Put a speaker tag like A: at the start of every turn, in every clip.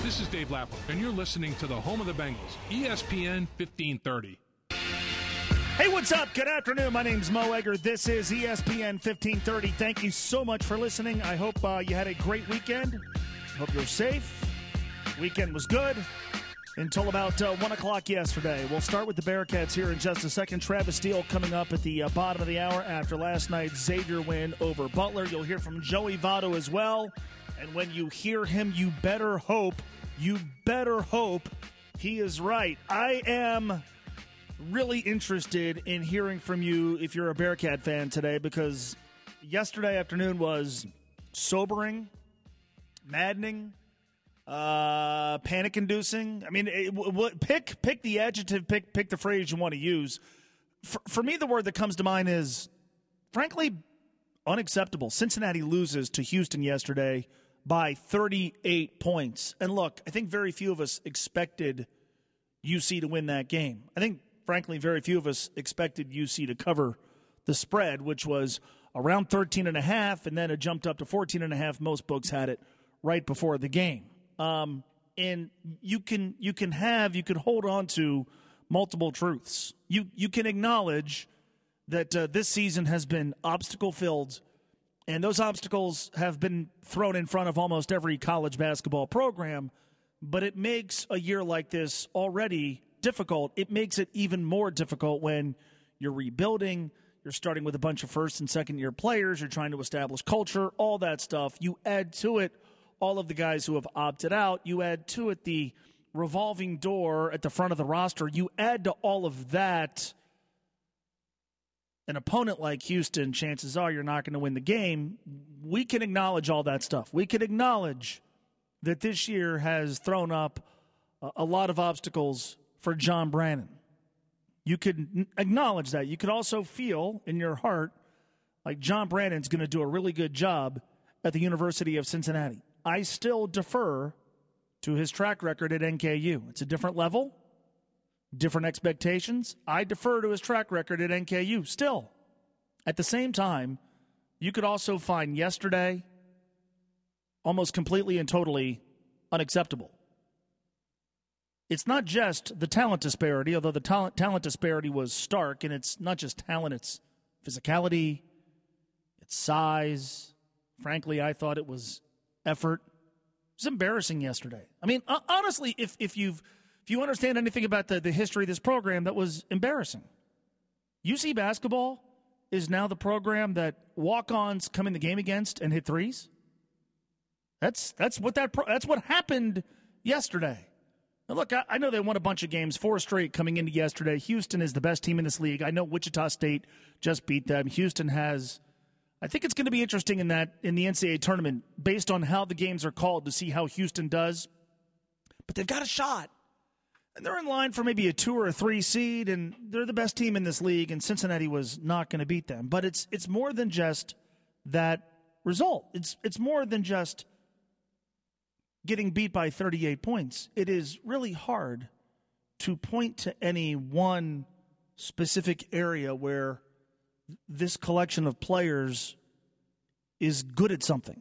A: This is Dave Lapper, and you're listening to the home of the Bengals, ESPN 1530.
B: Hey, what's up? Good afternoon. My name's Mo Egger. This is ESPN 1530. Thank you so much for listening. I hope you had a great weekend. Hope you're safe. Weekend was good until about 1 o'clock yesterday. We'll start with the Bearcats here in just a second. Travis Steele coming up at the bottom of the hour after last night's Xavier win over Butler. You'll hear from Joey Votto as well. And when you hear him, you better hope he is right. I am really interested in hearing from you if you're a Bearcat fan today, because yesterday afternoon was sobering, maddening, panic-inducing. I mean, pick the adjective, pick the phrase you want to use. For me, the word that comes to mind is, frankly, unacceptable. Cincinnati loses to Houston yesterday by 38 points. And look, I think very few of us expected UC to win that game. I think, frankly, very few of us expected UC to cover the spread, which was around 13.5, and then it jumped up to 14.5. Most books had it right before the game. And you can hold on to multiple truths. You can acknowledge that this season has been obstacle-filled, and those obstacles have been thrown in front of almost every college basketball program, but it makes a year like this already difficult. It makes it even more difficult when you're rebuilding, you're starting with a bunch of first and second year players, you're trying to establish culture, all that stuff. You add to it all of the guys who have opted out. You add to it the revolving door at the front of the roster. You add to all of that an opponent like Houston, chances are you're not going to win the game. We can acknowledge all that stuff. We can acknowledge that this year has thrown up a lot of obstacles for John Brannen. You could acknowledge that. You could also feel in your heart like John Brannen's going to do a really good job at the University of Cincinnati. I still defer to his track record at NKU. It's a different level, different expectations. I defer to his track record at NKU still. At the same time, you could also find yesterday almost completely and totally unacceptable. It's not just the talent disparity, although the talent disparity was stark, and it's not just talent, it's physicality, it's size. Frankly, I thought it was effort. It was embarrassing yesterday. I mean, honestly, if you understand anything about the history of this program, that was embarrassing. UC basketball is now the program that walk-ons come in the game against and hit threes. That's what happened yesterday. Now, look, I know they won a bunch of games, 4 straight coming into yesterday. Houston is the best team in this league. I know Wichita State just beat them. Houston has, I think it's going to be interesting in the NCAA tournament, based on how the games are called, to see how Houston does. But they've got a shot. And they're in line for maybe a 2 or a 3 seed, and they're the best team in this league, and Cincinnati was not going to beat them. But it's more than just that result. It's more than just getting beat by 38 points. It is really hard to point to any one specific area where this collection of players is good at something.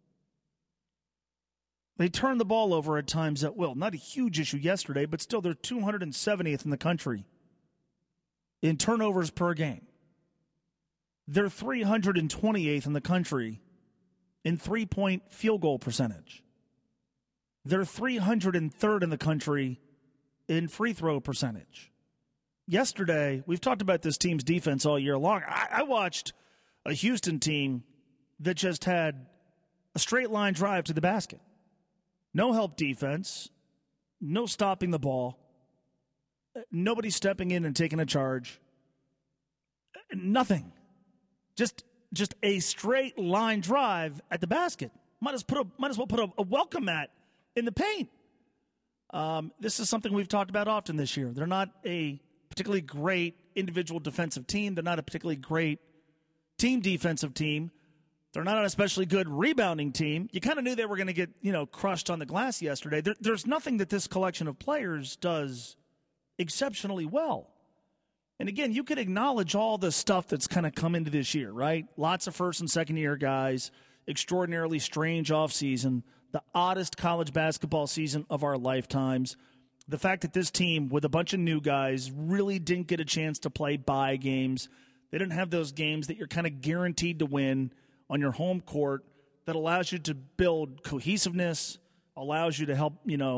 B: They turn the ball over at times at will. Not a huge issue yesterday, but still they're 270th in the country in turnovers per game. They're 328th in the country in three-point field goal percentage. They're 303rd in the country in free throw percentage. Yesterday, we've talked about this team's defense all year long. I watched a Houston team that just had a straight line drive to the basket. No help defense, no stopping the ball, nobody stepping in and taking a charge, nothing. Just a straight line drive at the basket. Might as well put a welcome mat in the paint. This is something we've talked about often this year. They're not a particularly great individual defensive team. They're not a particularly great team defensive team. They're not an especially good rebounding team. You kind of knew they were going to get, crushed on the glass yesterday. There's nothing that this collection of players does exceptionally well. And again, you could acknowledge all the stuff that's kind of come into this year, right? Lots of first and second year guys, extraordinarily strange offseason. the oddest college basketball season of our lifetimes. The fact that this team, with a bunch of new guys, really didn't get a chance to play bye games. They didn't have those games that you're kind of guaranteed to win on your home court that allows you to build cohesiveness, allows you to help,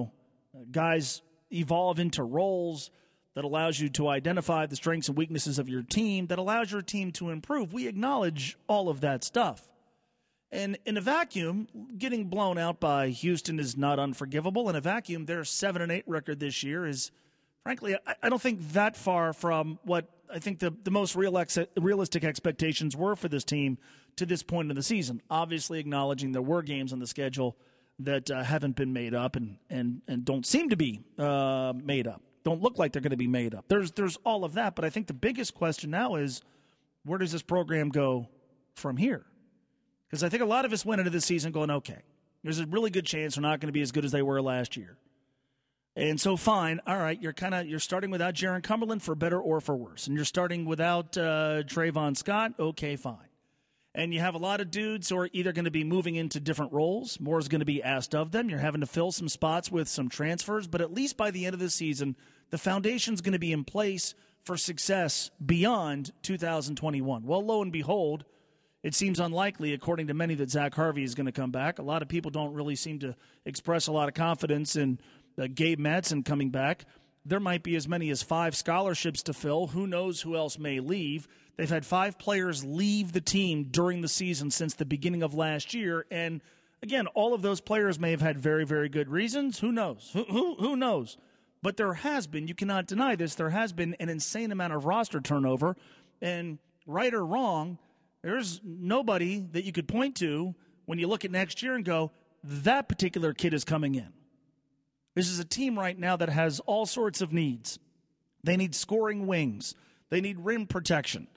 B: guys evolve into roles, that allows you to identify the strengths and weaknesses of your team, that allows your team to improve. We acknowledge all of that stuff. And in a vacuum, getting blown out by Houston is not unforgivable. In a vacuum, their 7-8 record this year is, frankly, I don't think that far from what I think the most realistic expectations were for this team to this point in the season. Obviously acknowledging there were games on the schedule that haven't been made up and don't seem to be made up. Don't look like they're going to be made up. There's all of that, but I think the biggest question now is, where does this program go from here? Because I think a lot of us went into this season going, okay, there's a really good chance they're not going to be as good as they were last year. And so fine, all right, you're starting without Jaron Cumberland for better or for worse. And you're starting without Trayvon Scott, okay, fine. And you have a lot of dudes who are either going to be moving into different roles. More is going to be asked of them. You're having to fill some spots with some transfers. But at least by the end of the season, the foundation's going to be in place for success beyond 2021. Well, lo and behold, it seems unlikely, according to many, that Zach Harvey is going to come back. A lot of people don't really seem to express a lot of confidence in Gabe Madsen coming back. There might be as many as 5 scholarships to fill. Who knows who else may leave? They've had 5 players leave the team during the season since the beginning of last year. And, again, all of those players may have had very, very good reasons. Who knows? Who knows? But there has been, you cannot deny this, there has been an insane amount of roster turnover. And right or wrong, there's nobody that you could point to when you look at next year and go, that particular kid is coming in. This is a team right now that has all sorts of needs. They need scoring wings. They need rim protection.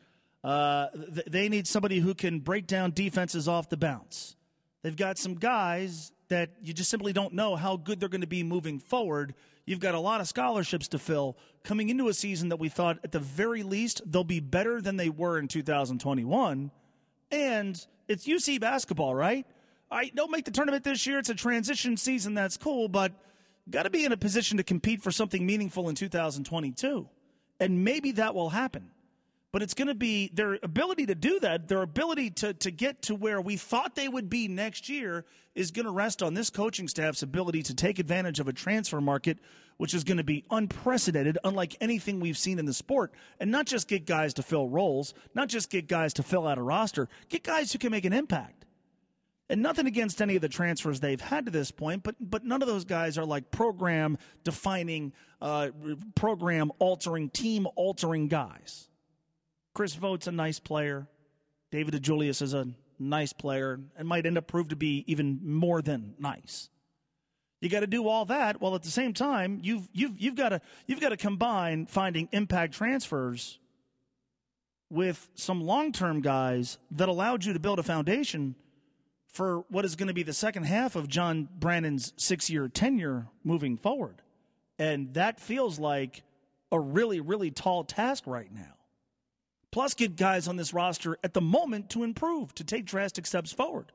B: They need somebody who can break down defenses off the bounce. They've got some guys that you just simply don't know how good they're going to be moving forward. You've got a lot of scholarships to fill coming into a season that we thought at the very least they'll be better than they were in 2021. And it's UC basketball, right? Don't make the tournament this year. It's a transition season. That's cool, but got to be in a position to compete for something meaningful in 2022. And maybe that will happen. But it's going to be their ability to do that, their ability to get to where we thought they would be next year is going to rest on this coaching staff's ability to take advantage of a transfer market, which is going to be unprecedented, unlike anything we've seen in the sport. And not just get guys to fill roles, not just get guys to fill out a roster, get guys who can make an impact. And nothing against any of the transfers they've had to this point, but none of those guys are like program-defining, program-altering, team-altering guys. Chris Vogt's a nice player. David DeJulius is a nice player and might end up proved to be even more than nice. You got to do all that while at the same time you've got to combine finding impact transfers with some long-term guys that allowed you to build a foundation for what is going to be the second half of John Brannon's 6-year tenure moving forward. And that feels like a really, really tall task right now. Plus, get guys on this roster at the moment to improve, to take drastic steps forward.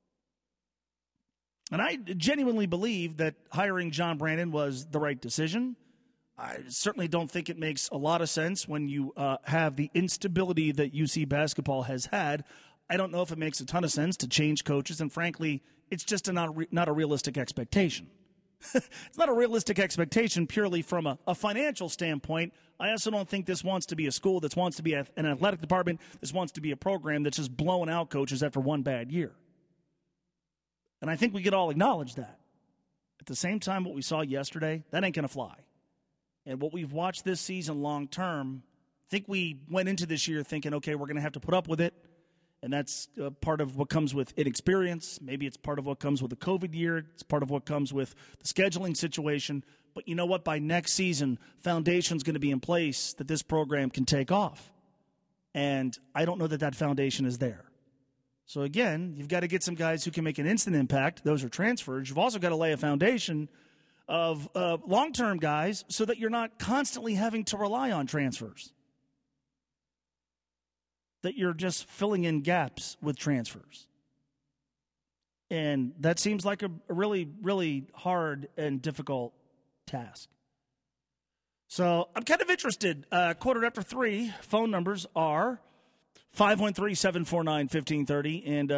B: And I genuinely believe that hiring John Brannon was the right decision. I certainly don't think it makes a lot of sense when you have the instability that UC basketball has had. I don't know if it makes a ton of sense to change coaches, and frankly, it's just not a realistic expectation. It's not a realistic expectation purely from a financial standpoint. I also don't think this wants to be a school that wants to be an athletic department. This wants to be a program that's just blowing out coaches after one bad year. And I think we could all acknowledge that. At the same time, what we saw yesterday, that ain't going to fly. And what we've watched this season long term, I think we went into this year thinking, okay, we're going to have to put up with it. And that's part of what comes with inexperience. Maybe it's part of what comes with the COVID year. It's part of what comes with the scheduling situation. But you know what? By next season, foundation's going to be in place that this program can take off. And I don't know that that foundation is there. So, again, you've got to get some guys who can make an instant impact. Those are transfers. You've also got to lay a foundation of long-term guys so that you're not constantly having to rely on transfers. That you're just filling in gaps with transfers. And that seems like a really, really hard and difficult task. So I'm kind of interested. 3:15. Phone numbers are 513-749-1530 and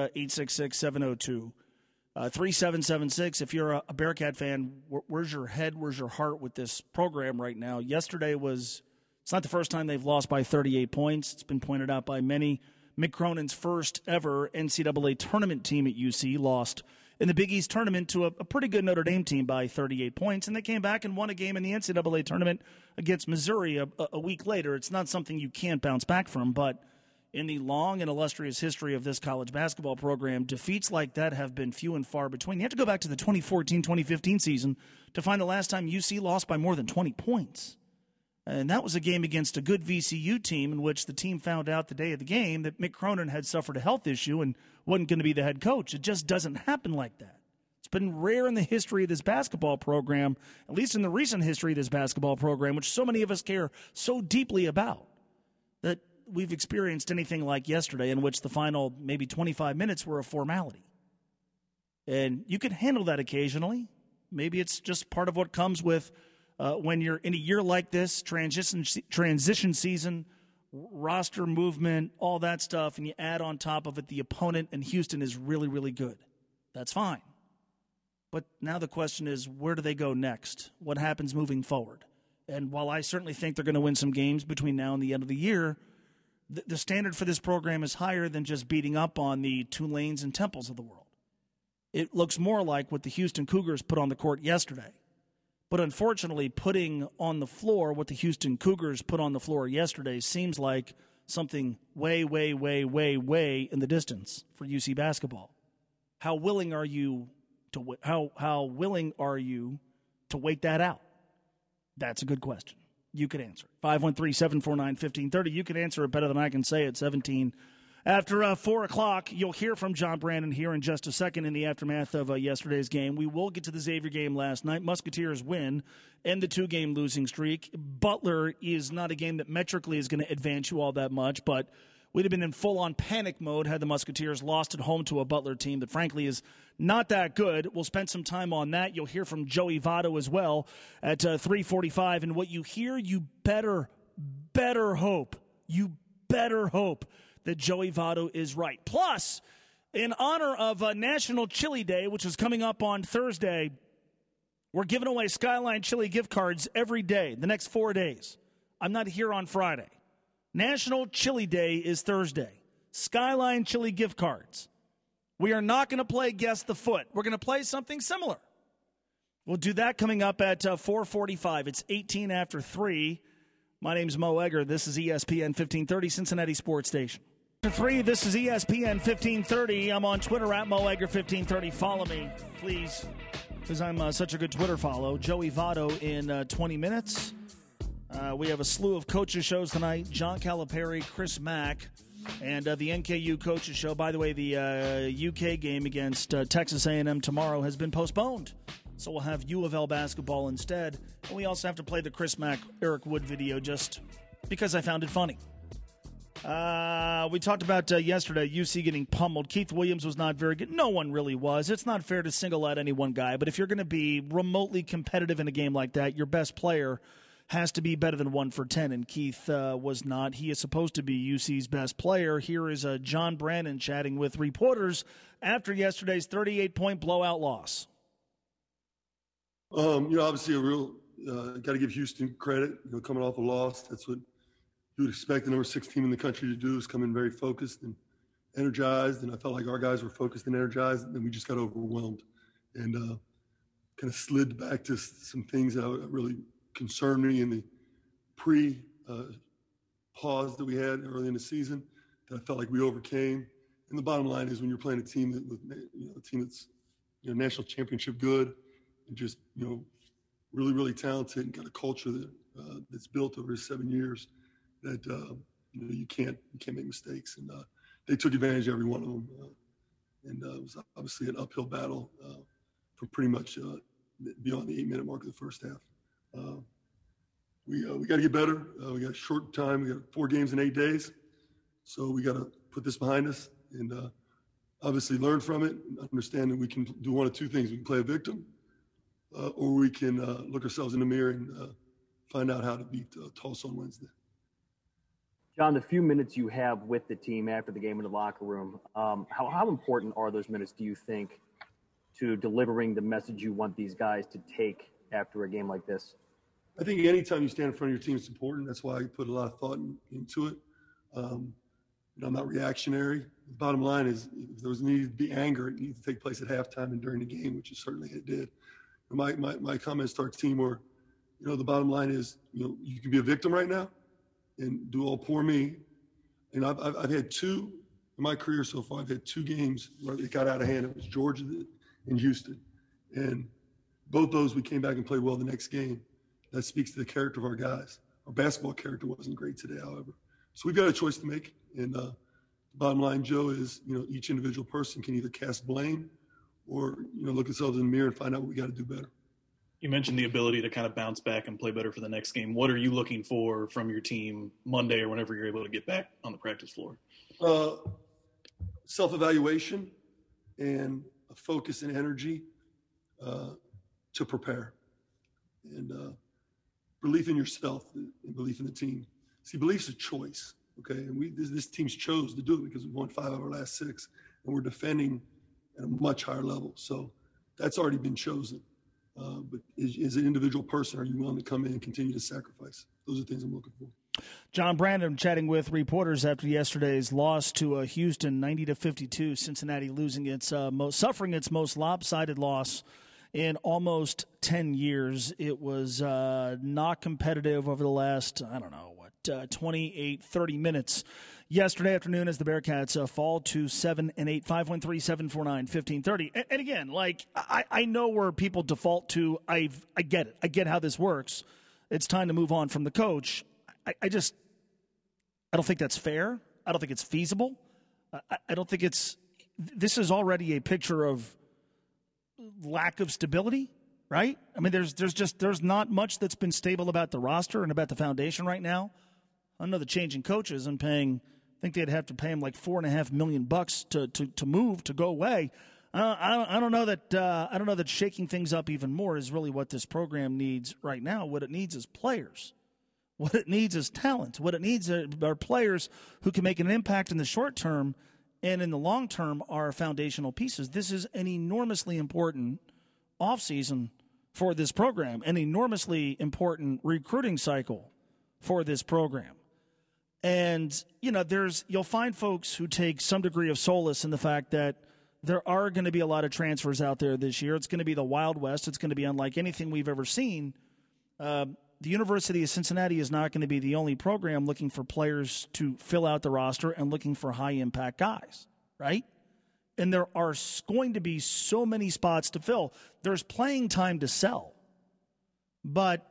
B: 866-702-3776. If you're a Bearcat fan, where's your head, where's your heart with this program right now? Yesterday it's not the first time they've lost by 38 points. It's been pointed out by many. Mick Cronin's first ever NCAA tournament team at UC lost in the Big East tournament to a pretty good Notre Dame team by 38 points, and they came back and won a game in the NCAA tournament against Missouri a week later. It's not something you can't bounce back from, but in the long and illustrious history of this college basketball program, defeats like that have been few and far between. You have to go back to the 2014-2015 season to find the last time UC lost by more than 20 points. And that was a game against a good VCU team in which the team found out the day of the game that Mick Cronin had suffered a health issue and wasn't going to be the head coach. It just doesn't happen like that. It's been rare in the history of this basketball program, at least in the recent history of this basketball program, which so many of us care so deeply about, that we've experienced anything like yesterday in which the final maybe 25 minutes were a formality. And you can handle that occasionally. Maybe it's just part of what comes with when you're in a year like this, transition season, roster movement, all that stuff, and you add on top of it the opponent, and Houston is really, really good. That's fine. But now the question is, where do they go next? What happens moving forward? And while I certainly think they're going to win some games between now and the end of the year, the standard for this program is higher than just beating up on the Tulanes and Temples of the world. It looks more like what the Houston Cougars put on the court yesterday. But unfortunately, putting on the floor what the Houston Cougars put on the floor yesterday seems like something way, way, way, way, way in the distance for UC basketball. How willing are you to wait that out? That's a good question. You could answer it. 513-749-1530. You can answer it better than I can say it. 17 after 4 o'clock. You'll hear from John Brandon here in just a second in the aftermath of yesterday's game. We will get to the Xavier game last night. Musketeers win, end the 2-game losing streak. Butler is not a game that metrically is going to advance you all that much, but we'd have been in full-on panic mode had the Musketeers lost at home to a Butler team that, frankly, is not that good. We'll spend some time on that. You'll hear from Joey Votto as well at 3:45. And what you hear, you better hope that Joey Votto is right. Plus, in honor of National Chili Day, which is coming up on Thursday, we're giving away Skyline Chili gift cards every day, the next 4 days. I'm not here on Friday. National Chili Day is Thursday. Skyline Chili gift cards. We are not going to play Guess the Foot. We're going to play something similar. We'll do that coming up at 4:45. It's 18 after 3. My name's Mo Egger. This is ESPN 1530, Cincinnati Sports Station. After 3, this is ESPN 1530. I'm on Twitter at Mo Egger 1530. Follow me, please, because I'm such a good Twitter follow. Joey Votto in 20 minutes. We have a slew of coaches shows tonight. John Calipari, Chris Mack, and the NKU coaches show. By the way, the UK game against Texas A&M tomorrow has been postponed. So we'll have U of L basketball instead. And we also have to play the Chris Mack, Eric Wood video just because I found it funny. We talked about yesterday, UC getting pummeled. Keith Williams was not very good. No one really was. It's not fair to single out any one guy. But if you're going to be remotely competitive in a game like that, your best player has to be better than 1 for 10. And Keith was not. He is supposed to be UC's best player. Here is John Brandon chatting with reporters after yesterday's 38-point blowout loss.
C: Obviously got to give Houston credit, coming off a loss. That's what you would expect the number 6 team in the country to do, is come in very focused and energized. And I felt like our guys were focused and energized, and then we just got overwhelmed and kind of slid back to some things that really concerned me in the pause that we had early in the season that I felt like we overcame. And the bottom line is, when you're playing a team that's national championship good, and just really, really talented, and got a culture that that's built over 7 years, that you can't make mistakes. And they took advantage of every one of them. And it was obviously an uphill battle for pretty much beyond the 8-minute mark of the first half. We got to get better. We got a short time. We got 4 games in 8 days, so we got to put this behind us and obviously learn from it and understand that we can do one of two things. We can play a victim, or we can look ourselves in the mirror and find out how to beat Tulsa on Wednesday.
D: John, the few minutes you have with the team after the game in the locker room, how important are those minutes, do you think, to delivering the message you want these guys to take after a game like this?
C: I think anytime you stand in front of your team, it's important. That's why I put a lot of thought into it. I'm not reactionary. The bottom line is if there was needed to be anger, it needed to take place at halftime and during the game, which certainly it did. My comments to our team were, the bottom line is, you can be a victim right now and do all poor me. And I've had two in my career so far. I've had two games where it got out of hand. It was Georgia and Houston. And both those we came back and played well the next game. That speaks to the character of our guys. Our basketball character wasn't great today, however. So we've got a choice to make. And the bottom line, Joe, is, each individual person can either cast blame or, look themselves in the mirror and find out what we got to do better.
E: You mentioned the ability to kind of bounce back and play better for the next game. What are you looking for from your team Monday or whenever you're able to get back on the practice floor?
C: Self-evaluation and a focus and energy to prepare. And belief in yourself and belief in the team. See, belief's a choice, okay? And this team's chose to do it because we won 5 out of our last 6, and we're defending at a much higher level. So that's already been chosen. But as an individual person, are you willing to come in and continue to sacrifice? Those are things I'm looking for.
B: John Brandon chatting with reporters after yesterday's loss to Houston, 90-52. Cincinnati losing suffering its most lopsided loss in almost 10 years. It was not competitive over the last, 28, 30 minutes. Yesterday afternoon as the Bearcats fall to 7-8, 513-749-1530. And again, I know where people default to. I get it. I get how this works. It's time to move on from the coach. I don't think that's fair. I don't think it's feasible. I don't think this is already a picture of lack of stability, right? I mean, there's not much that's been stable about the roster and about the foundation right now. I know the changing coaches and I think they'd have to pay him like $4.5 million to move, to go away. I don't know that shaking things up even more is really what this program needs right now. What it needs is players. What it needs is talent. What it needs are players who can make an impact in the short term and in the long term are foundational pieces. This is an enormously important offseason for this program, an enormously important recruiting cycle for this program. And, you'll find folks who take some degree of solace in the fact that there are going to be a lot of transfers out there this year. It's going to be the Wild West. It's going to be unlike anything we've ever seen. The University of Cincinnati is not going to be the only program looking for players to fill out the roster and looking for high-impact guys, right? And there are going to be so many spots to fill. There's playing time to sell. But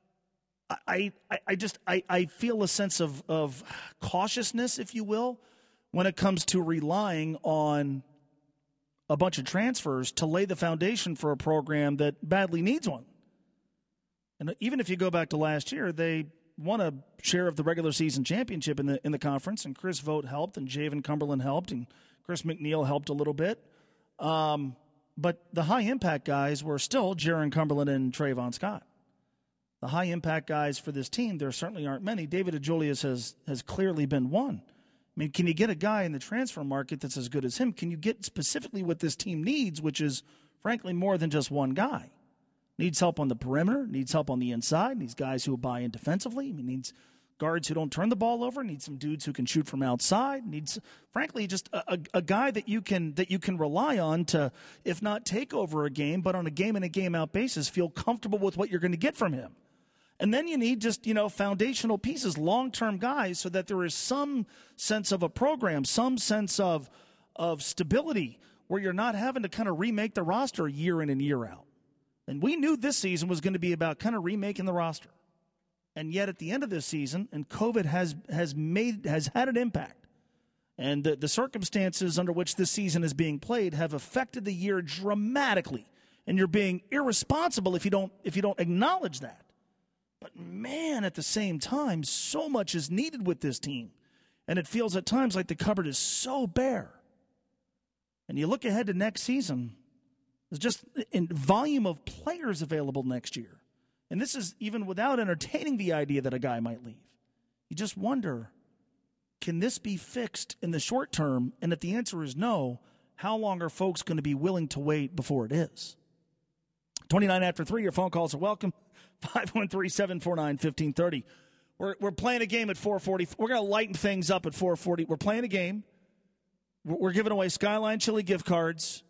B: I feel a sense of cautiousness, if you will, when it comes to relying on a bunch of transfers to lay the foundation for a program that badly needs one. And even if you go back to last year, they won a share of the regular season championship in the conference, and Chris Vogt helped, and Javen Cumberland helped, and Chris McNeil helped a little bit. But the high-impact guys were still Jaron Cumberland and Trayvon Scott. The high-impact guys for this team, there certainly aren't many. David DeJulius has clearly been one. I mean, can you get a guy in the transfer market that's as good as him? Can you get specifically what this team needs, which is, frankly, more than just one guy? Needs help on the perimeter, needs help on the inside, needs guys who will buy in defensively. I mean, needs guards who don't turn the ball over, needs some dudes who can shoot from outside, needs, frankly, just a guy that you can rely on to, if not take over a game, but on a game-in and game-out basis, feel comfortable with what you're going to get from him. And then you need just, foundational pieces, long-term guys, so that there is some sense of a program, some sense of stability where you're not having to kind of remake the roster year in and year out. And we knew this season was going to be about kind of remaking the roster. And yet at the end of this season, and COVID has had an impact. And the circumstances under which this season is being played have affected the year dramatically. And you're being irresponsible if you don't acknowledge that. But, man, at the same time, so much is needed with this team. And it feels at times like the cupboard is so bare. and you look ahead to next season, there's just in volume of players available next year. And this is even without entertaining the idea that a guy might leave. You just wonder, can this be fixed in the short term? And if the answer is no, how long are folks going to be willing to wait before it is? 29 after 3, your phone calls are welcome. 513-749-1530. We're playing a game at 4:40. We're going to lighten things up at 4:40. We're playing a game. We're giving away Skyline Chili gift cards.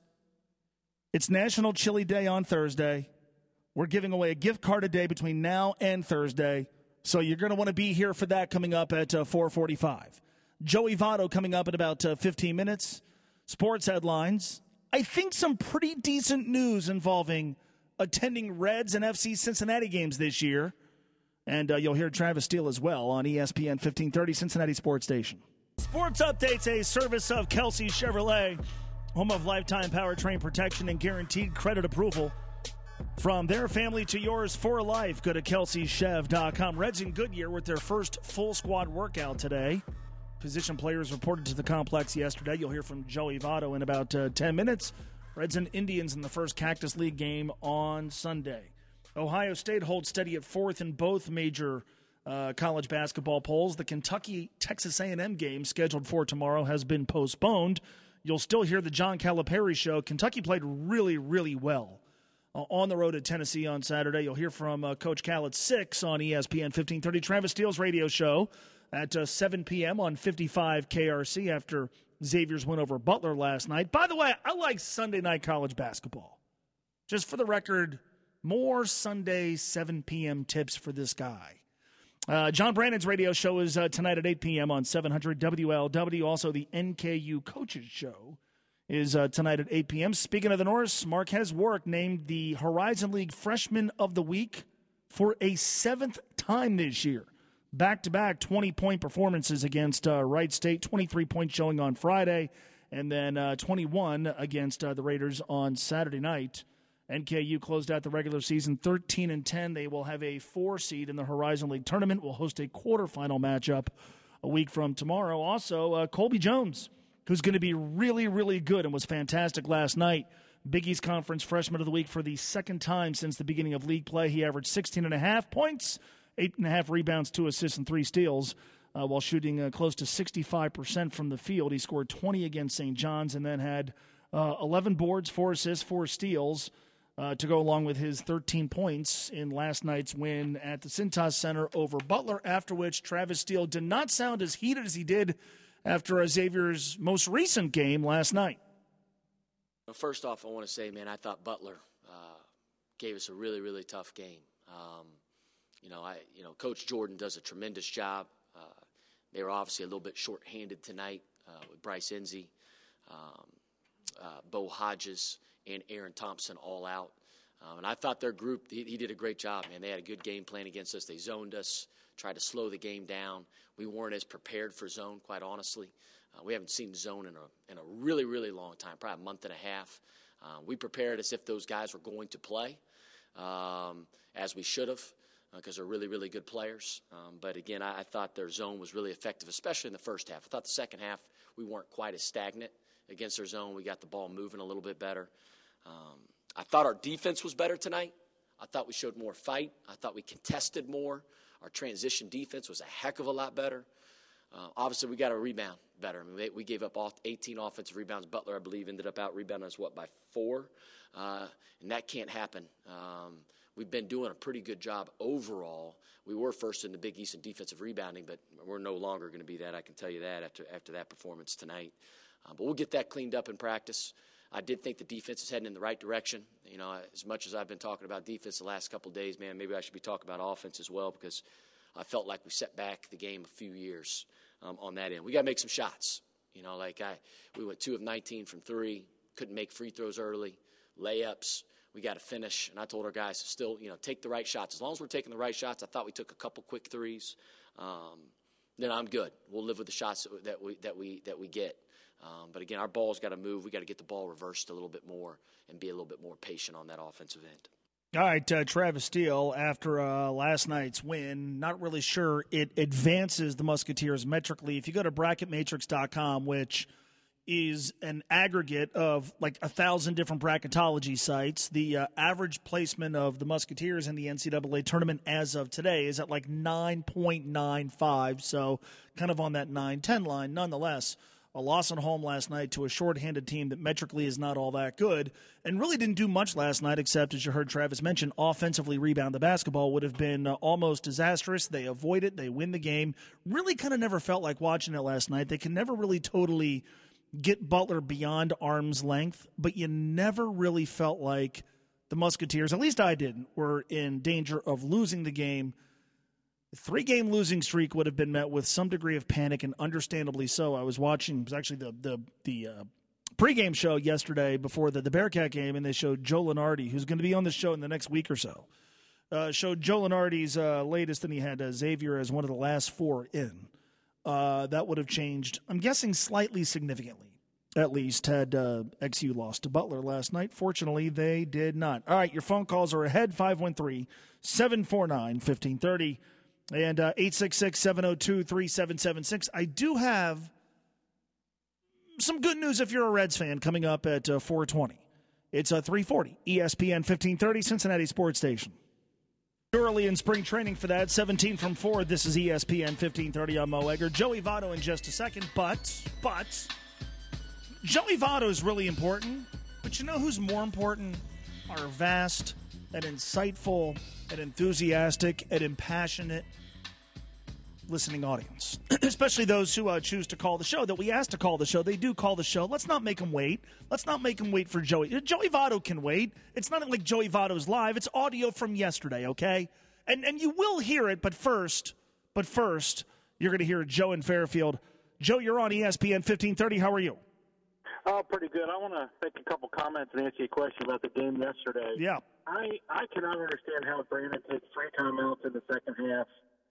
B: It's National Chili Day on Thursday. We're giving away a gift card a day between now and Thursday. So you're going to want to be here for that coming up at 4:45. Joey Votto coming up in about 15 minutes. Sports headlines. I think some pretty decent news involving attending Reds and FC Cincinnati games this year. And you'll hear Travis Steele as well on ESPN 1530, Cincinnati Sports Station. Sports Update's a service of Kelsey Chevrolet, home of lifetime powertrain protection and guaranteed credit approval. From their family to yours for life, go to KelseyChev.com. Reds in Goodyear with their first full squad workout today. Position players reported to the complex yesterday. You'll hear from Joey Votto in about 10 minutes. Reds and Indians in the first Cactus League game on Sunday. Ohio State holds steady at fourth in both major college basketball polls. The Kentucky-Texas A&M game scheduled for tomorrow has been postponed. You'll still hear the John Calipari show. Kentucky played really, really well on the road at Tennessee on Saturday. You'll hear from Coach Cal at 6 on ESPN 1530. Travis Steele's radio show at 7 p.m. on 55 KRC after Xavier's win over Butler last night. By the way, I like Sunday night college basketball. Just for the record, more Sunday 7 p.m. tips for this guy. John Brannon's radio show is tonight at 8 p.m. on 700 WLW. Also, the NKU Coaches Show is tonight at 8 p.m. Speaking of the Norse, Marquez Warwick named the Horizon League Freshman of the Week for a 7th time this year. Back-to-back 20-point performances against Wright State, 23-point showing on Friday, and then 21 against the Raiders on Saturday night. NKU closed out the regular season 13-10. They will have a 4 seed in the Horizon League tournament. Will host a quarterfinal matchup a week from tomorrow. Also, Colby Jones, who's going to be really, really good and was fantastic last night. Big East Conference Freshman of the Week for the second time since the beginning of league play. He averaged 16.5 points, 8.5 rebounds, 2 assists, and 3 steals, while shooting close to 65% from the field. He scored 20 against St. John's and then had 11 boards, 4 assists, 4 steals, to go along with his 13 points in last night's win at the Cintas Center over Butler, after which Travis Steele did not sound as heated as he did after Xavier's most recent game last night.
F: First off, I want to say, man, I thought Butler gave us a really, really tough game. Coach Jordan does a tremendous job. They were obviously a little bit short-handed tonight with Bryce Enzi, Bo Hodges, and Aaron Thompson all out. And I thought their group, he did a great job, man. They had a good game plan against us. They zoned us, tried to slow the game down. We weren't as prepared for zone, quite honestly. We haven't seen zone in a really, really long time, probably a month and a half. We prepared as if those guys were going to play, as we should have, because they're really, really good players. But, again, I thought their zone was really effective, especially in the first half. I thought the second half we weren't quite as stagnant against their zone. We got the ball moving a little bit better. I thought our defense was better tonight. I thought we showed more fight. I thought we contested more. Our transition defense was a heck of a lot better. Obviously, we got to rebound better. I mean, we gave up 18 offensive rebounds. Butler, I believe, ended up out-rebounding us, by 4? And that can't happen. We've been doing a pretty good job overall. We were first in the Big East in defensive rebounding, but we're no longer going to be that. I can tell you that after that performance tonight. But we'll get that cleaned up in practice. I did think the defense is heading in the right direction. You know, as much as I've been talking about defense the last couple of days, man, maybe I should be talking about offense as well, because I felt like we set back the game a few years on that end. We got to make some shots. You know, we went 2 of 19 from 3, couldn't make free throws early, layups. We got to finish. And I told our guys to still, take the right shots. As long as we're taking the right shots, I thought we took a couple quick threes. Then I'm good. We'll live with the shots that we get. But again, our ball's got to move. We got to get the ball reversed a little bit more and be a little bit more patient on that offensive end.
B: All right, Travis Steele, after last night's win, not really sure it advances the Musketeers metrically. If you go to bracketmatrix.com, which is an aggregate of like 1,000 different bracketology sites. The average placement of the Musketeers in the NCAA tournament as of today is at like 9.95, so kind of on that 9-10 line. Nonetheless, a loss at home last night to a shorthanded team that metrically is not all that good and really didn't do much last night except, as you heard Travis mention, offensively rebound the basketball would have been almost disastrous. They avoid it. They win the game. Really kind of never felt like watching it last night. They can never really totally get Butler beyond arm's length, but you never really felt like the Musketeers, at least I didn't, were in danger of losing the game. The 3-game losing streak would have been met with some degree of panic, and understandably so. I was watching, it was actually the pregame show yesterday before the Bearcat game, and they showed Joe Lunardi, who's going to be on the show in the next week or so. Showed Joe Lunardi's latest, and he had Xavier as one of the last 4 in. That would have changed, I'm guessing, slightly significantly, at least, had XU lost to Butler last night. Fortunately, they did not. All right, your phone calls are ahead, 513-749-1530 and 866-702-3776. I do have some good news if you're a Reds fan coming up at 4:20. It's 3:40, ESPN 1530, Cincinnati Sports Station. Early in spring training for that, 17 from 4. This is ESPN 1530. I'm Mo Egger. Joey Votto in just a second, but Joey Votto is really important. But you know who's more important? Our vast and insightful and enthusiastic and impassionate listening audience, especially those who choose to call the show, that we asked to call the show. They do call the show. Let's not make them wait. Let's not make them wait for Joey. Joey Votto can wait. It's not like Joey Votto's live. It's audio from yesterday, okay? And you will hear it, but first, you're going to hear Joe in Fairfield. Joe, you're on ESPN 1530. How are you?
G: Oh, pretty good. I want to make a couple comments and answer your question about the game yesterday.
B: Yeah.
G: I cannot understand how Brandon takes 3 timeouts in the second half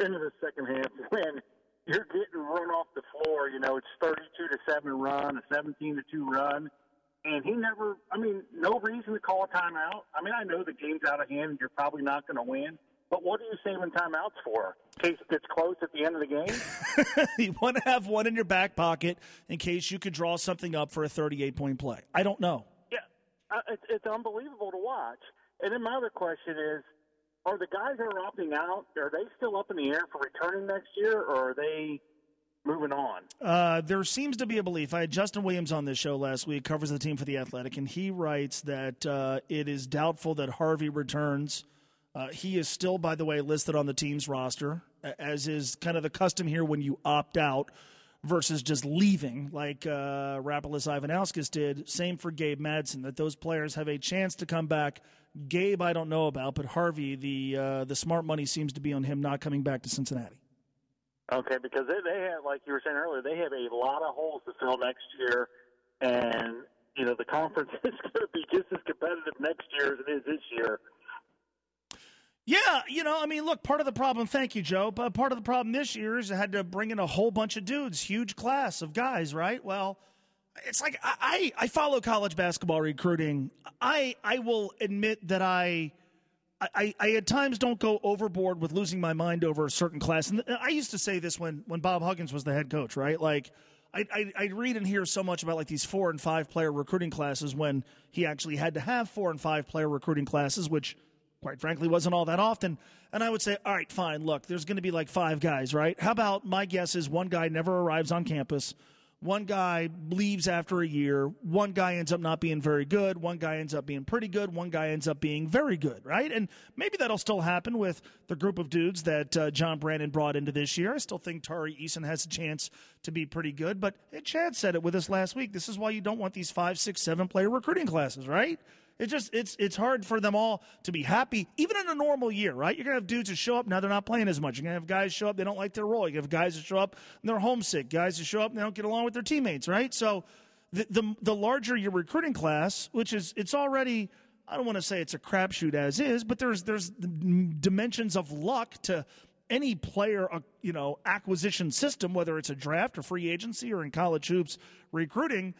G: when you're getting run off the floor. You know, it's 32-7 run, a 17-2 run, and he never. I mean, no reason to call a timeout. I mean, I know the game's out of hand and you're probably not going to win, but what are you saving timeouts for? In case it gets close at the end of the game?
B: You want to have one in your back pocket in case you could draw something up for a 38-point play. I don't know.
G: Yeah, it's unbelievable to watch. And then my other question is, are the guys that are opting out, are they still up in the air for returning next year, or are they moving on?
B: There seems to be a belief. I had Justin Williams on this show last week, covers the team for The Athletic, and he writes that it is doubtful that Harvey returns. He is still, by the way, listed on the team's roster, as is kind of the custom here when you opt out versus just leaving, like Rapolis Ivanauskas did. Same for Gabe Madsen, that those players have a chance to come back. Gabe, I don't know about, but Harvey, the smart money seems to be on him not coming back to Cincinnati.
G: Okay, because they have, like you were saying earlier, they have a lot of holes to fill next year, and you know the conference is going to be just as competitive next year as it is this year.
B: Yeah, you know, I mean, look, part of the problem, thank you, Joe, but part of the problem this year is I had to bring in a whole bunch of dudes, huge class of guys, right? Well, it's like I follow college basketball recruiting. I will admit that I at times don't go overboard with losing my mind over a certain class. And I used to say this when Bob Huggins was the head coach, right? Like, I read and hear so much about like these 4- and 5-player recruiting classes when he actually had to have 4- and 5-player recruiting classes, which quite frankly wasn't all that often. And I would say, all right, fine, look, there's going to be like 5 guys, right? How about my guess is one guy never arrives on campus, one guy leaves after a year, one guy ends up not being very good, one guy ends up being pretty good, one guy ends up being very good, right? And maybe that'll still happen with the group of dudes that John Brandon brought into this year. I still think Tari Eason has a chance to be pretty good, but Chad said it with us last week. This is why you don't want these 5, 6, 7-player recruiting classes, right? It's hard for them all to be happy, even in a normal year, right? You're going to have dudes who show up, now they're not playing as much. You're going to have guys show up, they don't like their role. You have guys who show up, and they're homesick. Guys who show up, and they don't get along with their teammates, right? So the larger your recruiting class, which is, it's already, I don't want to say it's a crapshoot as is, but there's dimensions of luck to any player, acquisition system, whether it's a draft or free agency or in college hoops recruiting.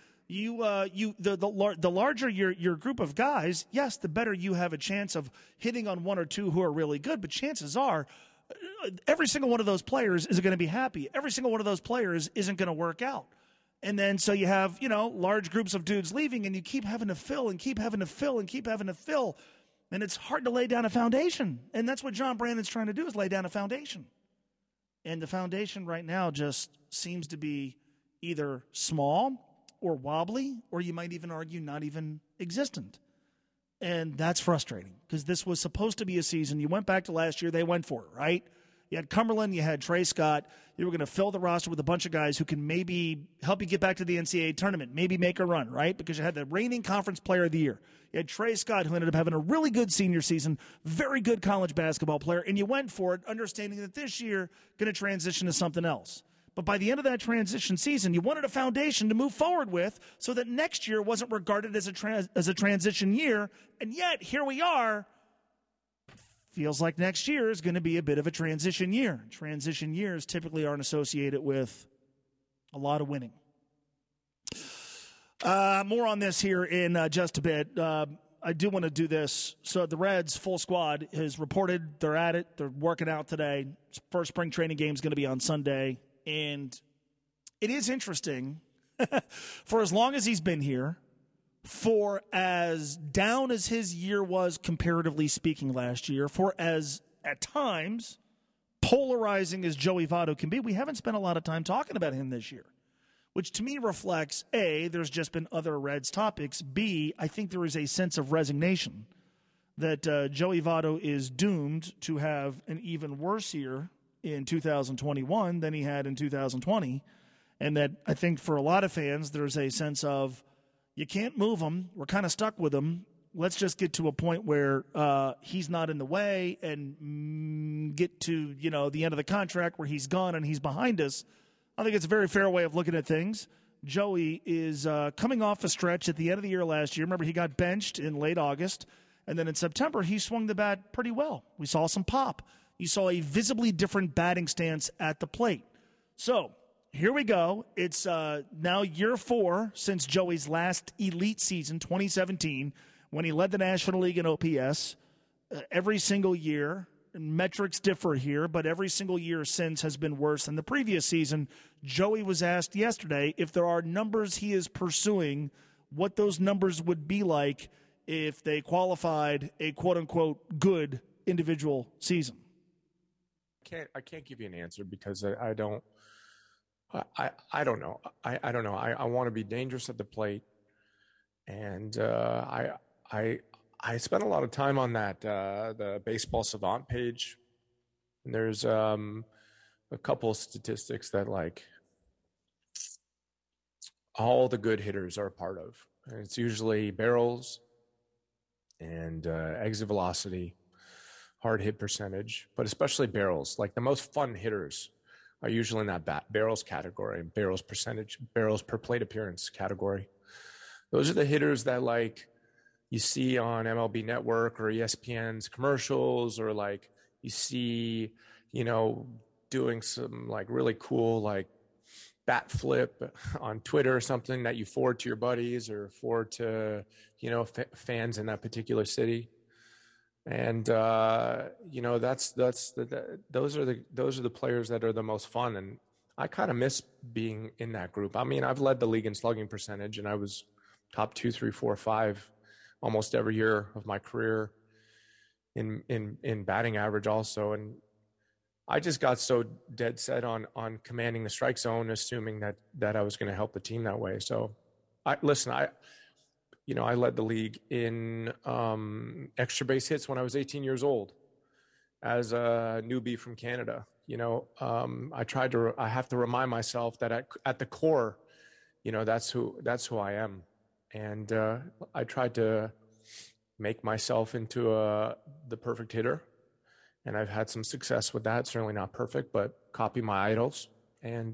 B: The larger your group of guys, yes, the better you have a chance of hitting on 1 or 2 who are really good. But chances are, every single one of those players isn't going to be happy. Every single one of those players isn't going to work out. And then so you have, large groups of dudes leaving, and you keep having to fill and keep having to fill and keep having to fill. And it's hard to lay down a foundation. And that's what John Brannen's trying to do, is lay down a foundation. And the foundation right now just seems to be either small or wobbly, or you might even argue not even existent. And that's frustrating, because this was supposed to be a season. You went back to last year, they went for it, right? You had Cumberland, you had Trey Scott. You were going to fill the roster with a bunch of guys who can maybe help you get back to the NCAA tournament, maybe make a run, right? Because you had the reigning conference player of the year. You had Trey Scott, who ended up having a really good senior season, very good college basketball player, and you went for it, understanding that this year going to transition to something else. But by the end of that transition season, you wanted a foundation to move forward with so that next year wasn't regarded as a transition year, and yet here we are. Feels like next year is going to be a bit of a transition year. Transition years typically aren't associated with a lot of winning. More on this here in just a bit. I do want to do this. So the Reds full squad has reported they're at it. They're working out today. First spring training game is going to be on Sunday. And it is interesting, for as long as he's been here, for as down as his year was comparatively speaking last year, for as at times polarizing as Joey Votto can be, we haven't spent a lot of time talking about him this year, which to me reflects, A, there's just been other Reds topics, B, I think there is a sense of resignation that Joey Votto is doomed to have an even worse year in 2021 than he had in 2020, and that I think for a lot of fans there's a sense of, you can't move him. We're kind of stuck with him. Let's just get to a point where he's not in the way and get to, the end of the contract where he's gone and he's behind us. I think it's a very fair way of looking at things. Joey is coming off a stretch at the end of the year last year. Remember, he got benched in late August, and then in September he swung the bat pretty well. We saw some pop. You saw a visibly different batting stance at the plate. So here we go. It's now year 4 since Joey's last elite season, 2017, when he led the National League in OPS. Every single year, metrics differ here, but every single year since has been worse than the previous season. Joey was asked yesterday if there are numbers he is pursuing, what those numbers would be like if they qualified a quote-unquote good individual season.
H: I can't give you an answer because I don't. I don't know. I don't know. I want to be dangerous at the plate, and I spent a lot of time on that the Baseball Savant page, and there's a couple of statistics that all the good hitters are a part of, and it's usually barrels and exit velocity, hard hit percentage, but especially barrels. Like the most fun hitters are usually in that barrels category, barrels percentage, barrels per plate appearance category. Those are the hitters that you see on MLB Network or ESPN's commercials, or you see, doing some really cool bat flip on Twitter or something that you forward to your buddies or forward to, fans in that particular city. And those are the players that are the most fun, and I kind of miss being in that group. I mean, I've led the league in slugging percentage, and I was top 2, 3, 4, 5 almost every year of my career in batting average also. And I just got so dead set on commanding the strike zone, assuming that I was going to help the team that way. So I led the league in extra base hits when I was 18 years old as a newbie from Canada. I have to remind myself that at the core, that's who I am. And I tried to make myself into the perfect hitter. And I've had some success with that. Certainly not perfect, but copy my idols. And,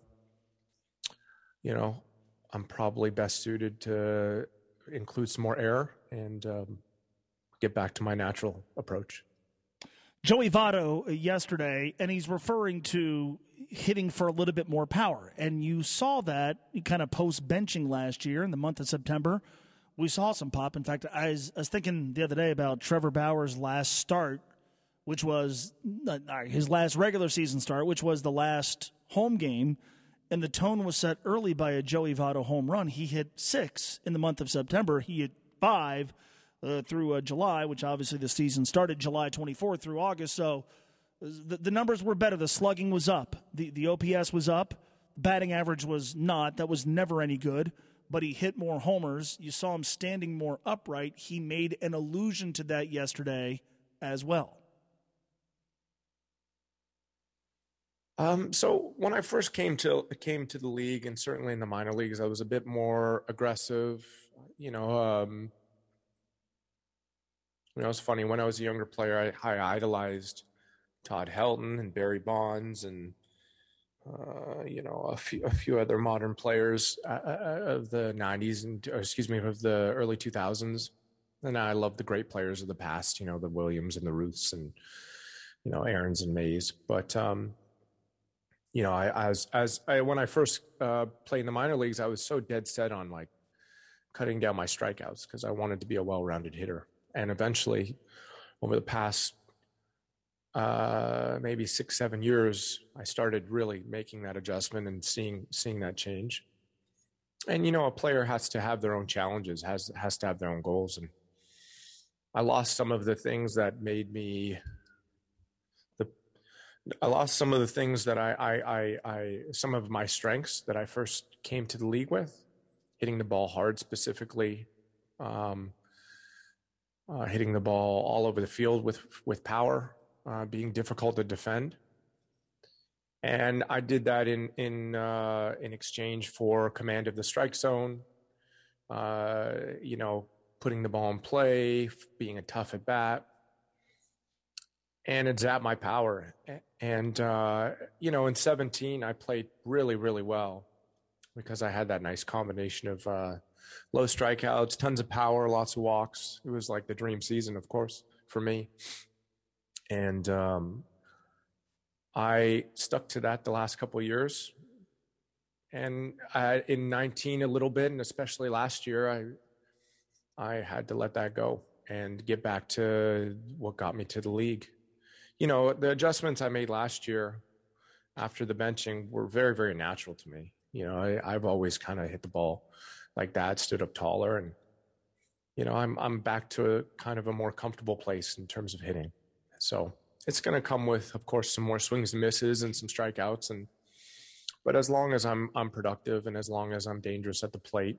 H: I'm probably best suited to include some more air and get back to my natural approach.
B: Joey Votto yesterday, and he's referring to hitting for a little bit more power. And you saw that kind of post-benching last year in the month of September. We saw some pop. In fact, I was thinking the other day about Trevor Bauer's last start, which was his last regular season start, which was the last home game And the tone was set early by a Joey Votto home run. He hit 6 in the month of September. He hit 5 through July, which obviously the season started July 24th through August. So the numbers were better. The slugging was up. The OPS was up. Batting average was not. That was never any good. But he hit more homers. You saw him standing more upright. He made an allusion to that yesterday as well.
H: So when I first came to the league, and certainly in the minor leagues, I was a bit more aggressive. It's funny. When I was a younger player, I idolized Todd Helton and Barry Bonds and a few other modern players of the 90s of the early 2000s. And I love the great players of the past, the Williams and the Ruths and Aarons and Mays. But when I first played in the minor leagues, I was so dead set on like cutting down my strikeouts because I wanted to be a well-rounded hitter. And eventually, over the past maybe 6-7 years, I started really making that adjustment and seeing that change. And a player has to have their own challenges, has to have their own goals. And I lost some of the things that made me. I lost some of the things that some of my strengths that I first came to the league with, hitting the ball hard specifically, hitting the ball all over the field with power, being difficult to defend. And I did that in exchange for command of the strike zone, putting the ball in play, being a tough at bat. And it zapped my power. And, in 17, I played really, really well because I had that nice combination of low strikeouts, tons of power, lots of walks. It was like the dream season, of course, for me. And I stuck to that the last couple of years. And in 19 a little bit, and especially last year, I had to let that go and get back to what got me to the league. The adjustments I made last year after the benching were very, very natural to me. I've always kind of hit the ball like that, stood up taller, and, I'm back to a kind of a more comfortable place in terms of hitting. So it's going to come with, of course, some more swings and misses and some strikeouts. But as long as I'm productive and as long as I'm dangerous at the plate,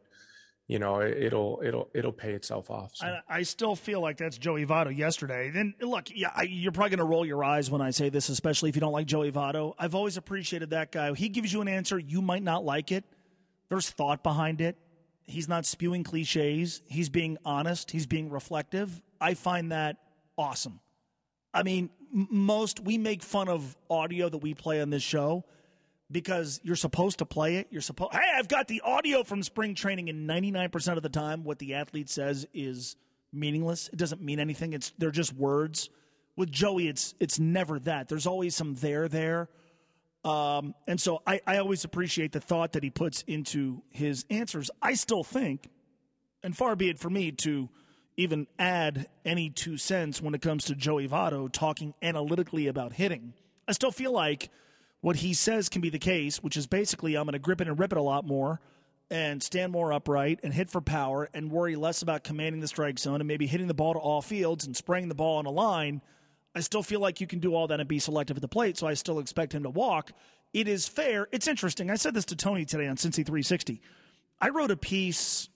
H: it'll pay itself off. So.
B: I still feel like that's Joey Votto yesterday. Then look, you're probably going to roll your eyes when I say this, especially if you don't like Joey Votto. I've always appreciated that guy. He gives you an answer. You might not like it. There's thought behind it. He's not spewing cliches. He's being honest. He's being reflective. I find that awesome. I mean, we make fun of audio that we play on this show because you're supposed to play it. Hey, I've got the audio from spring training, and 99% of the time what the athlete says is meaningless. It doesn't mean anything. They're just words. With Joey, it's never that. There's always some there. And so I always appreciate the thought that he puts into his answers. I still think, and far be it for me to even add any 2 cents when it comes to Joey Votto talking analytically about hitting, I still feel like what he says can be the case, which is basically I'm going to grip it and rip it a lot more and stand more upright and hit for power and worry less about commanding the strike zone and maybe hitting the ball to all fields and spraying the ball on a line. I still feel like you can do all that and be selective at the plate, so I still expect him to walk. It is fair. It's interesting. I said this to Tony today on Cincy 360. I wrote a piece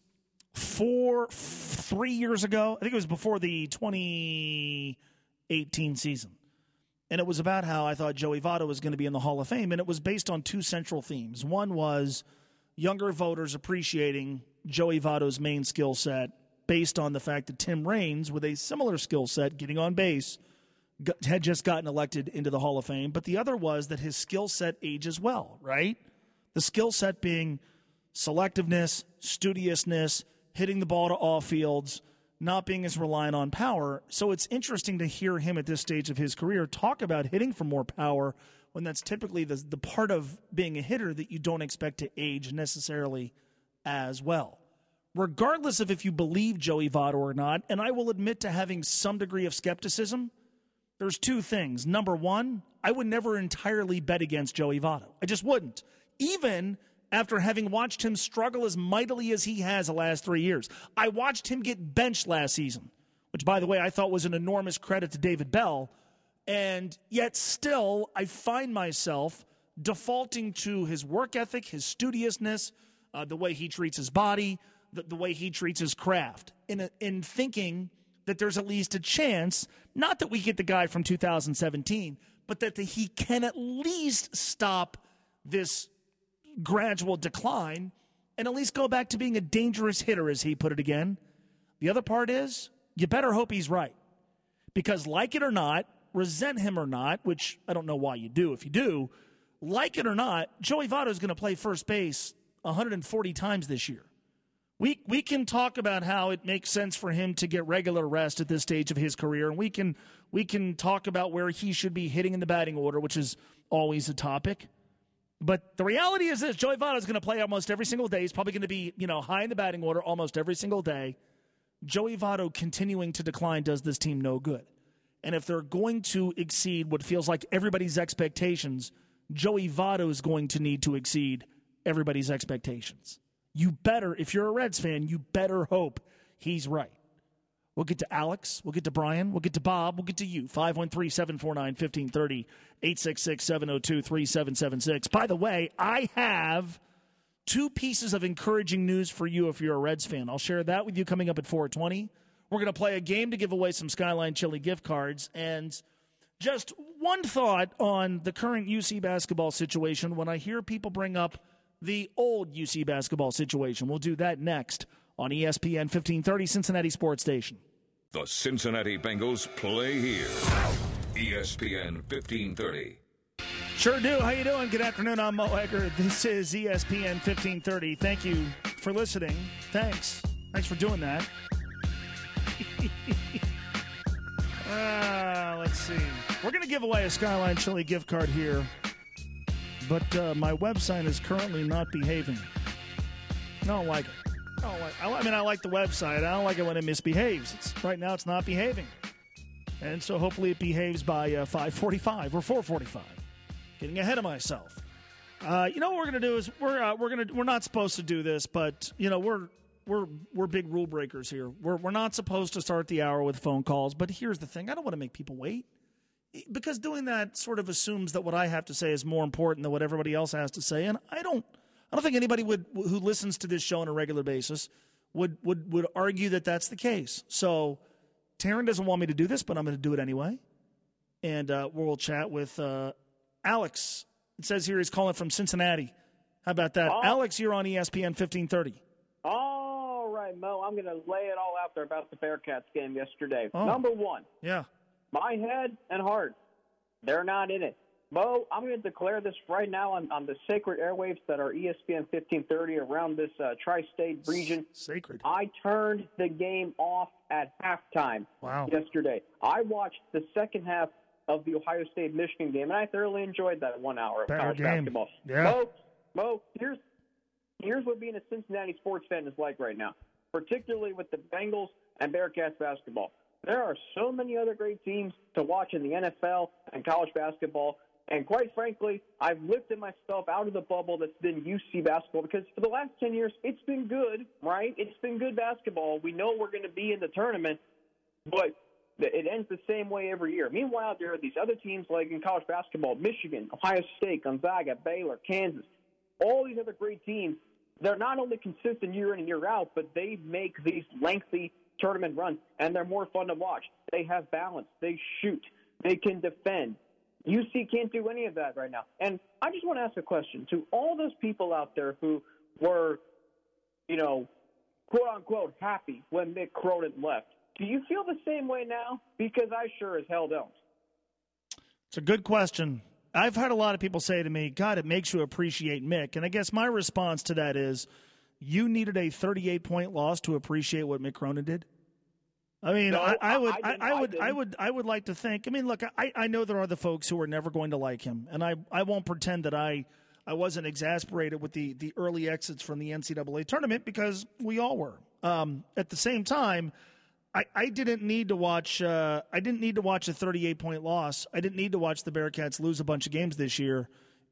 B: 3 years ago. I think it was before the 2018 season. And it was about how I thought Joey Votto was going to be in the Hall of Fame, and it was based on 2 central themes. One was younger voters appreciating Joey Votto's main skill set based on the fact that Tim Raines, with a similar skill set, getting on base, had just gotten elected into the Hall of Fame. But the other was that his skill set ages well, right? The skill set being selectiveness, studiousness, hitting the ball to all fields, not being as reliant on power. So it's interesting to hear him at this stage of his career talk about hitting for more power when that's typically the part of being a hitter that you don't expect to age necessarily as well. Regardless of if you believe Joey Votto or not, and I will admit to having some degree of skepticism, there's 2 things. Number one, I would never entirely bet against Joey Votto. I just wouldn't. even after having watched him struggle as mightily as he has the last 3 years. I watched him get benched last season, which, by the way, I thought was an enormous credit to David Bell. And yet still, I find myself defaulting to his work ethic, his studiousness, the way he treats his body, the way he treats his craft, in thinking that there's at least a chance, not that we get the guy from 2017, but that he can at least stop this gradual decline and at least go back to being a dangerous hitter, as he put it again. The other part is, you better hope he's right. Because like it or not, resent him or not, which I don't know why you do if you do, like it or not, Joey Votto is going to play first base 140 times this year. We can talk about how it makes sense for him to get regular rest at this stage of his career, and we can talk about where he should be hitting in the batting order, which is always a topic. But the reality is this: Joey Votto is going to play almost every single day. He's probably going to be, high in the batting order almost every single day. Joey Votto continuing to decline does this team no good. And if they're going to exceed what feels like everybody's expectations, Joey Votto is going to need to exceed everybody's expectations. You better, if you're a Reds fan, you better hope he's right. We'll get to Alex. We'll get to Brian. We'll get to Bob. We'll get to you. 513-749-1530, 866-702-3776. By the way, I have 2 pieces of encouraging news for you if you're a Reds fan. I'll share that with you coming up at 4:20. We're going to play a game to give away some Skyline Chili gift cards. And just one thought on the current UC basketball situation when I hear people bring up the old UC basketball situation. We'll do that next on ESPN 1530, Cincinnati Sports Station.
I: The Cincinnati Bengals play here. ESPN 1530.
B: Sure do. How you doing? Good afternoon. I'm Mo Egger. This is ESPN 1530. Thank you for listening. Thanks for doing that. Let's see. We're going to give away a Skyline Chili gift card here, but my website is currently not behaving. I don't like it. I like the website. I don't like it when it misbehaves. Right now it's not behaving. And so hopefully it behaves by 5:45 or 4:45. Getting ahead of myself. What we're going to do is we're not supposed to do this, but we're big rule breakers here. We're not supposed to start the hour with phone calls, but here's the thing. I don't want to make people wait, because doing that sort of assumes that what I have to say is more important than what everybody else has to say, and I don't think anybody who listens to this show on a regular basis would argue that that's the case. So Taryn doesn't want me to do this, but I'm going to do it anyway. And we'll chat with Alex. It says here he's calling from Cincinnati. How about that?
J: Oh.
B: Alex, you're on ESPN 1530.
J: All right, Mo, I'm going to lay it all out there about the Bearcats game yesterday.
B: Oh.
J: Number one,
B: Yeah.
J: my head and heart, they're not in it. Mo, I'm going to declare this right now on the sacred airwaves that are ESPN 1530 around this tri-state region.
B: Sacred.
J: I turned the game off at halftime yesterday. I watched the second half of the Ohio State-Michigan game, and I thoroughly enjoyed that 1 hour of college basketball.
B: Yeah.
J: Mo, here's what being a Cincinnati sports fan is like right now, particularly with the Bengals and Bearcats basketball. There are so many other great teams to watch in the NFL and college basketball. And quite frankly, I've lifted myself out of the bubble that's been UC basketball, because for the last 10 years, it's been good, right? It's been good basketball. We know we're going to be in the tournament, but it ends the same way every year. Meanwhile, there are these other teams like in college basketball, Michigan, Ohio State, Gonzaga, Baylor, Kansas, all these other great teams. They're not only consistent year in and year out, but they make these lengthy tournament runs, and they're more fun to watch. They have balance. They shoot. They can defend. UC can't do any of that right now. And I just want to ask a question to all those people out there who were, quote-unquote, happy when Mick Cronin left. Do you feel the same way now? Because I sure as hell don't.
B: It's a good question. I've had a lot of people say to me, God, it makes you appreciate Mick. And I guess my response to that is, you needed a 38-point loss to appreciate what Mick Cronin did? I mean,
J: No,
B: I would like to think. I mean, look, I know there are the folks who are never going to like him, and I won't pretend that I wasn't exasperated with the early exits from the NCAA tournament, because we all were. At the same time, I didn't need to watch. I didn't need to watch a 38-point loss. I didn't need to watch the Bearcats lose a bunch of games this year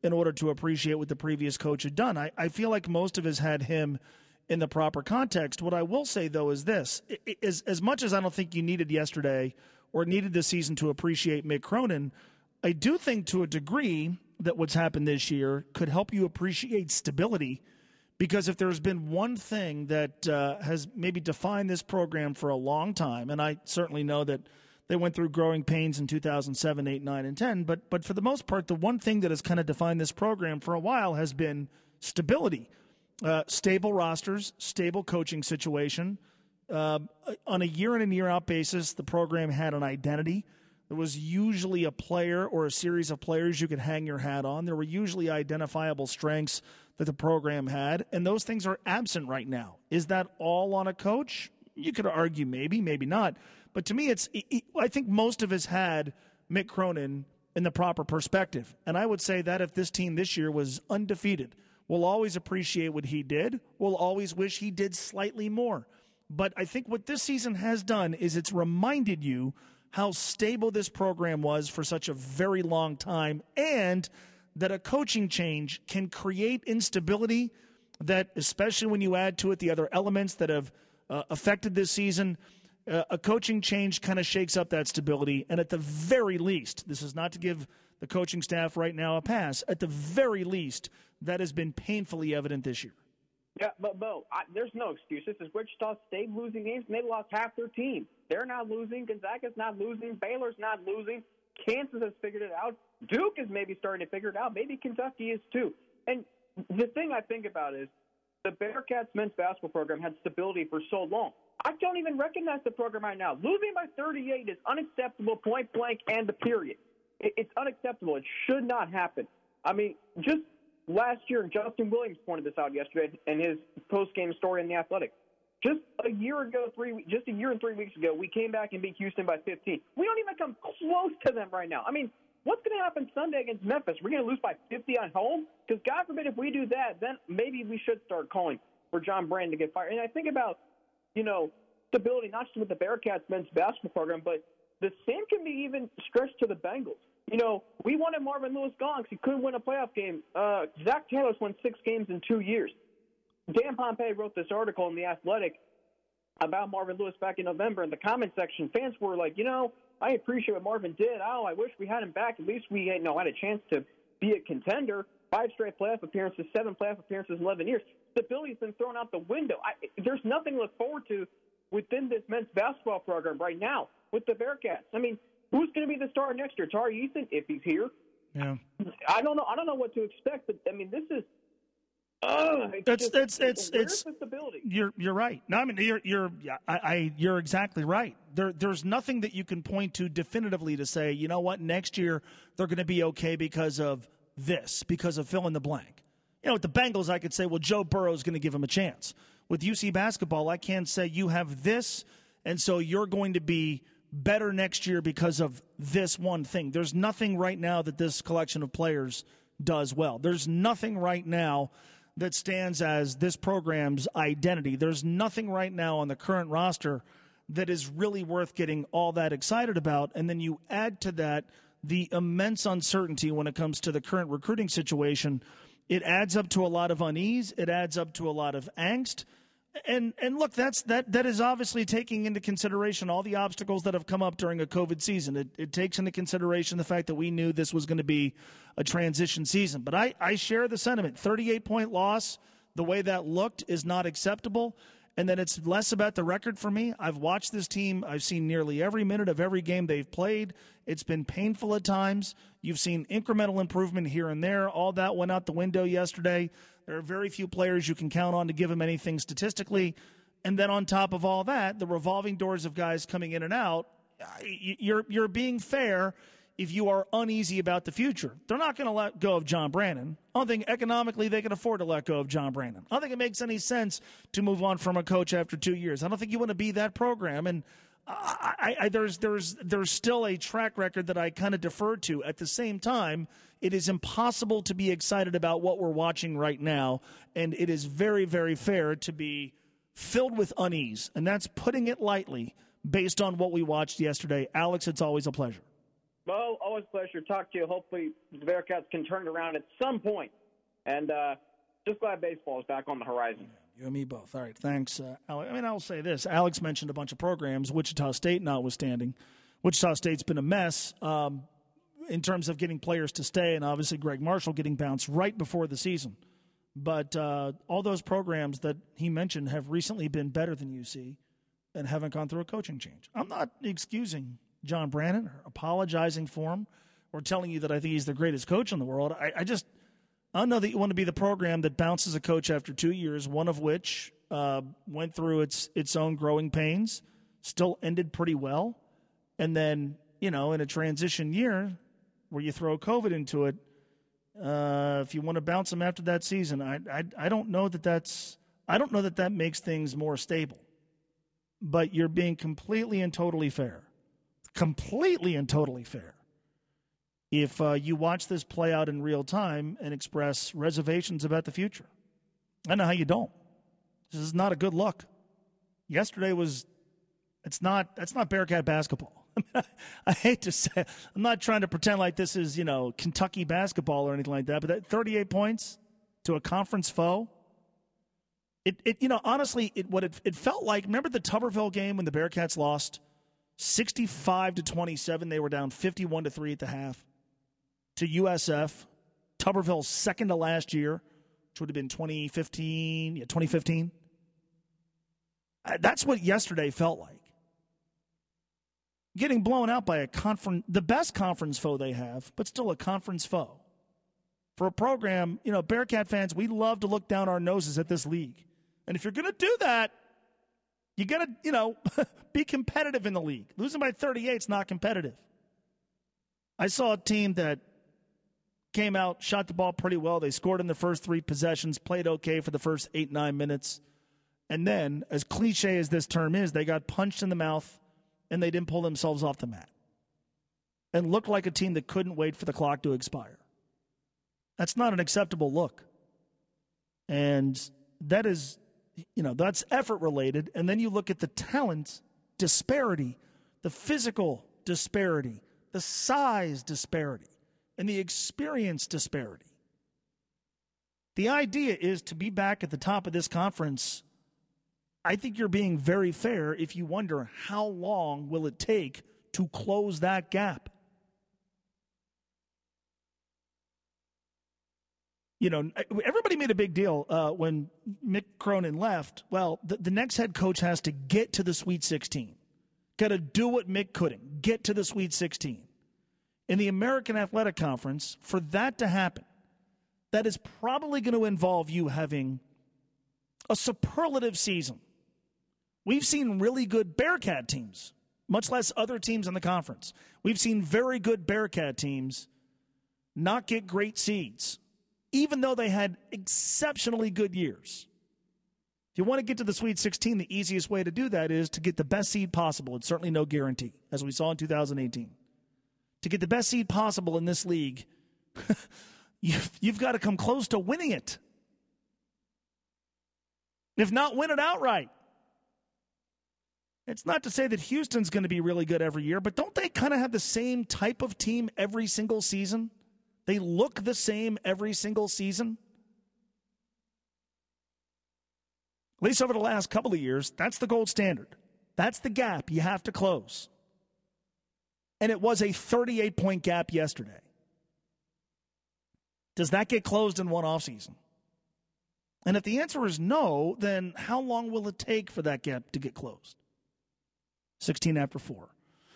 B: in order to appreciate what the previous coach had done. I feel like most of us had him in the proper context. What I will say, though, is this. As much as I don't think you needed yesterday or needed this season to appreciate Mick Cronin, I do think to a degree that what's happened this year could help you appreciate stability, because if there's been one thing that has maybe defined this program for a long time, and I certainly know that they went through growing pains in 2007, 8, 9, and 10, but for the most part, the one thing that has kind of defined this program for a while has been stability. Stable rosters, stable coaching situation. On a year-in and year-out basis, the program had an identity. There was usually a player or a series of players you could hang your hat on. There were usually identifiable strengths that the program had, and those things are absent right now. Is that all on a coach? You could argue maybe, maybe not. But to me, I think most of us had Mick Cronin in the proper perspective. And I would say that if this team this year was undefeated, we'll always appreciate what he did. We'll always wish he did slightly more. But I think what this season has done is it's reminded you how stable this program was for such a very long time, and that a coaching change can create instability that, especially when you add to it the other elements that have affected this season, a coaching change kind of shakes up that stability. And at the very least, this is not to give the coaching staff right now a pass, at the very least, that has been painfully evident this year.
J: Yeah, but Bo, there's no excuse. This is Wichita State losing games, and they lost half their team. They're not losing. Gonzaga's not losing. Baylor's not losing. Kansas has figured it out. Duke is maybe starting to figure it out. Maybe Kentucky is too. And the thing I think about is the Bearcats men's basketball program had stability for so long. I don't even recognize the program right now. Losing by 38 is unacceptable, point blank, and the period. It's unacceptable. It should not happen. I mean, just last year, and Justin Williams pointed this out yesterday in his post-game story in The Athletic. Just a year and 3 weeks ago, we came back and beat Houston by 15. We don't even come close to them right now. I mean, what's going to happen Sunday against Memphis? We're going to lose by 50 on home? Because God forbid if we do that, then maybe we should start calling for John Brandon to get fired. And I think about, stability, not just with the Bearcats men's basketball program, but the same can be even stretched to the Bengals. We wanted Marvin Lewis gone because he couldn't win a playoff game. Zach Taylor's won 6 games in 2 years. Dan Pompei wrote this article in The Athletic about Marvin Lewis back in November. In the comment section, fans were like, I appreciate what Marvin did. Oh, I wish we had him back. At least we had a chance to be a contender. 5 straight playoff appearances, 7 playoff appearances in 11 years. Stability's been thrown out the window. There's nothing to look forward to within this men's basketball program right now with the Bearcats. I mean, who's going to be the star next year? Tari Eason, if he's here.
B: Yeah.
J: I don't know what to expect, but I mean, this is.
B: It's
J: the stability.
B: You're right. No, I mean you're exactly right. There's nothing that you can point to definitively to say, you know what, next year they're going to be okay because of this, because of fill in the blank. With the Bengals, I could say, well, Joe Burrow is going to give them a chance. With UC basketball, I can't say you have this, and so you're going to be better next year because of this one thing. There's nothing right now that this collection of players does well. There's nothing right now that stands as this program's identity. There's nothing right now on the current roster that is really worth getting all that excited about. And then you add to that the immense uncertainty when it comes to the current recruiting situation. It adds up to a lot of unease. It adds up to a lot of angst. And look, that is obviously taking into consideration all the obstacles that have come up during a COVID season. It takes into consideration the fact that we knew this was going to be a transition season. But I share the sentiment. 38-point loss, the way that looked, is not acceptable. And then it's less about the record for me. I've watched this team. I've seen nearly every minute of every game they've played. It's been painful at times. You've seen incremental improvement here and there. All that went out the window yesterday. There are very few players you can count on to give them anything statistically. And then on top of all that, the revolving doors of guys coming in and out, you're being fair if you are uneasy about the future. They're not going to let go of John Brandon. I don't think economically they can afford to let go of John Brandon. I don't think it makes any sense to move on from a coach after 2 years. I don't think you want to be that program. And there's still a track record that I kind of defer to. At the same time, it is impossible to be excited about what we're watching right now, and it is very, very fair to be filled with unease, and that's putting it lightly based on what we watched yesterday. Alex, it's always a pleasure.
J: Bo, always a pleasure to talk to you. Hopefully the Bearcats can turn it around at some point. And just glad baseball is back on the horizon.
B: You and me both. All right, thanks. I'll say this. Alex mentioned a bunch of programs, Wichita State notwithstanding. Wichita State's been a mess in terms of getting players to stay, and obviously Greg Marshall getting bounced right before the season. But all those programs that he mentioned have recently been better than UC and haven't gone through a coaching change. I'm not excusing John Brannen or apologizing for him or telling you that I think he's the greatest coach in the world. I don't know that you want to be the program that bounces a coach after 2 years, one of which went through its own growing pains, still ended pretty well, and then, in a transition year where you throw COVID into it, if you want to bounce them after that season, I don't know that makes things more stable. But you're being completely and totally fair. Completely and totally fair. If you watch this play out in real time and express reservations about the future. I know how you don't. This is not a good look. Yesterday that's not Bearcat basketball. I hate to say it. I'm not trying to pretend like this is, Kentucky basketball or anything like that, but that 38 points to a conference foe. Honestly, it felt like, remember the Tuberville game when the Bearcats lost 65-27? They were down 51-3 at the half to USF. Tuberville's second to last year, which would have been 2015. Yeah, 2015. That's what yesterday felt like. Getting blown out by the best conference foe they have, but still a conference foe. For a program, Bearcat fans, we love to look down our noses at this league. And if you're going to do that, you got to, be competitive in the league. Losing by 38 is not competitive. I saw a team that came out, shot the ball pretty well. They scored in the first 3 possessions, played okay for the first 8-9 minutes. And then, as cliche as this term is, they got punched in the mouth and they didn't pull themselves off the mat. And looked like a team that couldn't wait for the clock to expire. That's not an acceptable look. And that is, that's effort related. And then you look at the talent disparity, the physical disparity, the size disparity, and the experience disparity. The idea is to be back at the top of this conference. I think you're being very fair if you wonder how long will it take to close that gap. Everybody made a big deal when Mick Cronin left. Well, the next head coach has to get to the Sweet 16. Got to do what Mick couldn't, get to the Sweet 16. In the American Athletic Conference, for that to happen, that is probably going to involve you having a superlative season. We've seen really good Bearcat teams, much less other teams in the conference. We've seen very good Bearcat teams not get great seeds, even though they had exceptionally good years. If you want to get to the Sweet 16, the easiest way to do that is to get the best seed possible. It's certainly no guarantee, as we saw in 2018. To get the best seed possible in this league, you've got to come close to winning it. If not, win it outright. It's not to say that Houston's going to be really good every year, but don't they kind of have the same type of team every single season? They look the same every single season. At least over the last couple of years, that's the gold standard. That's the gap you have to close. And it was a 38-point gap yesterday. Does that get closed in one offseason? And if the answer is no, then how long will it take for that gap to get closed? 16 after 4.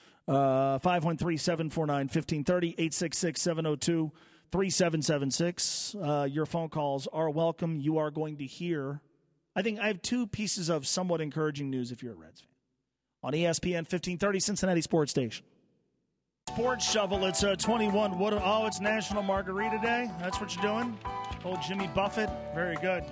B: 513-749-1530, 866-702-3776. Your phone calls are welcome. You are going to hear, I think I have 2 pieces of somewhat encouraging news if you're a Reds fan. On ESPN 1530, Cincinnati Sports Station. Sports Shovel, it's 21. Oh, it's National Margarita Day? That's what you're doing? Old Jimmy Buffett? Very good.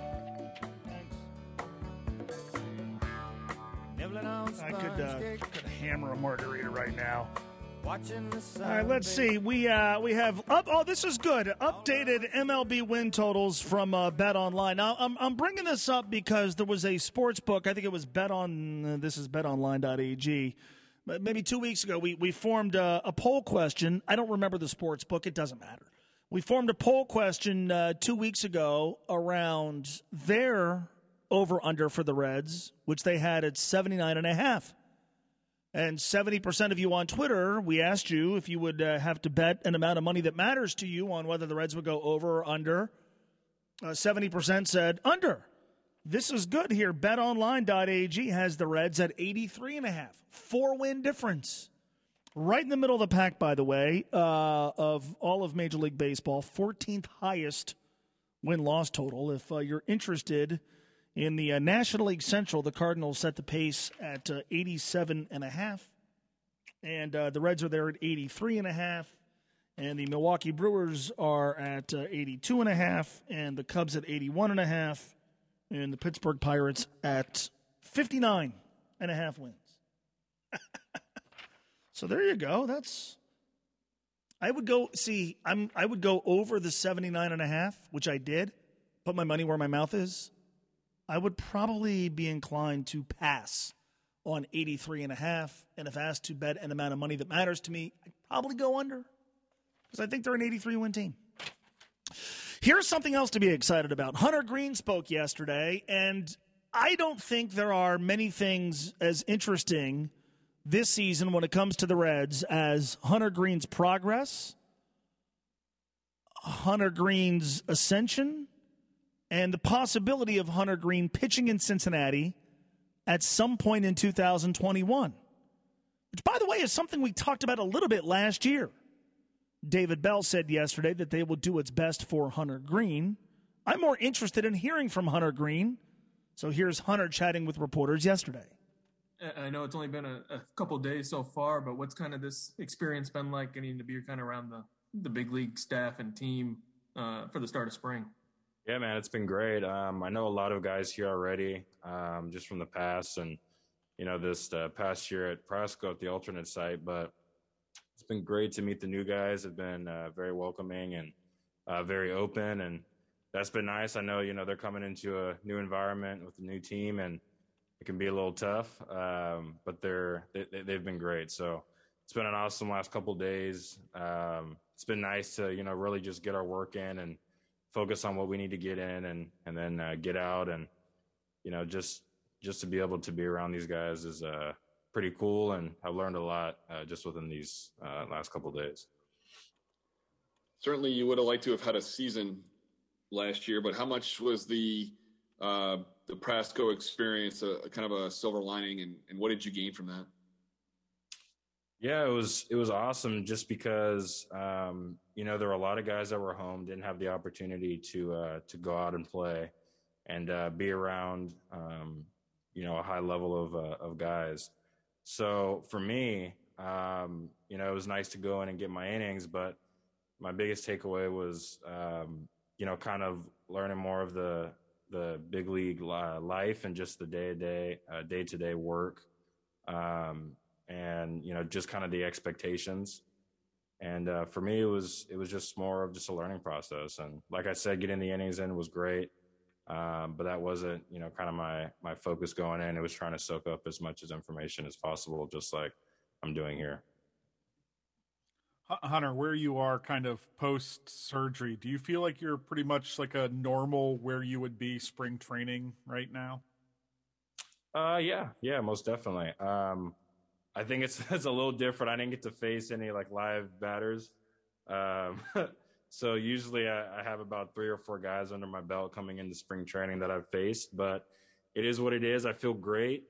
B: I could hammer a margarita right now. All right, let's see. We have this is good. Updated MLB win totals from Bet Online. Now I'm bringing this up because there was a sports book. I think it was this is betonline.ag. maybe 2 weeks ago, we formed a poll question. I don't remember the sports book. It doesn't matter. We formed a poll question 2 weeks ago around their over-under for the Reds, which they had at 79.5. And 70% of you on Twitter, we asked you if you would have to bet an amount of money that matters to you on whether the Reds would go over or under. 70% said under. This is good here. BetOnline.ag has the Reds at 83.5. 4-win difference. Right in the middle of the pack, by the way, of all of Major League Baseball. 14th highest win-loss total. If you're interested in the National League Central, the Cardinals set the pace at 87.5. And the Reds are there at 83.5. And the Milwaukee Brewers are at 82.5. And the Cubs at 81.5. And the Pittsburgh Pirates at 59.5 wins. So there you go. I would go over the 79.5, which I did. Put my money where my mouth is. I would probably be inclined to pass on 83.5. And if asked to bet an amount of money that matters to me, I'd probably go under. Because I think they're an 83-win team. Here's something else to be excited about. Hunter Greene spoke yesterday, and I don't think there are many things as interesting this season when it comes to the Reds as Hunter Greene's progress, Hunter Greene's ascension, and the possibility of Hunter Greene pitching in Cincinnati at some point in 2021, which, by the way, is something we talked about a little bit last year. David Bell said yesterday that they will do its best for Hunter Greene. I'm more interested in hearing from Hunter Greene. So here's Hunter chatting with reporters yesterday.
K: I know it's only been a couple of days so far, but what's kind of this experience been like getting to be kind of around the big league staff and team for the start of spring?
L: Yeah, man, it's been great. I know a lot of guys here already, just from the past and, this past year at Prasco at the alternate site, but it's been great to meet the new guys. They've been very welcoming and very open, and that's been nice. I know, they're coming into a new environment with a new team, and it can be a little tough, but they've been great. So it's been an awesome last couple of days. It's been nice to, really just get our work in and focus on what we need to get in and then get out. And, just to be able to be around these guys is pretty cool. And I've learned a lot just within these last couple of days.
M: Certainly you would have liked to have had a season last year, but how much was the Prasco experience kind of a silver lining, and what did you gain from that?
L: Yeah, it was awesome just because, there were a lot of guys that were home, didn't have the opportunity to go out and play and be around, a high level of guys. So for me, it was nice to go in and get my innings, but my biggest takeaway was, kind of learning more of the big league life and just the day-to-day work. And, just kind of the expectations. And for me, it was just more of just a learning process. And like I said, getting the innings in was great. But that wasn't, kind of my focus going in. It was trying to soak up as much as information as possible, just like I'm doing here.
N: Hunter, where you are kind of post-surgery, do you feel like you're pretty much like a normal where you would be spring training right now?
L: Yeah, most definitely. I think it's a little different. I didn't get to face any like live batters. So usually I have about 3 or 4 guys under my belt coming into spring training that I've faced, but it is what it is. I feel great.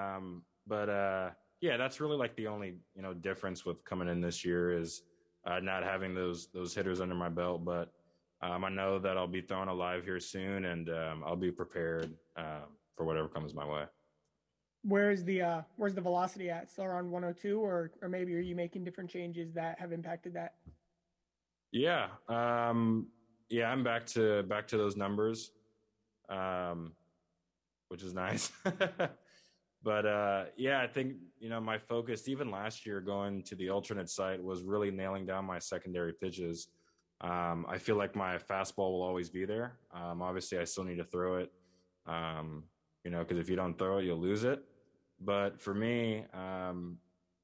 L: Yeah, that's really like the only, difference with coming in this year is not having those hitters under my belt. But I know that I'll be throwing a live here soon, and I'll be prepared for whatever comes my way.
O: Where's the velocity at? Still around 102, or maybe are you making different changes that have impacted that?
L: Yeah. I'm back to those numbers, which is nice. But I think, my focus even last year going to the alternate site was really nailing down my secondary pitches. I feel like my fastball will always be there. Obviously I still need to throw it, because if you don't throw it, you'll lose it. But for me,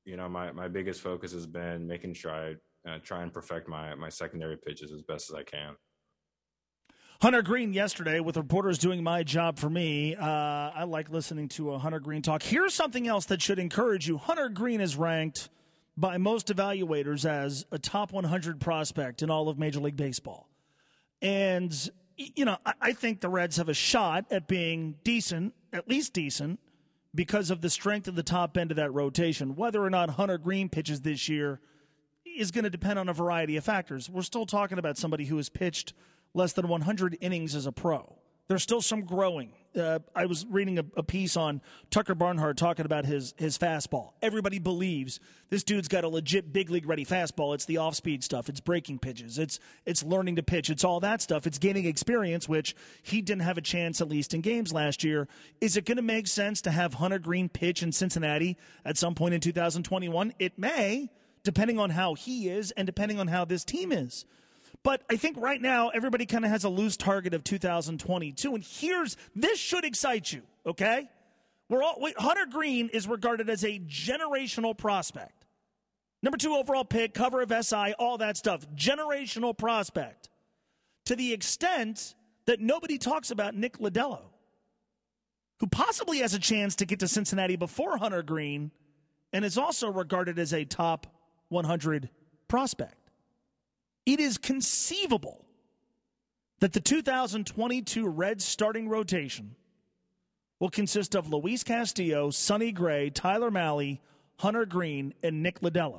L: my biggest focus has been making sure I try and perfect my secondary pitches as best as I can.
B: Hunter Greene yesterday with reporters doing my job for me. I like listening to a Hunter Greene talk. Here's something else that should encourage you. Hunter Greene is ranked by most evaluators as a top 100 prospect in all of Major League Baseball. And, I think the Reds have a shot at being decent, at least decent, because of the strength of the top end of that rotation. Whether or not Hunter Greene pitches this year is going to depend on a variety of factors. We're still talking about somebody who has pitched less than 100 innings as a pro. There's still some growing. I was reading a piece on Tucker Barnhart talking about his fastball. Everybody believes this dude's got a legit big league ready fastball. It's the off-speed stuff. It's breaking pitches. It's learning to pitch. It's all that stuff. It's gaining experience, which he didn't have a chance, at least in games last year. Is it going to make sense to have Hunter Greene pitch in Cincinnati at some point in 2021? It may, depending on how he is and depending on how this team is. But I think right now everybody kind of has a loose target of 2022. And this should excite you, okay? Hunter Greene is regarded as a generational prospect. Number 2 overall pick, cover of SI, all that stuff. Generational prospect. To the extent that nobody talks about Nick Lodolo, who possibly has a chance to get to Cincinnati before Hunter Greene and is also regarded as a top 100 prospect. It is conceivable that the 2022 Reds starting rotation will consist of Luis Castillo, Sonny Gray, Tyler Mahle, Hunter Greene, and Nick Lodolo.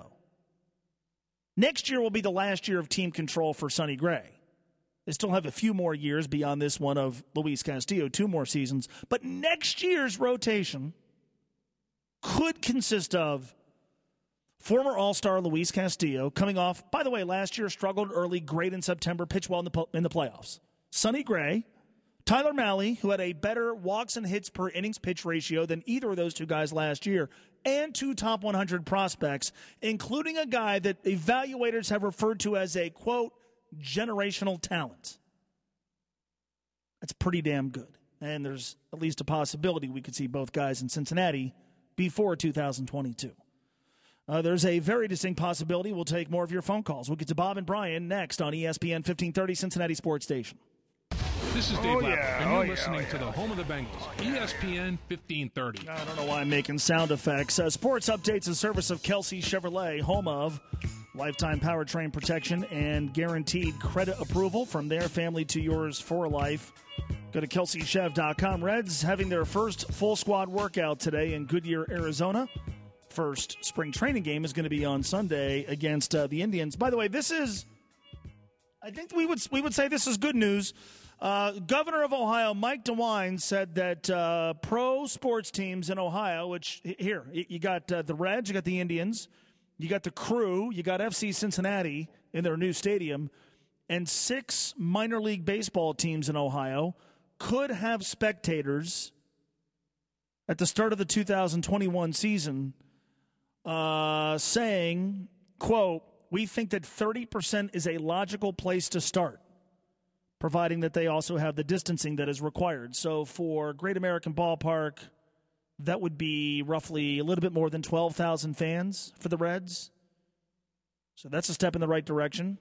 B: Next year will be the last year of team control for Sonny Gray. They still have a few more years beyond this one of Luis Castillo, 2 more seasons. But next year's rotation could consist of former All-Star Luis Castillo, coming off, by the way, last year struggled early, great in September, pitched well in the playoffs. Sonny Gray, Tyler Mahle, who had a better walks and hits per innings pitch ratio than either of those 2 guys last year, and 2 top 100 prospects, including a guy that evaluators have referred to as a, quote, generational talent. That's pretty damn good. And there's at least a possibility we could see both guys in Cincinnati before 2022. There's a very distinct possibility we'll take more of your phone calls. We'll get to Bob and Brian next on ESPN 1530 Cincinnati Sports Station.
A: This is Dave Lapper, and you're listening to the home of the Bengals, ESPN 1530.
B: I don't know why I'm making sound effects. Sports updates, a service of Kelsey Chevrolet, home of lifetime powertrain protection and guaranteed credit approval from their family to yours for life. Go to kelseychev.com. Reds having their first full squad workout today in Goodyear, Arizona. First spring training game is going to be on Sunday against the Indians. By the way, I think we would say this is good news. Governor of Ohio, Mike DeWine, said that pro sports teams in Ohio, which here, you got the Reds, you got the Indians, you got the Crew, you got FC Cincinnati in their new stadium, and 6 minor league baseball teams in Ohio could have spectators at the start of the 2021 season saying, quote, we think that 30% is a logical place to start, providing that they also have the distancing that is required. So for Great American Ballpark, that would be roughly a little bit more than 12,000 fans for the Reds. So that's a step in the right direction.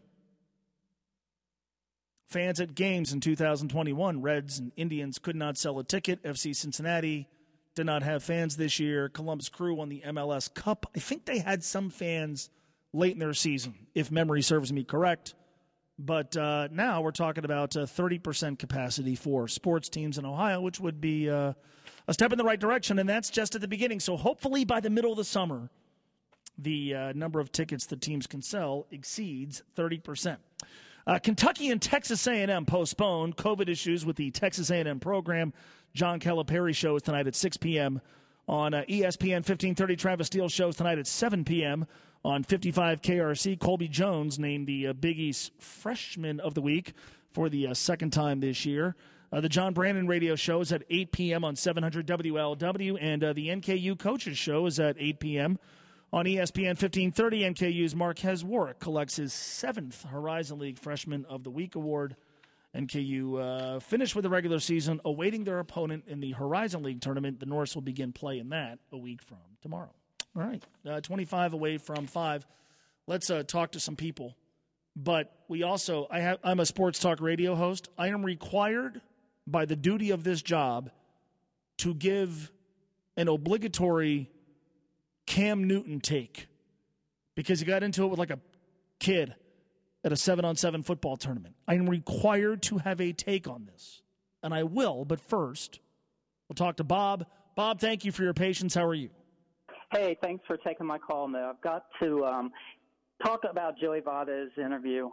B: Fans at games in 2021, Reds and Indians could not sell a ticket. FC Cincinnati did not have fans this year. Columbus Crew won the MLS Cup. I think they had some fans late in their season, if memory serves me correct. But now we're talking about 30% capacity for sports teams in Ohio, which would be a step in the right direction, and that's just at the beginning. So hopefully by the middle of the summer, the number of tickets the teams can sell exceeds 30%. Kentucky and Texas A&M postponed. COVID issues with the Texas A&M program. John Calipari shows tonight at 6 p.m. on ESPN 1530. Travis Steele shows tonight at 7 p.m. on 55 KRC. Colby Jones named the Big East Freshman of the Week for the second time this year. The John Brandon radio show is at 8 p.m. on 700 WLW, and the NKU Coaches Show is at 8 p.m. on ESPN 1530. NKU's Marquez Warwick collects his 7th Horizon League Freshman of the Week award. NKU finished with the regular season, awaiting their opponent in the Horizon League tournament. The Norse will begin play in that a week from tomorrow. All right. 25 away from 5. Let's talk to some people. But we also, I'm a sports talk radio host. I am required by the duty of this job to give an obligatory Cam Newton take because he got into it with like a kid at a 7-on-7 football tournament. I am required to have a take on this, and I will. But first, we'll talk to Bob. Bob, thank you for your patience. How are you?
P: Hey, thanks for taking my call, Mo. I've got to talk about Joey Votto's interview.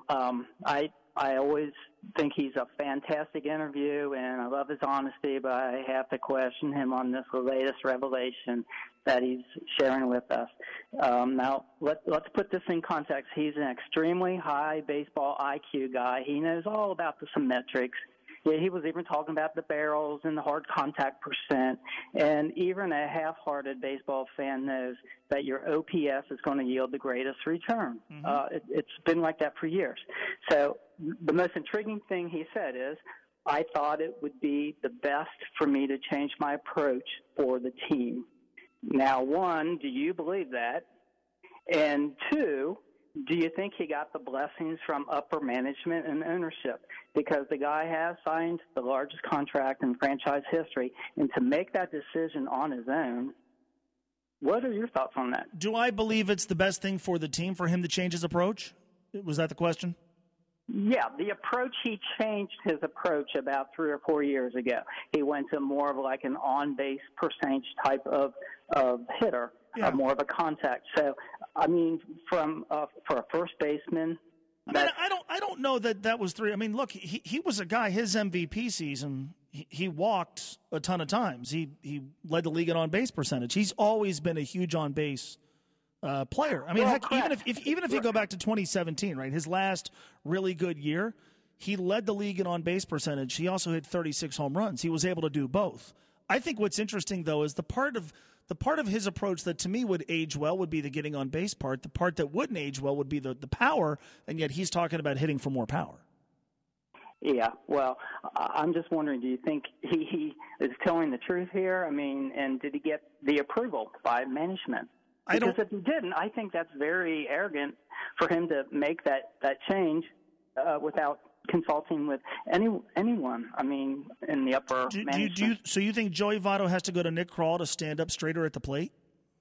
P: I always think he's a fantastic interview, and I love his honesty, but I have to question him on this latest revelation that he's sharing with us. Now, let's put this in context. He's an extremely high baseball IQ guy. He knows all about the metrics. Yeah, he was even talking about the barrels and the hard contact percent. And even a half-hearted baseball fan knows that your OPS is going to yield the greatest return. Mm-hmm. It's been like that for years. So the most intriguing thing he said is, I thought it would be the best for me to change my approach for the team. Now, one, do you believe that? And two, do you think he got the blessings from upper management and ownership? Because the guy has signed the largest contract in franchise history, and to make that decision on his own, what are your thoughts on that?
B: Do I believe it's the best thing for the team for him to change his approach? Was that the question?
P: Yeah, the approach, he changed his approach about 3 or 4 years ago. He went to more of like an on-base percentage type of hitter. Yeah. More of a contact. So, I mean, for a first baseman,
B: I don't know that was 3. I mean, look, he was a guy. His MVP season, he walked a ton of times. He led the league in on base percentage. He's always been a huge on base player. I mean, heck, even if you go back to 2017, right, his last really good year, he led the league in on base percentage. He also hit 36 home runs. He was able to do both. I think what's interesting though is the part of his approach that to me would age well would be the getting on base part. The part that wouldn't age well would be the power, and yet he's talking about hitting for more power.
P: Yeah, well, I'm just wondering, do you think he is telling the truth here? I mean, and did he get the approval by management? Because if he didn't, I think that's very arrogant for him to make that change without consulting with anyone. I mean, in the upper management.
B: So you think Joey Votto has to go to Nick Krall to stand up straighter at the plate?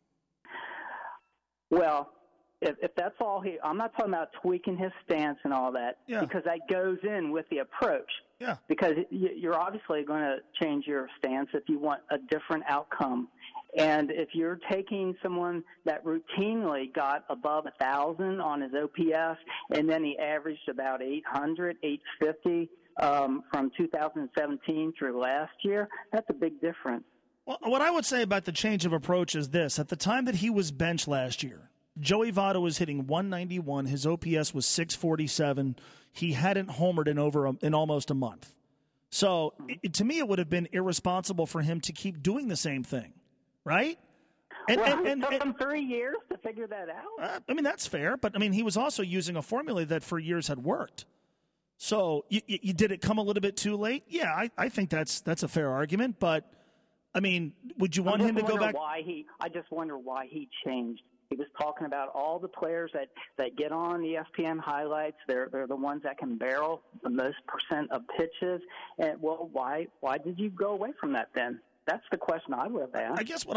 P: Well, if that's all I'm not talking about tweaking his stance and all that, because that goes in with the approach.
B: Yeah.
P: Because you're obviously going to change your stance if you want a different outcome. And if you're taking someone that routinely got above 1,000 on his OPS, and then he averaged about 800, 850 from 2017 through last year, that's a big difference.
B: Well, what I would say about the change of approach is this. At the time that he was benched last year, Joey Votto was hitting 191. His OPS was 647. He hadn't homered in almost a month. So to me, it would have been irresponsible for him to keep doing the same thing. Right?
P: It took him 3 years to figure that out.
B: I mean, that's fair. But, I mean, he was also using a formula that for years had worked. So did it come a little bit too late? Yeah, I think that's a fair argument. But, I mean, would you want him to go back?
P: I just wonder why he changed. He was talking about all the players that get on ESPN highlights. They're the ones that can barrel the most percent of pitches. And, well, why did you go away from that then? That's the question I would have asked.
B: I guess what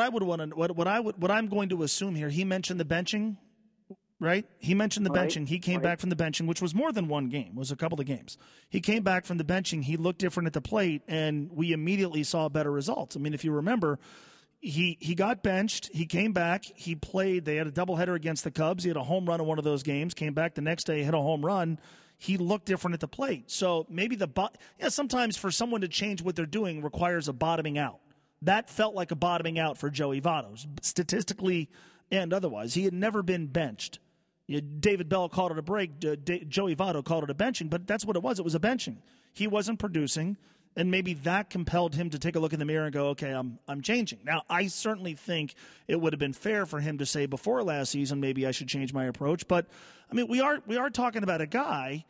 B: I'm going to assume here, he mentioned the benching, right? He mentioned the benching. He came back from the benching, which was more than one game. It was a couple of games. He came back from the benching. He looked different at the plate, and we immediately saw better results. I mean, if you remember, he got benched. He came back. He played. They had a doubleheader against the Cubs. He had a home run in one of those games. Came back the next day, hit a home run. He looked different at the plate. So maybe sometimes for someone to change what they're doing requires a bottoming out. That felt like a bottoming out for Joey Votto, statistically and otherwise. He had never been benched. David Bell called it a break. Joey Votto called it a benching, but that's what it was. It was a benching. He wasn't producing, and maybe that compelled him to take a look in the mirror and go, okay, I'm changing. Now, I certainly think it would have been fair for him to say before last season, maybe I should change my approach. But, I mean, we are talking about a guy,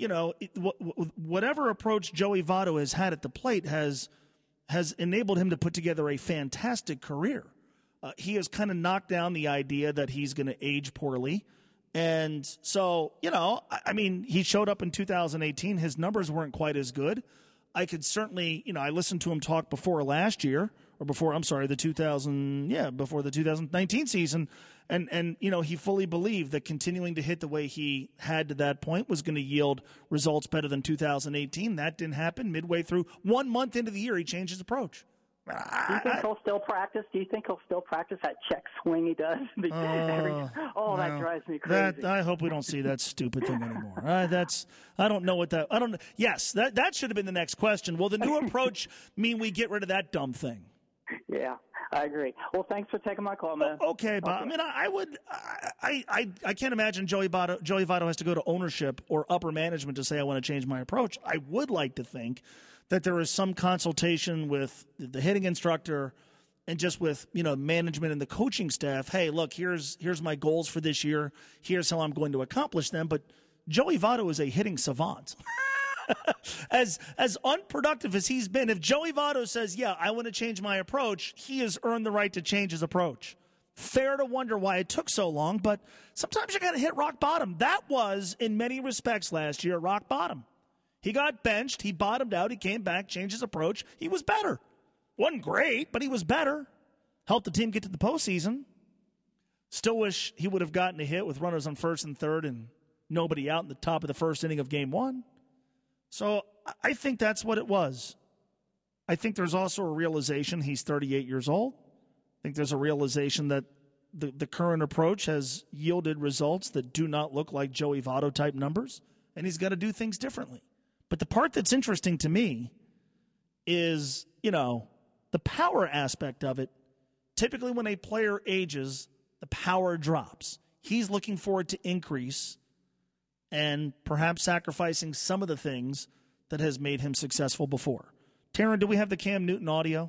B: whatever approach Joey Votto has had at the plate has enabled him to put together a fantastic career. He has kind of knocked down the idea that he's going to age poorly. And so, I mean, he showed up in 2018. His numbers weren't quite as good. I could certainly, I listened to him talk before last year, or before the 2019 season. And he fully believed that continuing to hit the way he had to that point was going to yield results better than 2018. That didn't happen. Midway through, 1 month into the year, he changed his approach.
P: Do you think he'll still practice? Do you think he'll still practice that check swing he does? That drives me crazy.
B: I hope we don't see that stupid thing anymore. I don't know what that. I don't. Yes, that should have been the next question. Will the new approach mean we get rid of that dumb thing?
P: Yeah, I agree. Well, thanks for taking my call, man.
B: Okay, Bob. Okay. I mean, I can't imagine Joey Votto has to go to ownership or upper management to say I want to change my approach. I would like to think that there is some consultation with the hitting instructor and just with management and the coaching staff. Hey, look, here's my goals for this year. Here's how I'm going to accomplish them. But Joey Votto is a hitting savant. As unproductive as he's been, if Joey Votto says, yeah, I want to change my approach, he has earned the right to change his approach. Fair to wonder why it took so long, but sometimes you got to hit rock bottom. That was, in many respects last year, rock bottom. He got benched. He bottomed out. He came back, changed his approach. He was better. Wasn't great, but he was better. Helped the team get to the postseason. Still wish he would have gotten a hit with runners on first and third and nobody out in the top of the first inning of Game 1. So I think that's what it was. I think there's also a realization he's 38 years old. I think there's a realization that the current approach has yielded results that do not look like Joey Votto type numbers, and he's got to do things differently. But the part that's interesting to me is, the power aspect of it. Typically when a player ages, the power drops. He's looking for it to increase and perhaps sacrificing some of the things that has made him successful before. Taryn, do we have the Cam Newton audio?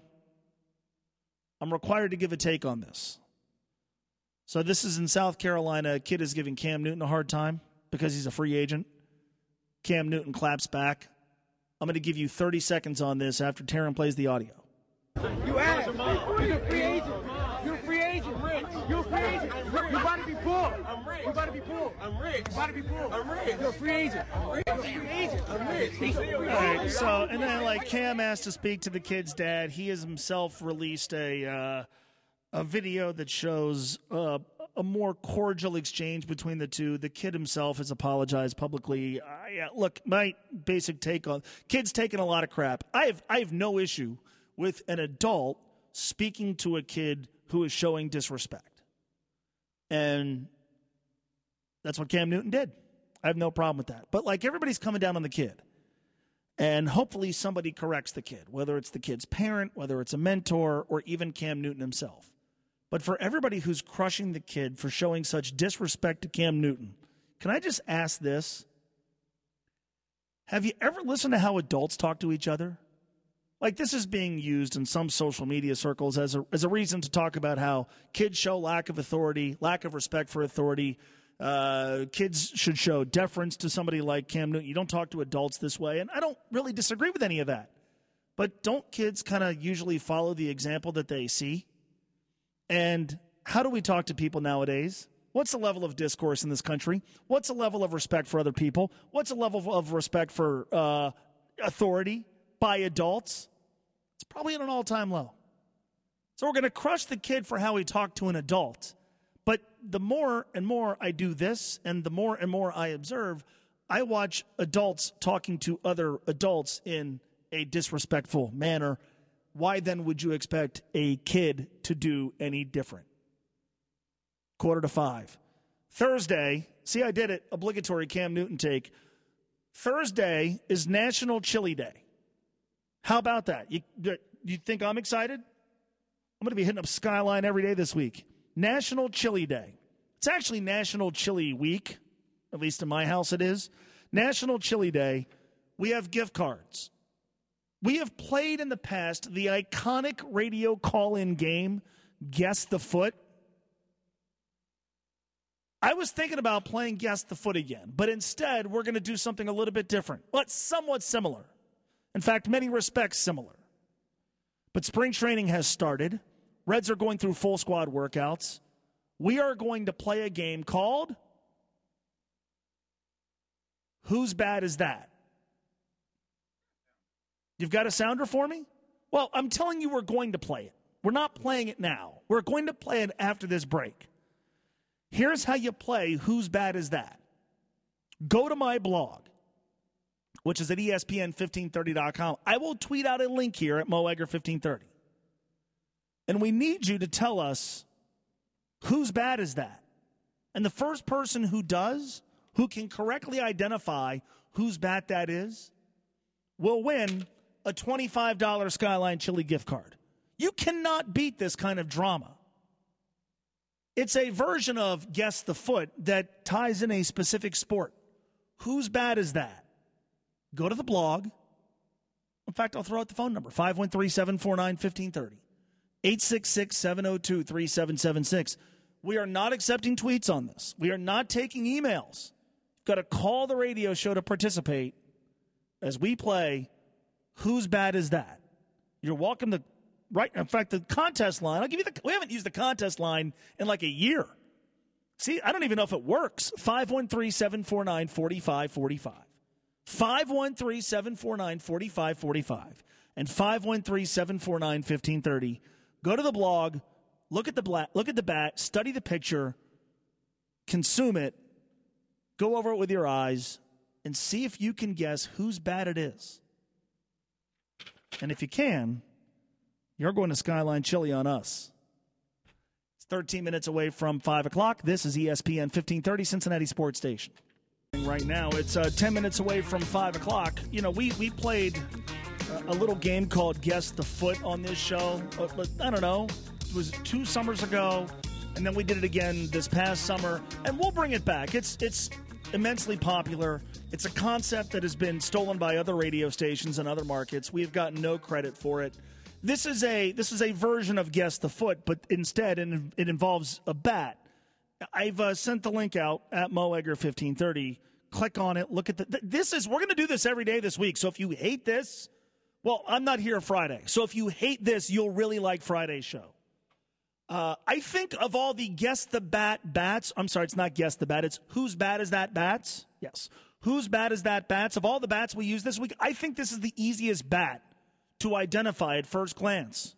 B: I'm required to give a take on this. So this is in South Carolina. A kid is giving Cam Newton a hard time because he's a free agent. Cam Newton claps back. I'm going to give you 30 seconds on this after Taryn plays the audio.
Q: You asked. You're a free agent. You're a free agent. I'm rich. You're a free agent. You're about to be poor. I'm rich. You're about to be poor. I'm rich. You're about to be poor. I'm rich. You're a free agent. I'm rich. You're a free agent. I'm rich.
B: All right, so, and then, Cam asked to speak to the kid's dad. He has himself released a video that shows a more cordial exchange between the two. The kid himself has apologized publicly. Look, my basic take on kids taking a lot of crap. I have no issue with an adult speaking to a kid who is showing disrespect. And that's what Cam Newton did. I have no problem with that. But everybody's coming down on the kid. And hopefully somebody corrects the kid, whether it's the kid's parent, whether it's a mentor, or even Cam Newton himself. But for everybody who's crushing the kid for showing such disrespect to Cam Newton, can I just ask this? Have you ever listened to how adults talk to each other? This is being used in some social media circles as a reason to talk about how kids show lack of authority, lack of respect for authority. Kids should show deference to somebody like Cam Newton. You don't talk to adults this way, and I don't really disagree with any of that. But don't kids kind of usually follow the example that they see? And how do we talk to people nowadays? What's the level of discourse in this country? What's the level of respect for other people? What's the level of respect for authority by adults? It's probably at an all-time low. So we're going to crush the kid for how he talked to an adult. But the more and more I do this, and the more and more I observe, I watch adults talking to other adults in a disrespectful manner. Why then would you expect a kid to do any different? 4:45. Thursday, see, I did it, obligatory Cam Newton take. Thursday is National Chili Day. How about that? You think I'm excited? I'm going to be hitting up Skyline every day this week. National Chili Day. It's actually National Chili Week. At least in my house it is. National Chili Day. We have gift cards. We have played in the past the iconic radio call-in game, Guess the Foot. I was thinking about playing Guess the Foot again, but instead we're going to do something a little bit different, but somewhat similar. In fact, many respects similar. But spring training has started. Reds are going through full squad workouts. We are going to play a game called Whose Bat Is That? You've got a sounder for me? Well, I'm telling you we're going to play it. We're not playing it now. We're going to play it after this break. Here's how you play Whose Bat Is That? Go to my blog, which is at ESPN1530.com. I will tweet out a link here at Mo Egger 1530. And we need you to tell us whose bat is that? And the first person who does, who can correctly identify whose bat that is, will win a $25 Skyline Chili gift card. You cannot beat this kind of drama. It's a version of Guess the Foot that ties in a specific sport. Whose bat is that? Go to the blog. In fact, I'll throw out the phone number, 513-749-1530. 866-702-3776. We are not accepting tweets on this. We are not taking emails. You've got to call the radio show to participate as we play Whose Bat Is That? You're welcome to, right? In fact, the contest line, I'll give you we haven't used the contest line in like a year. See, I don't even know if it works. 513-749-4545. 513-749-4545 and 513-749-1530. Go to the blog, look at the bat, study the picture, consume it, go over it with your eyes, and see if you can guess whose bat it is. And if you can, you're going to Skyline Chili on us. It's 13 minutes away from 5 o'clock. This is ESPN 1530, Cincinnati Sports Station. Right now, it's 10 minutes away from 5 o'clock. You know, we played a little game called Guess the Foot on this show. I don't know. It was 2 summers ago, and then we did it again this past summer, and we'll bring it back. It's immensely popular. It's a concept that has been stolen by other radio stations and other markets. We have gotten no credit for it. This is a version of Guess the Foot, but instead it involves a bat. I've sent the link out at Mo Egger 1530. Click on it. Look at we're going to do this every day this week. So if you hate this, well, I'm not here Friday. So if you hate this, you'll really like Friday's show. I think of all the Guess the Bat bats, I'm sorry, it's not Guess the Bat, it's Whose Bat Is That bats? Yes. Whose Bat Is That bats? Of all the bats we use this week, I think this is the easiest bat to identify at first glance.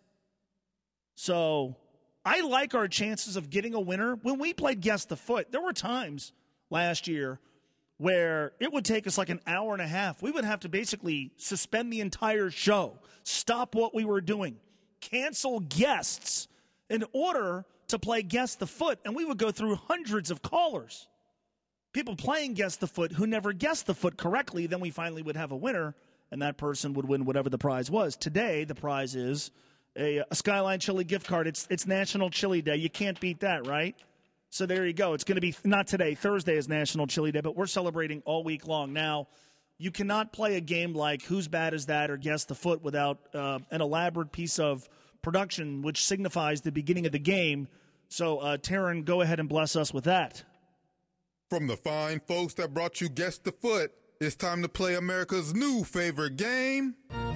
B: So I like our chances of getting a winner. When we played Guess the Foot, there were times last year where it would take us like an hour and a half. We would have to basically suspend the entire show, stop what we were doing, cancel guests in order to play Guess the Foot, and we would go through hundreds of callers. People playing Guess the Foot who never guessed the foot correctly, then we finally would have a winner, and that person would win whatever the prize was. Today, the prize is a Skyline Chili gift card. It's National Chili Day. You can't beat that, right? So there you go. It's going to be, not today, Thursday is National Chili Day, but we're celebrating all week long. Now, you cannot play a game like Whose Bat Is That or Guess the Foot without an elaborate piece of production which signifies the beginning of the game. So, Taryn, go ahead and bless us with that.
R: From the fine folks that brought you Guess the Foot, it's time to play America's new favorite game.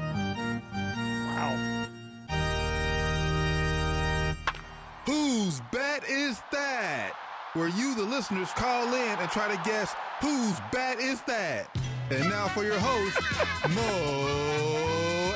B: Wow.
R: Whose bat is that? Where you, the listeners, call in and try to guess whose bat is that. And now for your host, Mo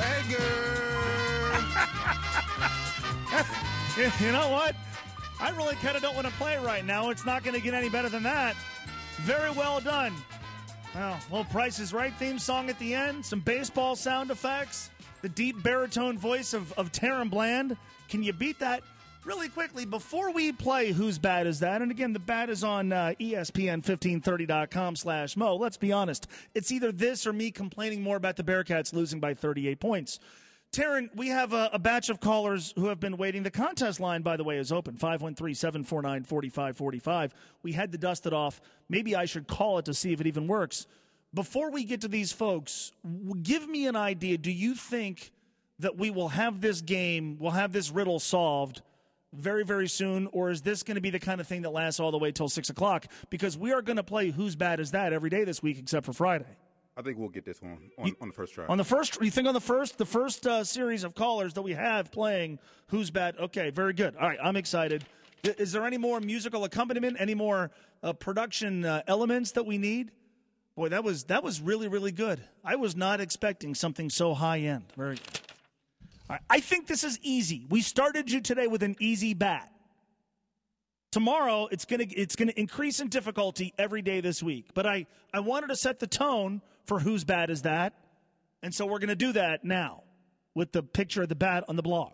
R: Egger.
B: You know what? I really kind of don't want to play right now. It's not going to get any better than that. Very well done. Well, little Price is Right theme song at the end, some baseball sound effects, the deep baritone voice of Taryn Bland. Can you beat that? Really quickly, before we play Whose Bat Is That? And again, the bat is on ESPN1530.com/Mo. Let's be honest. It's either this or me complaining more about the Bearcats losing by 38 points. Taryn, we have a batch of callers who have been waiting. The contest line, by the way, is open, 513-749-4545. We had to dust it off. Maybe I should call it to see if it even works. Before we get to these folks, give me an idea. Do you think that we will have this game, we'll have this riddle solved very, very soon, or is this going to be the kind of thing that lasts all the way till 6 o'clock? Because we are going to play Whose Bat Is That every day this week except for Friday.
R: I think we'll get this one on the first try.
B: On the first, you think on the first series of callers that we have playing Who's Bad? Okay, very good. All right, I'm excited. Is there any more musical accompaniment? Any more production elements that we need? Boy, that was really, really good. I was not expecting something so high end. Very good. All right, I think this is easy. We started you today with an easy bat. Tomorrow, it's gonna increase in difficulty every day this week. But I wanted to set the tone for Whose Bat Is That? And so we're going to do that now with the picture of the bat on the blog.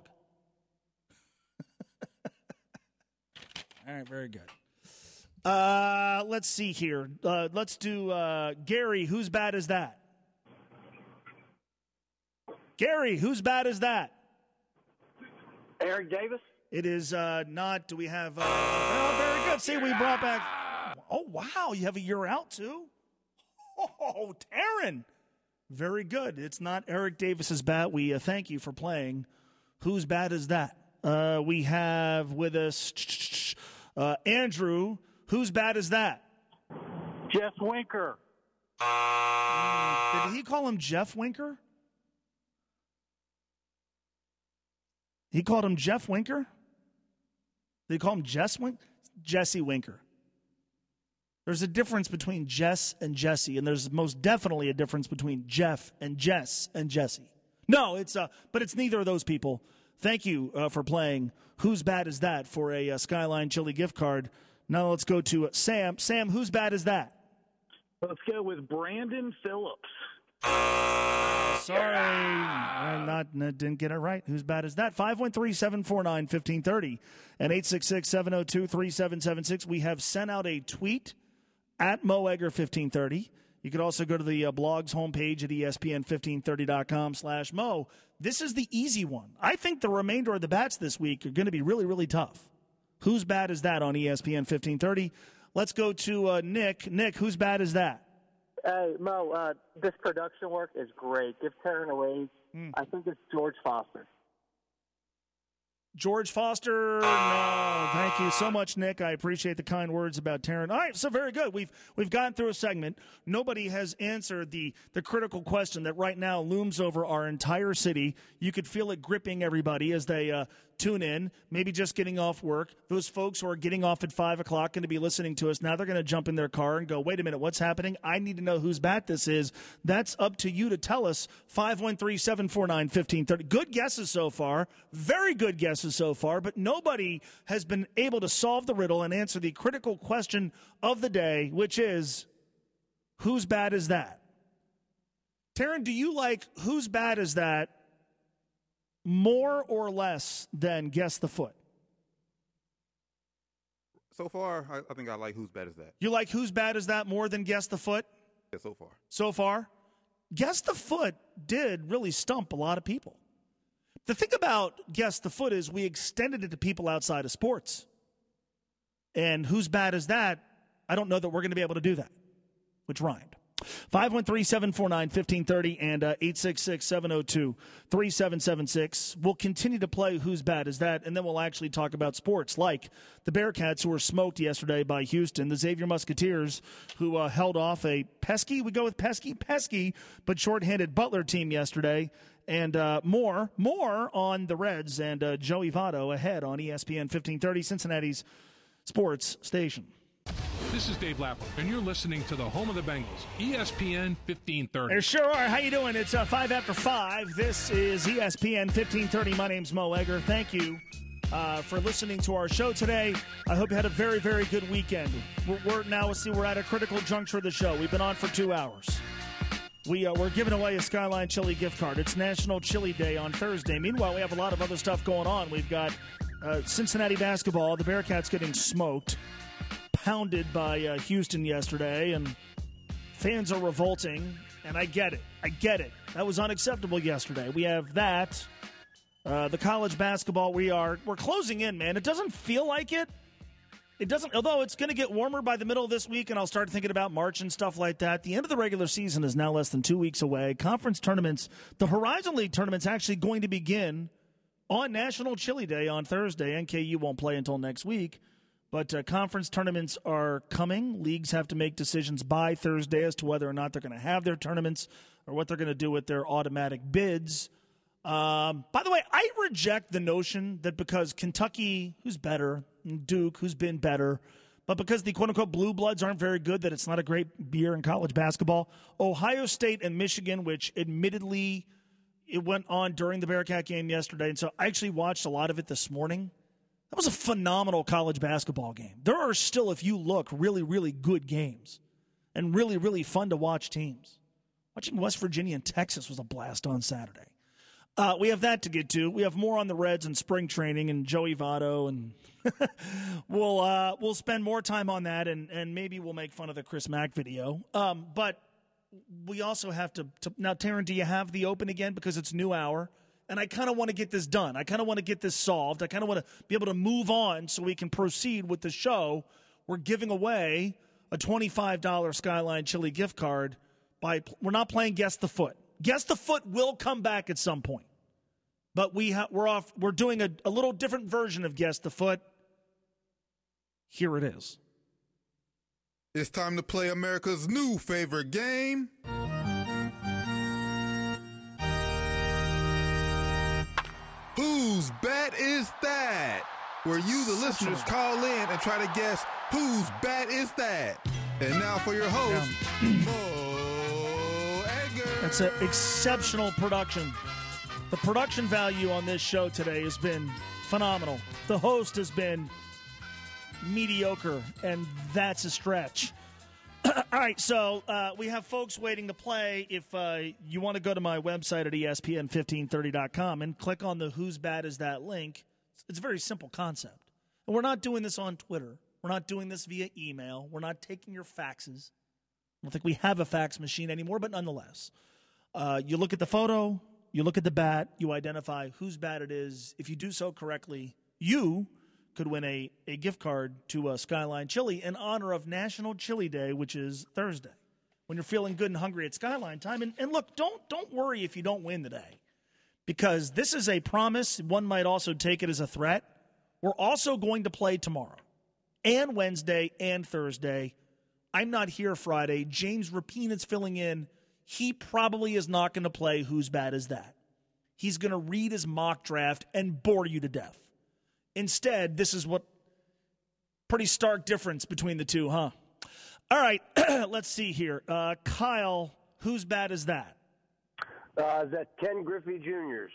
B: All right, very good. Let's see here. Let's do Gary, Whose Bat Is That? Gary, Whose Bat Is That?
J: Eric Davis?
B: It is not. Do we have? Oh, very good. See, we brought back. Oh, wow. You have a year out, too? Oh, Taryn. Very good. It's not Eric Davis's bat. We thank you for playing. Whose bat is that? We have with us Andrew. Whose bat is that?
G: Jeff Winker.
B: Did he call him Jeff Winker? He called him Jeff Winker? Did he call him Jesse Winker. There's a difference between Jess and Jesse, and there's most definitely a difference between Jeff and Jess and Jesse. No, but it's neither of those people. Thank you for playing Whose Bat Is That for a Skyline Chili gift card. Now let's go to Sam. Sam, whose bat is that?
G: Let's go with Brandon Phillips.
B: Sorry, I didn't get it right. Whose bat is that? 513-749-1530 and 866-702-3776. We have sent out a tweet at Mo Egger 1530. You could also go to the blog's homepage at ESPN1530.com/Mo. This is the easy one. I think the remainder of the bats this week are going to be really, really tough. Whose bat is that on ESPN 1530? Let's go to Nick. Nick, whose bat is that?
S: Hey, Mo, this production work is great. Give Taryn a raise. I think it's George Foster.
B: George Foster, no. Thank you so much, Nick. I appreciate the kind words about Taryn. All right, so very good. We've gotten through a segment. Nobody has answered the critical question that right now looms over our entire city. You could feel it gripping everybody as they tune in, maybe just getting off work. Those folks who are getting off at 5 o'clock going to be listening to us. Now they're going to jump in their car and go, wait a minute, what's happening? I need to know whose bat this is. That's up to you to tell us. 513-749-1530. Good guesses so far. Very good guesses so far, but nobody has been able to solve the riddle and answer the critical question of the day, which is, whose bat is that? Taryn, do you like whose bat is that more or less than Guess the Foot?
R: So far, I think I like whose bat is that.
B: You like whose bat is that more than Guess the Foot?
R: Yeah, so far.
B: So far? Guess the Foot did really stump a lot of people. The thing about Guess the Foot is we extended it to people outside of sports. And whose bat is that? I don't know that we're going to be able to do that, which rhymed. 513-749-1530 and 866-702-3776. We'll continue to play Whose Bat Is That, and then we'll actually talk about sports, like the Bearcats, who were smoked yesterday by Houston, the Xavier Musketeers, who held off a pesky, but shorthanded Butler team yesterday, and more on the Reds and Joey Votto ahead on ESPN 1530, Cincinnati's sports station.
A: This is Dave Lapper, and you're listening to the home of the Bengals, ESPN 1530.
B: There sure are. How you doing? It's 5 after 5. This is ESPN 1530. My name's Mo Egger. Thank you for listening to our show today. I hope you had a very, very good weekend. We're at a critical juncture of the show. We've been on for 2 hours. We're giving away a Skyline Chili gift card. It's National Chili Day on Thursday. Meanwhile, we have a lot of other stuff going on. We've got Cincinnati basketball. The Bearcats getting smoked, pounded by Houston yesterday, and fans are revolting, and I get it. That was unacceptable yesterday. We have that. The college basketball, we're closing in, man. It doesn't feel like it. It doesn't, although it's going to get warmer by the middle of this week, and I'll start thinking about March and stuff like that. The end of the regular season is now less than 2 weeks away. Conference tournaments, the Horizon League tournament's actually going to begin on National Chili Day on Thursday. NKU won't play until next week. But conference tournaments are coming. Leagues have to make decisions by Thursday as to whether or not they're going to have their tournaments or what they're going to do with their automatic bids. By the way, I reject the notion that because Kentucky, who's better, and Duke, who's been better, but because the quote-unquote blue bloods aren't very good, that it's not a great year in college basketball. Ohio State and Michigan, which admittedly it went on during the Bearcat game yesterday, and so I actually watched a lot of it this morning. That was a phenomenal college basketball game. There are still, if you look, really, really good games and really, really fun to watch teams. Watching West Virginia and Texas was a blast on Saturday. We have that to get to. We have more on the Reds and spring training and Joey Votto, and we'll spend more time on that, and maybe we'll make fun of the Chris Mack video. But we also have to now, Taryn, do you have the open again? Because it's new hour, and I kind of want to get this done. I kind of want to get this solved. I kind of want to be able to move on so we can proceed with the show. We're giving away a $25 Skyline Chili gift card. We're not playing Guess the Foot. Guess the Foot will come back at some point. But we're doing a little different version of Guess the Foot. Here it is.
R: It's time to play America's new favorite game. Whose bat is that? Where you, the listeners, call in and try to guess whose bat is that. And now for your host, Mo Edgar.
B: That's an exceptional production. The production value on this show today has been phenomenal. The host has been mediocre, and that's a stretch. All right, so we have folks waiting to play. If you want to go to my website at ESPN1530.com and click on the Whose Bat Is That link, it's a very simple concept. And we're not doing this on Twitter. We're not doing this via email. We're not taking your faxes. I don't think we have a fax machine anymore, but nonetheless. You look at the photo, you look at the bat, you identify whose bat it is. If you do so correctly, you could win a gift card to Skyline Chili in honor of National Chili Day, which is Thursday. When you're feeling good and hungry at Skyline time. And look, don't worry if you don't win today, because this is a promise. One might also take it as a threat. We're also going to play tomorrow and Wednesday and Thursday. I'm not here Friday. James Rapine is filling in. He probably is not going to play Whose Bat Is That. He's going to read his mock draft and bore you to death. Instead, this is what pretty stark difference between the two, huh? All right, let's see here. Kyle, whose bat is that?
T: Is that Ken Griffey Jr.'s?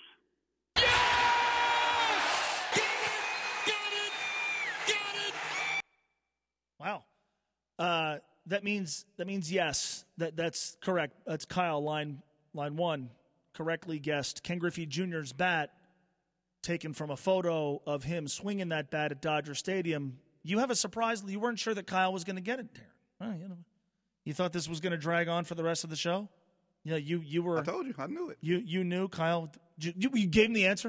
B: Wow. That means yes. That's correct. That's Kyle, line one. Correctly guessed. Ken Griffey Jr.'s bat, taken from a photo of him swinging that bat at Dodger Stadium. You have a surprise. You weren't sure that Kyle was going to get it there. You thought this was going to drag on for the rest of the show? Yeah, you were.
R: I told you. I knew it.
B: You knew, Kyle. You gave him the answer?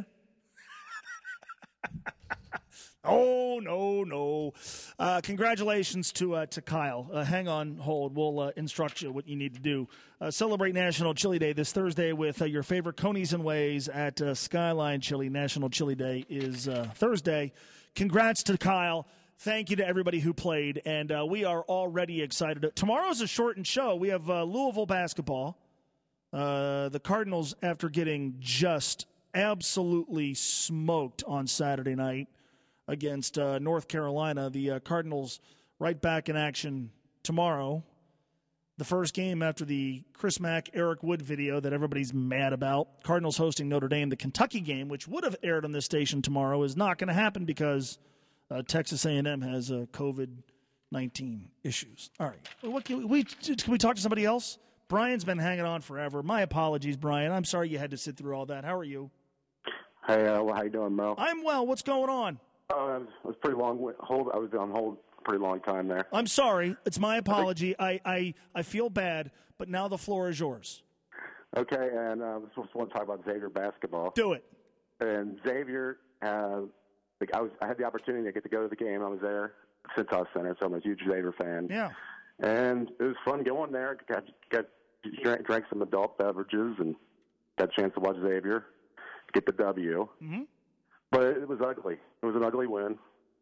B: Oh, no. Congratulations to Kyle. Hang on, hold. We'll instruct you what you need to do. Celebrate National Chili Day this Thursday with your favorite Conies and Ways at Skyline Chili. National Chili Day is Thursday. Congrats to Kyle. Thank you to everybody who played, and we are already excited. Tomorrow's a shortened show. We have Louisville basketball. The Cardinals, after getting just absolutely smoked on Saturday night against North Carolina, the Cardinals right back in action tomorrow. The first game after the Chris Mack, Eric Wood video that everybody's mad about. Cardinals hosting Notre Dame. The Kentucky game, which would have aired on this station tomorrow, is not going to happen because Texas A&M has COVID-19 issues. All right. Can we talk to somebody else? Brian's been hanging on forever. My apologies, Brian. I'm sorry you had to sit through all that. How are you?
T: Hey, how you doing, Mo?
B: I'm well. What's going on?
T: It was pretty long hold. I was on hold a pretty long time there.
B: I'm sorry. It's my apology. I feel bad, but now the floor is yours.
T: Okay, and I just want to talk about Xavier basketball.
B: Do it.
T: And Xavier, I had the opportunity to get to go to the game. I was there at Cintas Center, so I'm a huge Xavier fan.
B: Yeah.
T: And it was fun going there. Drank some adult beverages and got a chance to watch Xavier get the W.
B: Mm-hmm.
T: But it was ugly. It was an ugly win.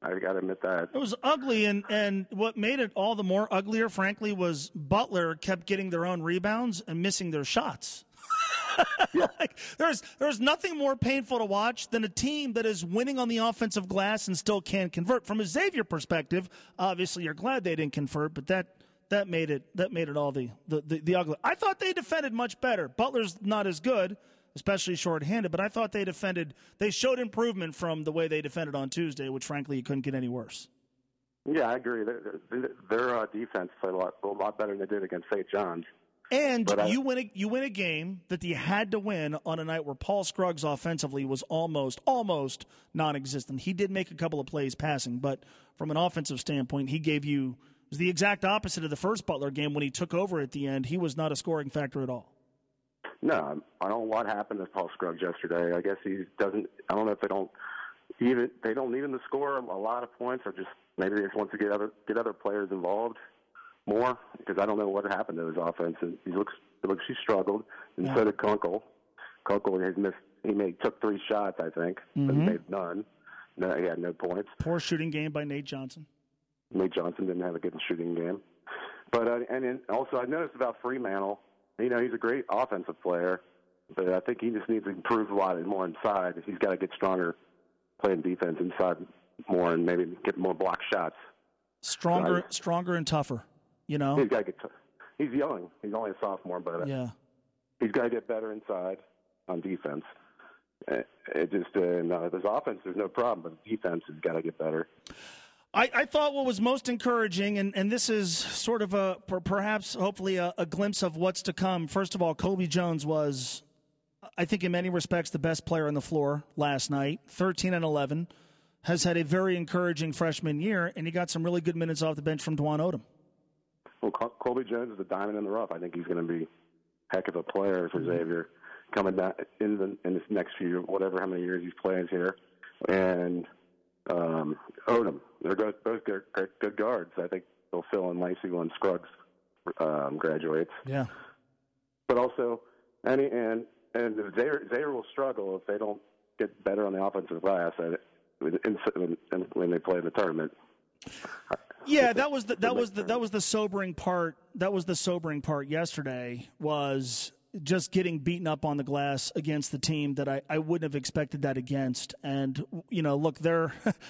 T: I got to admit that.
B: It was ugly, and what made it all the more uglier, frankly, was Butler kept getting their own rebounds and missing their shots. Like, there's nothing more painful to watch than a team that is winning on the offensive glass and still can't convert. From a Xavier perspective, obviously you're glad they didn't convert, but that made it all the ugly. I thought they defended much better. Butler's not as good, especially shorthanded, but I thought they showed improvement from the way they defended on Tuesday, which frankly you couldn't get any worse.
T: Yeah, I agree. Their defense played a lot better than they did against St. John's.
B: And you win a game that you had to win on a night where Paul Scruggs offensively was almost non-existent. He did make a couple of plays passing, but from an offensive standpoint, it was the exact opposite of the first Butler game when he took over at the end. He was not a scoring factor at all.
T: No, I don't know what happened to Paul Scruggs yesterday. I guess he doesn't. I don't know if they don't need him to score a lot of points, or just maybe they just want to get other players involved more, because I don't know what happened to his offense. And he struggled, and so did Kunkel. Kunkel took 3 shots, I think, but he made none. No, he had no points.
B: Poor shooting game by Nate Johnson.
T: Nate Johnson didn't have a good shooting game. But also I noticed about Fremantle, he's a great offensive player, but I think he just needs to improve a lot more inside. He's got to get stronger playing defense inside more and maybe get more block shots.
B: Stronger and tougher.
T: He's got to get. He's young. He's only a sophomore, but he's got to get better inside on defense. It just his offense, there's no problem, but defense has got to get better.
B: I thought what was most encouraging, and this is sort of hopefully a glimpse of what's to come. First of all, Colby Jones was, I think in many respects, the best player on the floor last night. 13 and 11, has had a very encouraging freshman year, and he got some really good minutes off the bench from Dwan Odom.
T: Well, Colby Jones is a diamond in the rough. I think he's going to be a heck of a player for Xavier coming back in this next few, how many years he's playing here. And Odom, they're both good guards. I think they'll fill in nicely when Scruggs graduates.
B: Yeah.
T: But also, and Xavier will struggle if they don't get better on the offensive glass when they play in the tournament.
B: Yeah, that was the sobering part. That was the sobering part yesterday, was just getting beaten up on the glass against the team that I wouldn't have expected that against. And look, they're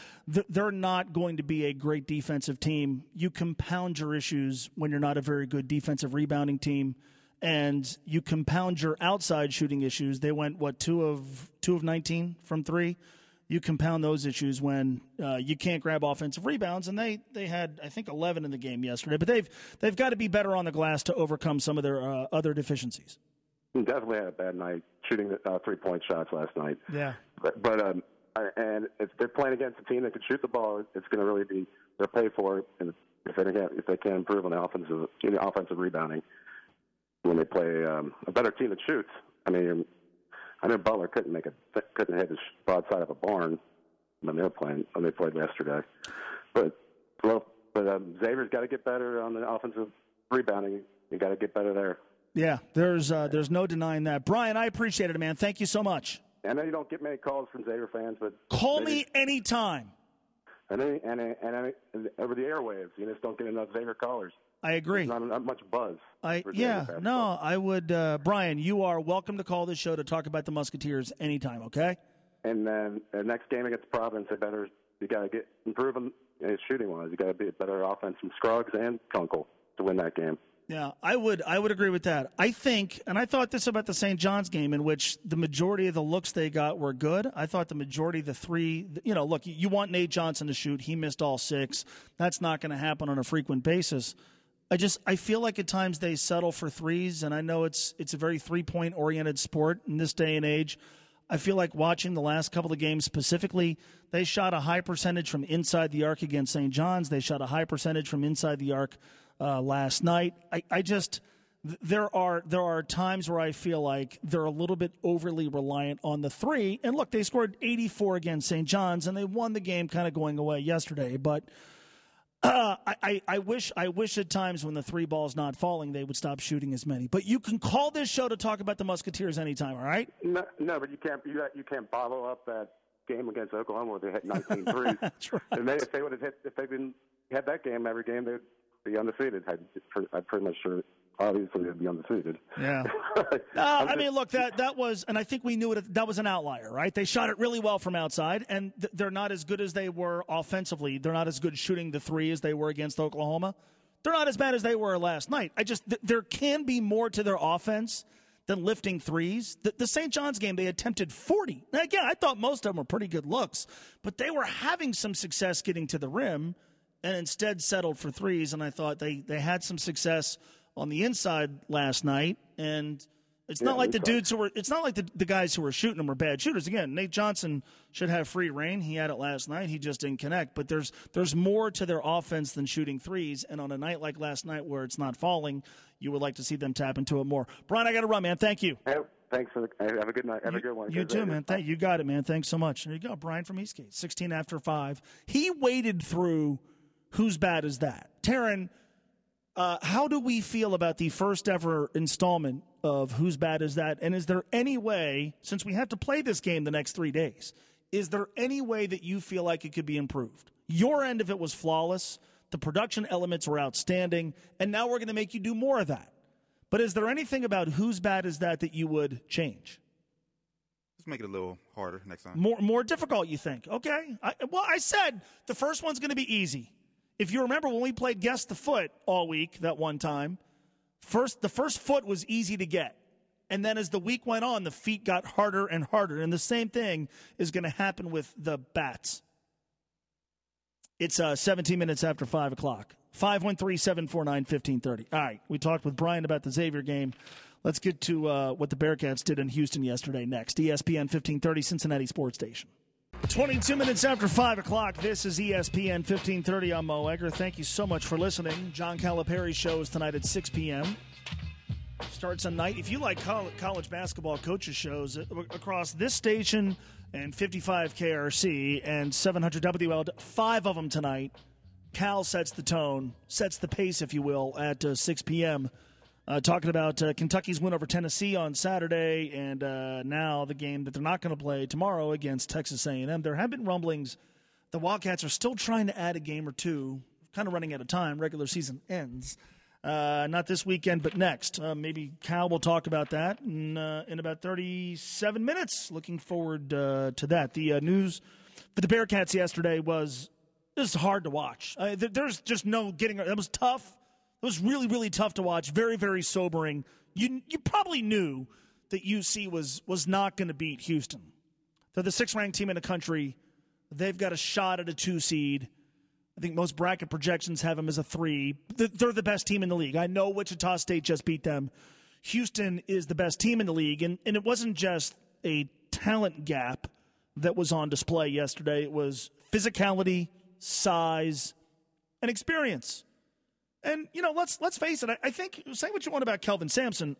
B: not going to be a great defensive team. You compound your issues when you're not a very good defensive rebounding team, and you compound your outside shooting issues. They went 2 of 19 from 3. You compound those issues when you can't grab offensive rebounds, and they had, I think, 11 in the game yesterday. But they've got to be better on the glass to overcome some of their other deficiencies.
T: He definitely had a bad night shooting 3-point shots last night.
B: Yeah.
T: But and if they're playing against a team that can shoot the ball, it's going to really be they'll pay for it. And if they can improve on the offensive rebounding when they play a better team that shoots. I mean, I know Butler couldn't hit the broadside of a barn when they played yesterday. But Xavier's got to get better on the offensive rebounding. You got to get better there.
B: Yeah, there's no denying that. Brian, I appreciate it, man. Thank you so much.
T: I know you don't get many calls from Xavier fans, but
B: call me anytime.
T: And over the airwaves, you just don't get enough Xavier callers.
B: I agree.
T: There's not much buzz.
B: I would. Brian, you are welcome to call this show to talk about the Musketeers anytime. Okay.
T: And then the next game against Providence, you got to get improving shooting wise. You got to be a better offense from Scruggs and Kunkel to win that game.
B: Yeah, I would agree with that. I think, and I thought this about the St. John's game, in which the majority of the looks they got were good. I thought the majority of the 3, look, you want Nate Johnson to shoot. He missed all 6. That's not going to happen on a frequent basis. I feel like at times they settle for threes, and I know it's a very 3-point oriented sport in this day and age. I feel like watching the last couple of games specifically, they shot a high percentage from inside the arc against St. John's. They shot a high percentage from inside the arc last night. There are times where I feel like they're a little bit overly reliant on the 3. And look, they scored 84 against St. John's, and they won the game kind of going away yesterday. But I wish at times when the 3 ball's not falling, they would stop shooting as many. But you can call this show to talk about the Musketeers anytime, all right?
T: No, but you can't bottle up that game against Oklahoma where they hit 19 threes.
B: That's right.
T: And if they would have had that game every game, they'd be undefeated. I'm pretty much sure. Obviously, they'd be undefeated.
B: Yeah. I mean, look, that was, and I think we knew it. That was an outlier, right? They shot it really well from outside, and they're not as good as they were offensively. They're not as good shooting the three as they were against Oklahoma. They're not as bad as they were last night. There can be more to their offense than lifting threes. The St. John's game, they attempted 40. Now, again, I thought most of them were pretty good looks, but they were having some success getting to the rim and instead settled for threes, and I thought they had some success on the inside last night, and it's not like the dudes who were. It's not like the guys who were shooting them were bad shooters. Again, Nate Johnson should have free reign. He had it last night. He just didn't connect. But there's more to their offense than shooting threes. And on a night like last night where it's not falling, you would like to see them tap into it more. Brian, I got to run, man. Thank you.
T: Thanks have a good night. Have a good one.
B: You too, man. You got it, man. Thanks so much. There you go, Brian from Eastgate, 16 after 5. He waded through whose bad is that, Taryn. How do we feel about the first ever installment of Whose Bad Is That? And is there any way, since we have to play this game the next 3 days, is there any way that you feel like it could be improved? Your end of it was flawless. The production elements were outstanding. And now we're going to make you do more of that. But is there anything about Whose Bad Is That you would change?
U: Let's make it a little harder next time.
B: More difficult, you think? Okay. I said the first one's going to be easy. If you remember when we played Guess the Foot all week that one time, the first foot was easy to get. And then as the week went on, the feet got harder and harder. And the same thing is going to happen with the bats. It's 17 minutes after 5 o'clock. 513-749-1530. All right, we talked with Brian about the Xavier game. Let's get to what the Bearcats did in Houston yesterday next. ESPN 1530, Cincinnati Sports Station. 22 minutes after 5 o'clock, this is ESPN 1530. I'm Mo Egger. Thank you so much for listening. John Calipari's show is tonight at 6 p.m. Starts on night. If you like college basketball coaches shows across this station and 55 KRC and 700 WL, 5 of them tonight, Cal sets the tone, sets the pace, if you will, at 6 p.m., talking about Kentucky's win over Tennessee on Saturday and now the game that they're not going to play tomorrow against Texas A&M. There have been rumblings. The Wildcats are still trying to add a game or two, kind of running out of time. Regular season ends. Not this weekend, but next. Maybe Cal will talk about that in about 37 minutes. Looking forward to that. The news for the Bearcats yesterday was hard to watch. There's just no getting – it was tough. It was really, really tough to watch. Very, very sobering. You probably knew that UC was not going to beat Houston. They're the 6th-ranked team in the country. They've got a shot at a 2 seed. I think most bracket projections have them as a 3. They're the best team in the league. I know Wichita State just beat them. Houston is the best team in the league, and it wasn't just a talent gap that was on display yesterday. It was physicality, size, and experience. And, let's face it. I think, say what you want about Kelvin Sampson.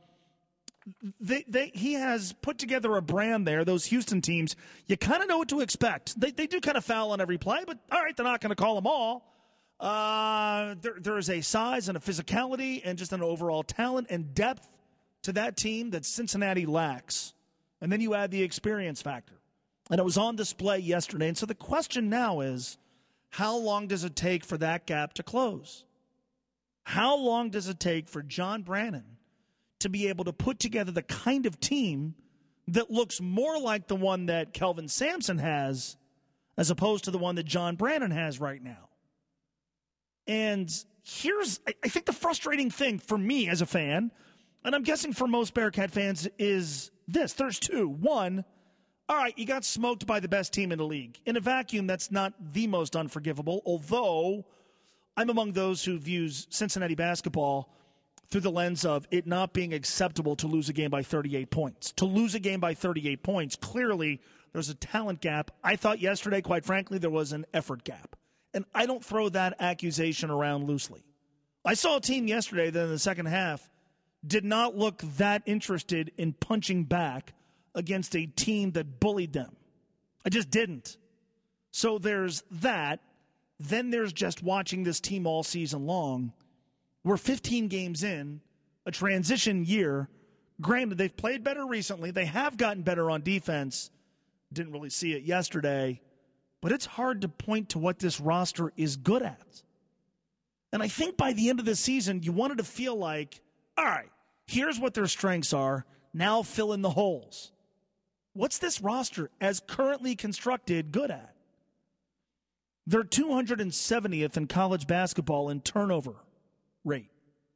B: He has put together a brand there, those Houston teams. You kind of know what to expect. They do kind of foul on every play, but, all right, they're not going to call them all. There is a size and a physicality and just an overall talent and depth to that team that Cincinnati lacks. And then you add the experience factor. And it was on display yesterday. And so the question now is, how long does it take for that gap to close? How long does it take for John Brannon to be able to put together the kind of team that looks more like the one that Kelvin Sampson has as opposed to the one that John Brannon has right now? And here's, I think, the frustrating thing for me as a fan, and I'm guessing for most Bearcat fans, is this. There's 2. 1, all right, you got smoked by the best team in the league. In a vacuum, that's not the most unforgivable, although I'm among those who views Cincinnati basketball through the lens of it not being acceptable to lose a game by 38 points. To lose a game by 38 points, clearly there's a talent gap. I thought yesterday, quite frankly, there was an effort gap. And I don't throw that accusation around loosely. I saw a team yesterday that in the second half did not look that interested in punching back against a team that bullied them. I just didn't. So there's that. Then there's just watching this team all season long. We're 15 games in, a transition year. Granted, they've played better recently. They have gotten better on defense. didn't really see it yesterday, but it's hard to point to what this roster is good at. And I think by the end of the season, you wanted to feel like, all right, here's what their strengths are. Now fill in the holes. What's this roster, as currently constructed, good at? They're 270th in college basketball in turnover rate.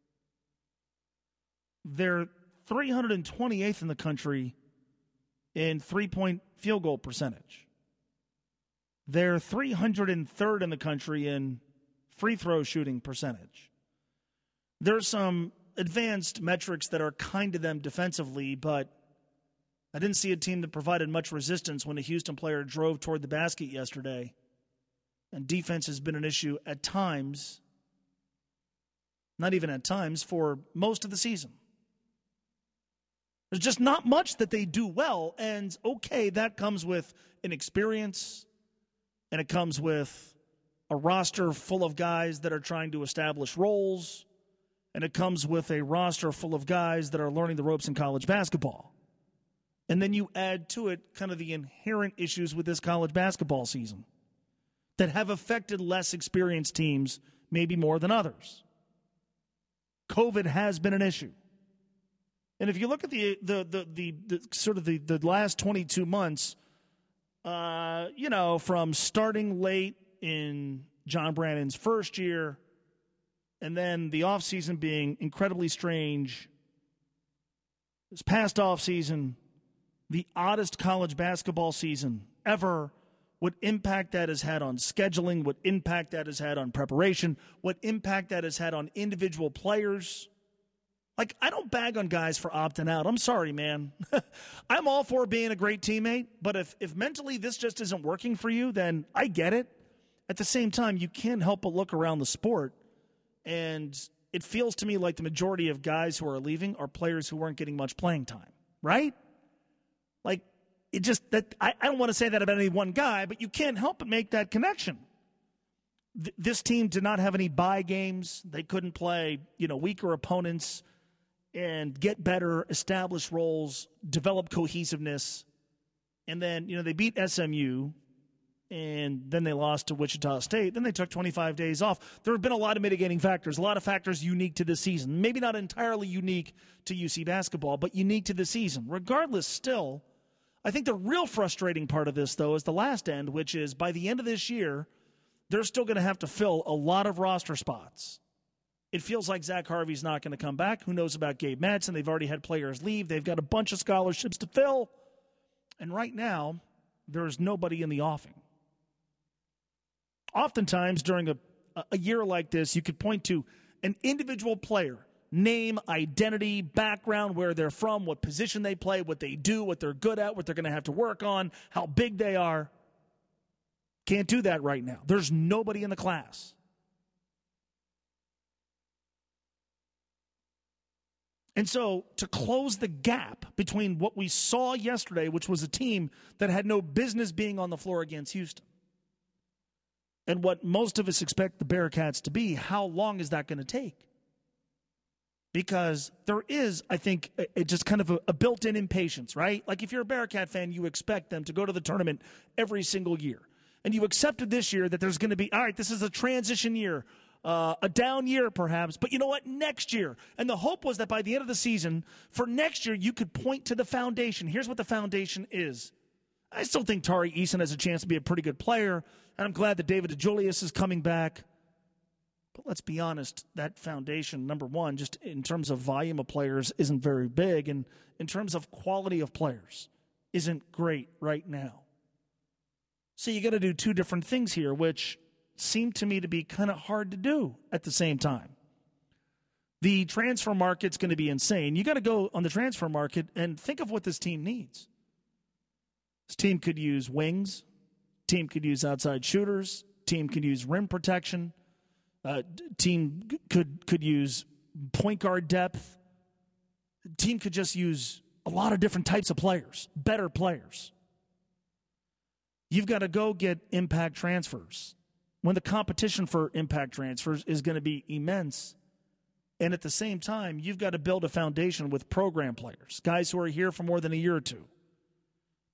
B: They're 328th in the country in three-point field goal percentage. They're 303rd in the country in free throw shooting percentage. There's some advanced metrics that are kind to them defensively, but I didn't see a team that provided much resistance when a Houston player drove toward the basket yesterday. And defense has been an issue at times, not even at times, for most of the season. There's just not much that they do well, and okay, that comes with inexperience, and it comes with a roster full of guys that are trying to establish roles, and it comes with a roster full of guys that are learning the ropes in college basketball. And then you add to it kind of the inherent issues with this college basketball season that have affected less experienced teams maybe more than others. COVID has been an issue. And if you look at the sort of the last 22 months, from starting late in John Brannon's first year and then the offseason being incredibly strange, this past offseason, the oddest college basketball season ever, what impact that has had on scheduling, what impact that has had on preparation, what impact that has had on individual players. Like, I don't bag on guys for opting out. I'm sorry, man. I'm all for being a great teammate, but if mentally this just isn't working for you, then I get it. At the same time, you can't help but look around the sport, and it feels to me like the majority of guys who are leaving are players who weren't getting much playing time, right? Like, it just that I don't want to say that about any one guy, but you can't help but make that connection. This team did not have any bye games. They couldn't play, weaker opponents and get better, establish roles, develop cohesiveness. And then, they beat SMU, and then they lost to Wichita State. Then they took 25 days off. There have been a lot of mitigating factors, a lot of factors unique to this season. Maybe not entirely unique to UC basketball, but unique to the season. Regardless, still, I think the real frustrating part of this, though, is the last end, which is by the end of this year, they're still going to have to fill a lot of roster spots. It feels like Zach Harvey's not going to come back. Who knows about Gabe Madsen? They've already had players leave. They've got a bunch of scholarships to fill. And right now, there's nobody in the offing. Oftentimes, during a year like this, you could point to an individual player, name, identity, background, where they're from, what position they play, what they do, what they're good at, what they're going to have to work on, how big they are. Can't do that right now. There's nobody in the class. And so to close the gap between what we saw yesterday, which was a team that had no business being on the floor against Houston, and what most of us expect the Bearcats to be, how long is that going to take? Because there is, I think, just kind of a built-in impatience, right? Like if you're a Bearcat fan, you expect them to go to the tournament every single year. And you accepted this year that there's going to be, all right, this is a transition year, a down year perhaps, but you know what, next year. And the hope was that by the end of the season, for next year, you could point to the foundation. Here's what the foundation is. I still think Tari Eason has a chance to be a pretty good player, and I'm glad that David DeJulius is coming back. But let's be honest, that foundation, number one, just in terms of volume of players, isn't very big, and in terms of quality of players, isn't great right now. So you got to do two different things here, which seem to me to be kind of hard to do at the same time. The transfer market's going to be insane. You got to go on the transfer market and think of what this team needs. This team could use wings. Team could use outside shooters. Team could use rim protection. Team could use point guard depth. Team could just use a lot of different types of players, better players. You've got to go get impact transfers when the competition for impact transfers is going to be immense. And at the same time, you've got to build a foundation with program players, guys who are here for more than a year or two,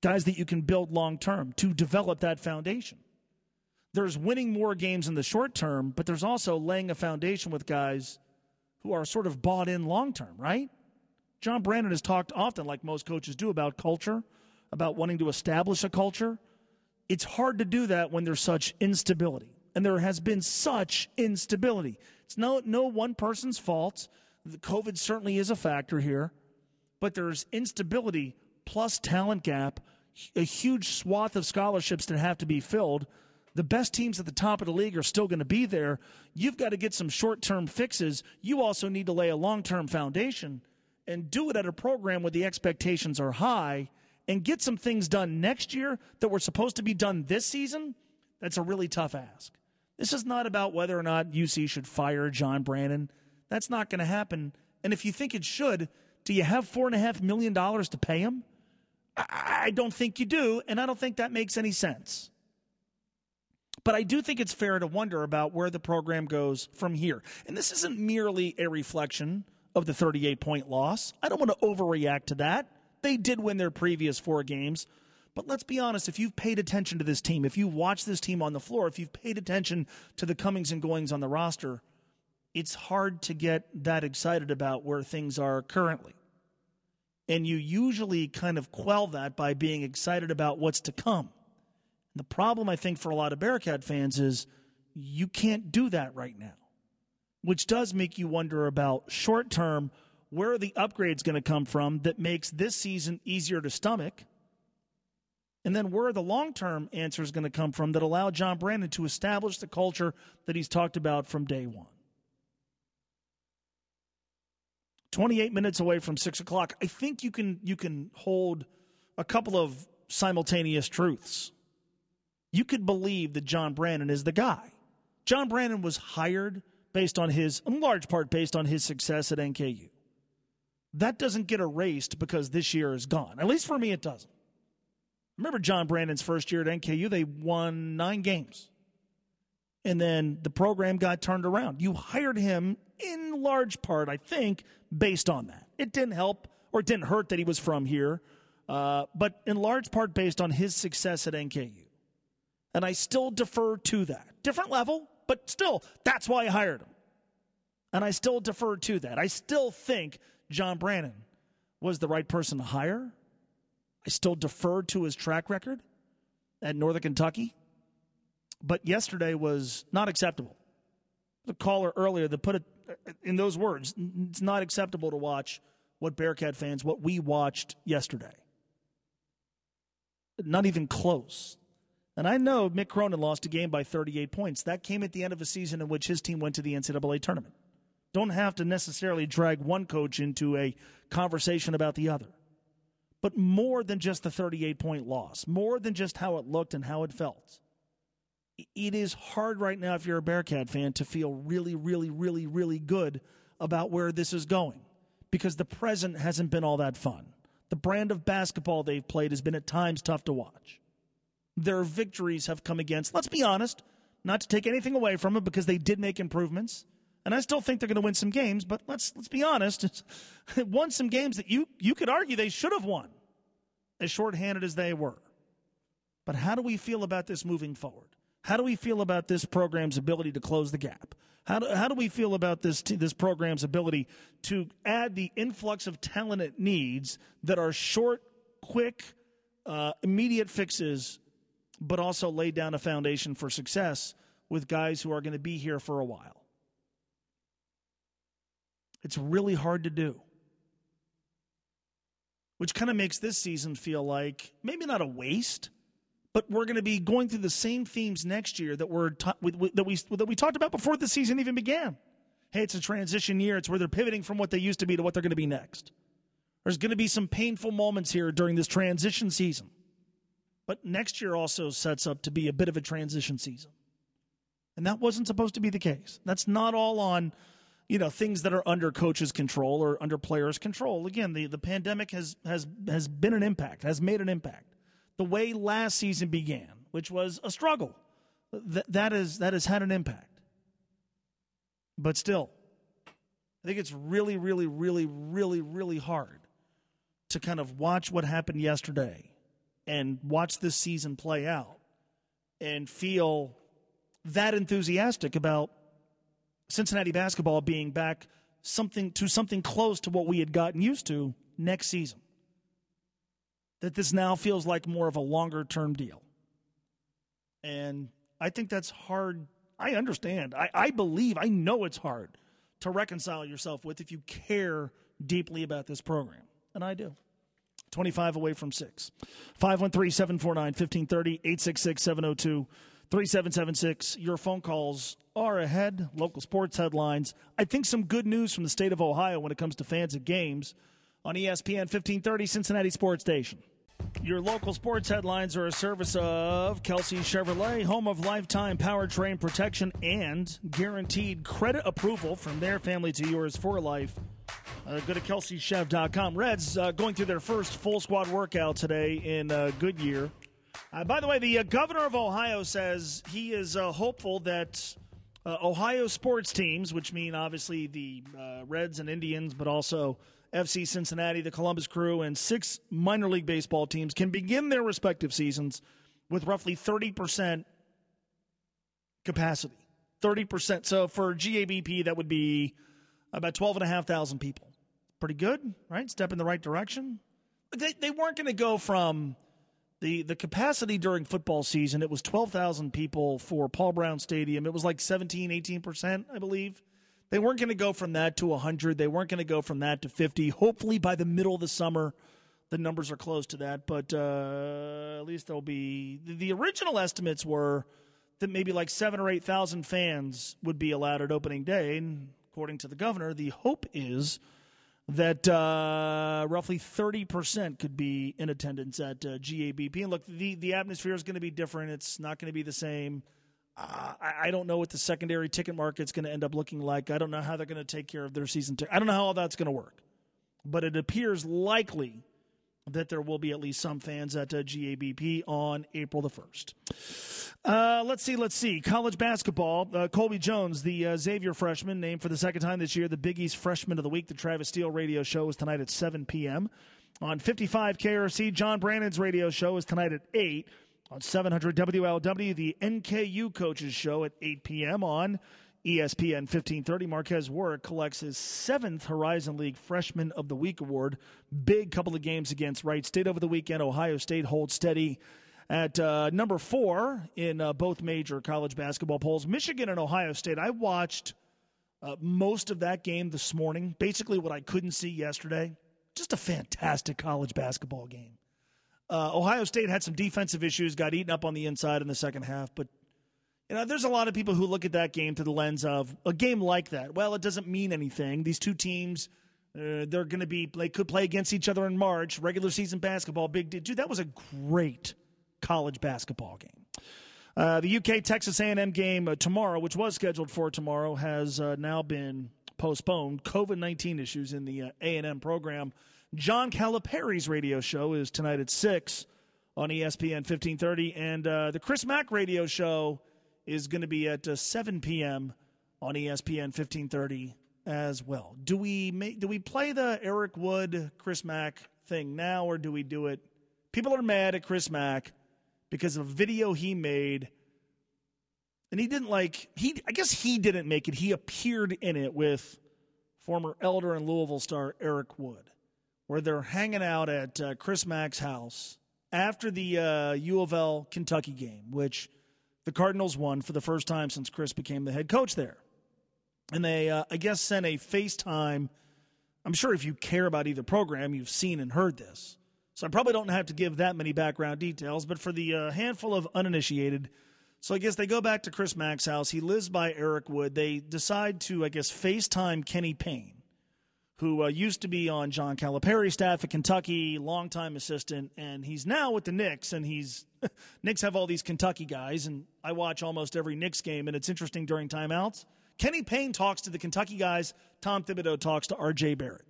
B: guys that you can build long-term to develop that foundation. There's winning more games in the short term, but there's also laying a foundation with guys who are sort of bought in long-term, right? John Brannen has talked often, like most coaches do, about culture, about wanting to establish a culture. It's hard to do that when there's such instability, and there has been such instability. It's no one person's fault. The COVID certainly is a factor here, but there's instability plus talent gap, a huge swath of scholarships that have to be filled. The best teams at the top of the league are still going to be there. You've got to get some short-term fixes. You also need to lay a long-term foundation and do it at a program where the expectations are high and get some things done next year that were supposed to be done this season. That's a really tough ask. This is not about whether or not UC should fire John Brannen. That's not going to happen. And if you think it should, do you have $4.5 million to pay him? I don't think you do, and I don't think that makes any sense. But I do think it's fair to wonder about where the program goes from here. And this isn't merely a reflection of the 38-point loss. I don't want to overreact to that. They did win their previous 4 games. But let's be honest, if you've paid attention to this team, if you watch this team on the floor, if you've paid attention to the comings and goings on the roster, it's hard to get that excited about where things are currently. And you usually kind of quell that by being excited about what's to come. And the problem, I think, for a lot of Bearcat fans is you can't do that right now, which does make you wonder about short-term, where are the upgrades going to come from that makes this season easier to stomach? And then where are the long-term answers going to come from that allow John Brannen to establish the culture that he's talked about from day one? 28 minutes away from 6 o'clock. I think you can hold a couple of simultaneous truths. You could believe that John Brannen is the guy. John Brannen was hired in large part based on his success at NKU. That doesn't get erased because this year is gone. At least for me, it doesn't. Remember John Brannen's first year at NKU, they won 9 games. And then the program got turned around. You hired him in large part, I think, based on that. It didn't help or it didn't hurt that he was from here, but in large part based on his success at NKU. And I still defer to that. Different level, but still, that's why I hired him. And I still defer to that. I still think John Brannen was the right person to hire. I still defer to his track record at Northern Kentucky. But yesterday was not acceptable. The caller earlier that put it in those words, it's not acceptable to watch what we watched yesterday. Not even close. And I know Mick Cronin lost a game by 38 points. That came at the end of a season in which his team went to the NCAA tournament. Don't have to necessarily drag one coach into a conversation about the other. But more than just the 38-point loss, more than just how it looked and how it felt. It is hard right now, if you're a Bearcat fan, to feel really, really, really, really good about where this is going because the present hasn't been all that fun. The brand of basketball they've played has been at times tough to watch. Their victories have come against, let's be honest, not to take anything away from it because they did make improvements, and I still think they're going to win some games, but let's be honest, won some games that you could argue they should have won, as shorthanded as they were. But how do we feel about this moving forward? How do we feel about this program's ability to close the gap? How do we feel about this program's ability to add the influx of talent it needs that are short, quick, immediate fixes, but also lay down a foundation for success with guys who are going to be here for a while? It's really hard to do, which kind of makes this season feel like maybe not a waste, but we're going to be going through the same themes next year that we talked about before the season even began. Hey, it's a transition year. It's where they're pivoting from what they used to be to what they're going to be next. There's going to be some painful moments here during this transition season. But next year also sets up to be a bit of a transition season. And that wasn't supposed to be the case. That's not all on, things that are under coaches' control or under players' control. Again, the pandemic has been an impact, has made an impact. The way last season began, which was a struggle, that has had an impact. But still, I think it's really, really, really, really, really hard to kind of watch what happened yesterday and watch this season play out and feel that enthusiastic about Cincinnati basketball being back something close to what we had gotten used to next season. That this now feels like more of a longer-term deal. And I think that's hard. I understand. I believe, I know it's hard to reconcile yourself with if you care deeply about this program. And I do. 25 away from 6. 513-749-1530, 866-702-3776. Your phone calls are ahead. Local sports headlines. I think some good news from the state of Ohio when it comes to fans of games on ESPN 1530, Cincinnati Sports Station. Your local sports headlines are a service of Kelsey Chevrolet, home of lifetime powertrain protection and guaranteed credit approval from their family to yours for life. Go to KelseyChev.com. Reds going through their first full squad workout today in Goodyear. By the way, the governor of Ohio says he is hopeful that Ohio sports teams, which mean obviously the Reds and Indians, but also FC Cincinnati, the Columbus Crew, and 6 minor league baseball teams can begin their respective seasons with roughly 30% capacity. 30%. So for GABP, that would be about 12,500 people. Pretty good, right? Step in the right direction. They weren't going to go from the capacity during football season. It was 12,000 people for Paul Brown Stadium. It was like 17, 18%, I believe. They weren't going to go from that to 100. They weren't going to go from that to 50. Hopefully by the middle of the summer, the numbers are close to that. But at least there'll be – the original estimates were that maybe like 7,000 or 8,000 fans would be allowed at opening day. And according to the governor, the hope is that roughly 30% could be in attendance at GABP. And look, the atmosphere is going to be different. It's not going to be the same. I don't know what the secondary ticket market's going to end up looking like. I don't know how they're going to take care of their season ticket. I don't know how all that's going to work. But it appears likely that there will be at least some fans at GABP on April the 1st. Let's see. College basketball. Colby Jones, the Xavier freshman, named for the second time this year the Big East Freshman of the Week. The Travis Steele radio show is tonight at 7 p.m. On 55 KRC, John Brannon's radio show is tonight at 8. On 700 WLW, the NKU Coaches Show at 8 p.m. on ESPN 1530. Marquez Warwick collects his 7th Horizon League Freshman of the Week award. Big couple of games against Wright State over the weekend. Ohio State holds steady at number 4 in both major college basketball polls. Michigan and Ohio State. I watched most of that game this morning. Basically what I couldn't see yesterday. Just a fantastic college basketball game. Ohio State had some defensive issues, got eaten up on the inside in the second half. But, there's a lot of people who look at that game through the lens of a game like that. Well, it doesn't mean anything. These two teams, they could play against each other in March, regular season basketball, big deal. Dude, that was a great college basketball game. The UK-Texas A&M game tomorrow, which was scheduled for tomorrow, has now been postponed. COVID-19 issues in the A&M program. John Calipari's radio show is tonight at 6 on ESPN 1530, and the Chris Mack radio show is going to be at 7 p.m. on ESPN 1530 as well. Do we play the Eric Wood, Chris Mack thing now, or do we do it? People are mad at Chris Mack because of a video he made, and I guess he didn't make it. He appeared in it with former Elder and Louisville star Eric Wood, where they're hanging out at Chris Mack's house after the U of L Kentucky game, which the Cardinals won for the first time since Chris became the head coach there. And they, I guess, sent a FaceTime. I'm sure if you care about either program, you've seen and heard this. So I probably don't have to give that many background details, but for the handful of uninitiated, so I guess they go back to Chris Mack's house. He lives by Eric Wood. They decide to, I guess, FaceTime Kenny Payne, who used to be on John Calipari's staff at Kentucky, longtime assistant, and he's now with the Knicks, and Knicks have all these Kentucky guys, and I watch almost every Knicks game, and it's interesting during timeouts. Kenny Payne talks to the Kentucky guys. Tom Thibodeau talks to R.J. Barrett.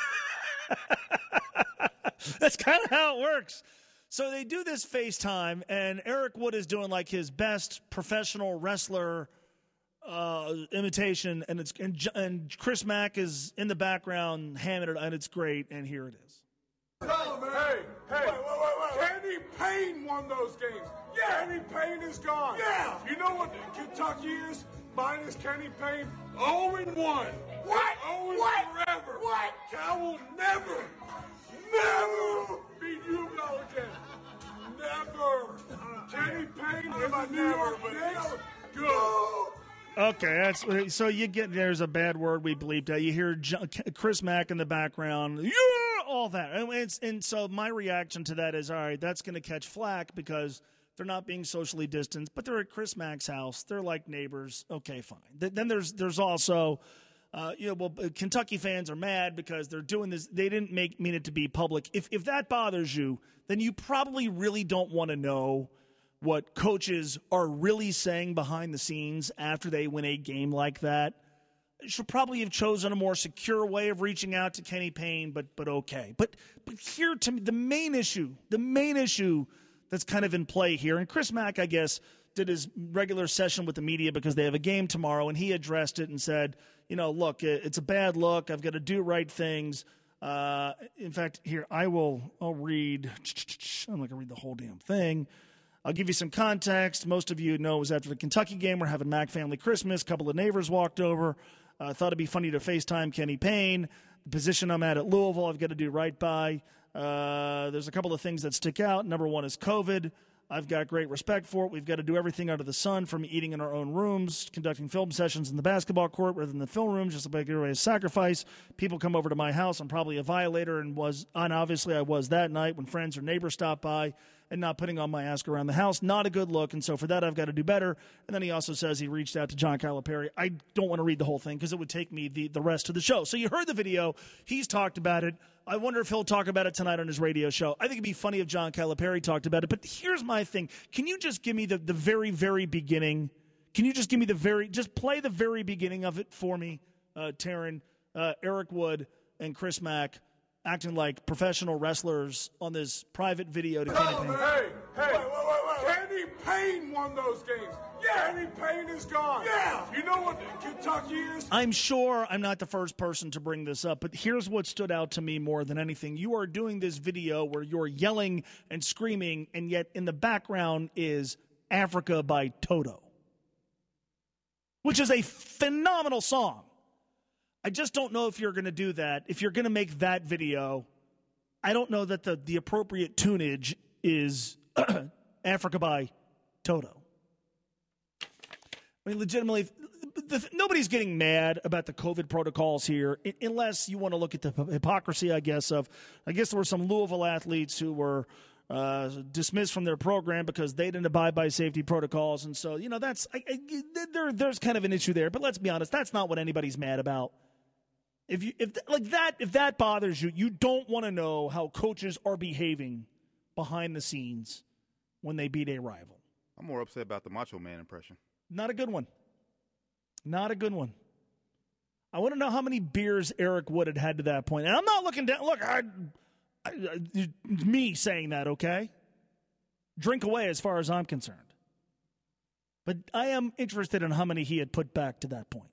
B: That's kind of how it works. So they do this FaceTime, and Eric Wood is doing like his best professional wrestler imitation, and Chris Mack is in the background hamming it, and it's great, and here it is.
Q: Hey, wait. Kenny Payne won those games. Yeah. Kenny Payne is gone. Yeah. You know what Kentucky is? Minus Kenny Payne, 0-1. What? 0 forever. What? Cal will never beat UConn again. Never. Kenny Payne is a New York Knicks. Good.
B: Okay, that's so you get there's a bad word we bleeped out. You hear Chris Mack in the background, yeah, all that, and so my reaction to that is, all right, that's going to catch flack because they're not being socially distanced, but they're at Chris Mack's house. They're like neighbors. Okay, fine. Then there's also, Kentucky fans are mad because they're doing this. They didn't mean it to be public. If that bothers you, then you probably really don't want to know what coaches are really saying behind the scenes after they win a game like that. You should probably have chosen a more secure way of reaching out to Kenny Payne, but okay. But here, to me, the main issue that's kind of in play here, and Chris Mack, I guess, did his regular session with the media because they have a game tomorrow, and he addressed it and said, look, it's a bad look. I've got to do right things. In fact, here, I'll read. I'm not going to read the whole damn thing. I'll give you some context. Most of you know it was after the Kentucky game. We're having Mac family Christmas. A couple of neighbors walked over. Thought it'd be funny to FaceTime Kenny Payne. The position I'm at Louisville, I've got to do right by. There's a couple of things that stick out. Number one is COVID. I've got great respect for it. We've got to do everything under the sun, from eating in our own rooms, conducting film sessions in the basketball court rather than the film room, just to make everybody a sacrifice. People come over to my house. I'm probably a violator, and obviously I was that night when friends or neighbors stopped by and not putting on my mask around the house. Not a good look, and so for that I've got to do better. And then he also says he reached out to John Calipari. I don't want to read the whole thing because it would take me the rest of the show. So you heard the video. He's talked about it. I wonder if he'll talk about it tonight on his radio show. I think it'd be funny if John Calipari talked about it. But here's my thing. Can you just give me the very, very beginning? Can you just give me just play the very beginning of it for me, Taryn, Eric Wood, and Chris Mack acting like professional wrestlers on this private video to Kenny Payne.
Q: Hey. Kenny Payne won those games. Yeah. Kenny Payne is gone. Yeah. You know what Kentucky is?
B: I'm sure I'm not the first person to bring this up, but here's what stood out to me more than anything. You are doing this video where you're yelling and screaming, and yet in the background is Africa by Toto, which is a phenomenal song. I just don't know if you're going to do that. If you're going to make that video, I don't know that the appropriate tunage is Africa by Toto. I mean, legitimately, nobody's getting mad about the COVID protocols here, unless you want to look at the hypocrisy, I guess there were some Louisville athletes who were dismissed from their program because they didn't abide by safety protocols. And so, there's kind of an issue there. But let's be honest, that's not what anybody's mad about. If that bothers you, you don't want to know how coaches are behaving behind the scenes when they beat a rival.
U: I'm more upset about the Macho Man impression.
B: Not a good one. Not a good one. I want to know how many beers Eric Wood had to that point. And I'm not looking down. Look, me saying that, okay? Drink away as far as I'm concerned. But I am interested in how many he had put back to that point.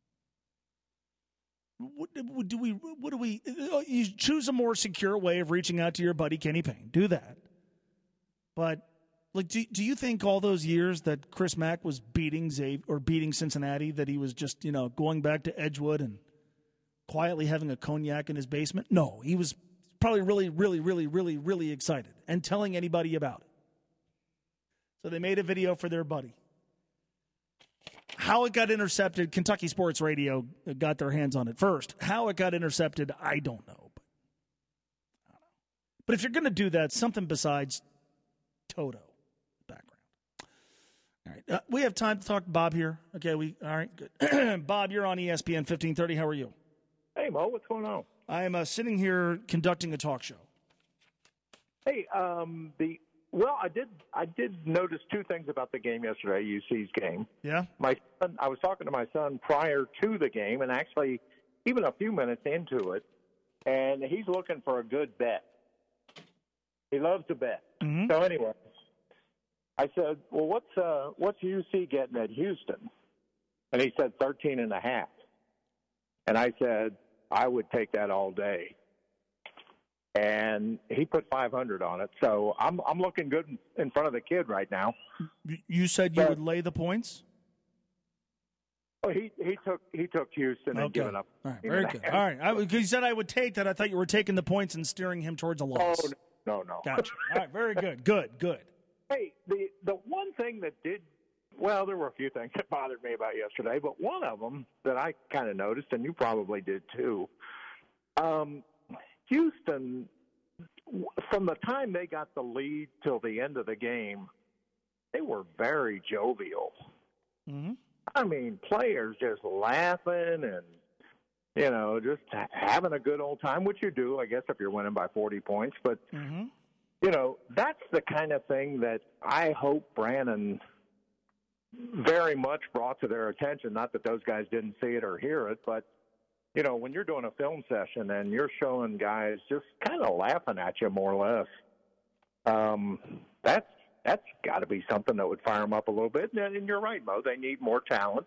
B: What do we? You choose a more secure way of reaching out to your buddy Kenny Payne. Do that. But do you think all those years that Chris Mack was beating Cincinnati, that he was just going back to Edgewood and quietly having a cognac in his basement? No, he was probably really, really, really, really, really excited and telling anybody about it. So they made a video for their buddy. How it got intercepted, Kentucky Sports Radio got their hands on it first. How it got intercepted, I don't know. But if you're going to do that, something besides Toto background. All right, we have time to talk to Bob here. Okay, all right, good. Bob, you're on ESPN 1530. How are you?
D: Hey, Mo, what's going on?
B: I am sitting here conducting a talk show.
D: Hey, I did notice two things about the game yesterday, UC's game.
B: Yeah?
D: I was talking to my son prior to the game, and actually even a few minutes into it, and he's looking for a good bet. He loves to bet.
B: Mm-hmm.
D: So anyway, I said, well, what's UC getting at Houston? And he said 13.5. And I said, I would take that all day. and he put 500 on it. So I'm looking good in front of the kid right now.
B: You said you would lay the points?
D: Oh, he took Houston and given up.
B: All right, very good. All right, because you said I would take that. I thought you were taking the points and steering him towards a loss.
D: Oh, no.
B: Gotcha. All right, very good. Good.
D: Hey, the one thing that did, well, there were a few things that bothered me about yesterday, but one of them that I kind of noticed, and you probably did too, Houston, from the time they got the lead till the end of the game, they were very jovial.
B: Mm-hmm.
D: I mean, players just laughing and, just having a good old time, which you do, I guess, if you're winning by 40 points. But, that's the kind of thing that I hope Brannon very much brought to their attention. Not that those guys didn't see it or hear it, but, when you're doing a film session and you're showing guys just kind of laughing at you more or less, that's got to be something that would fire them up a little bit. And you're right, Mo. They need more talent.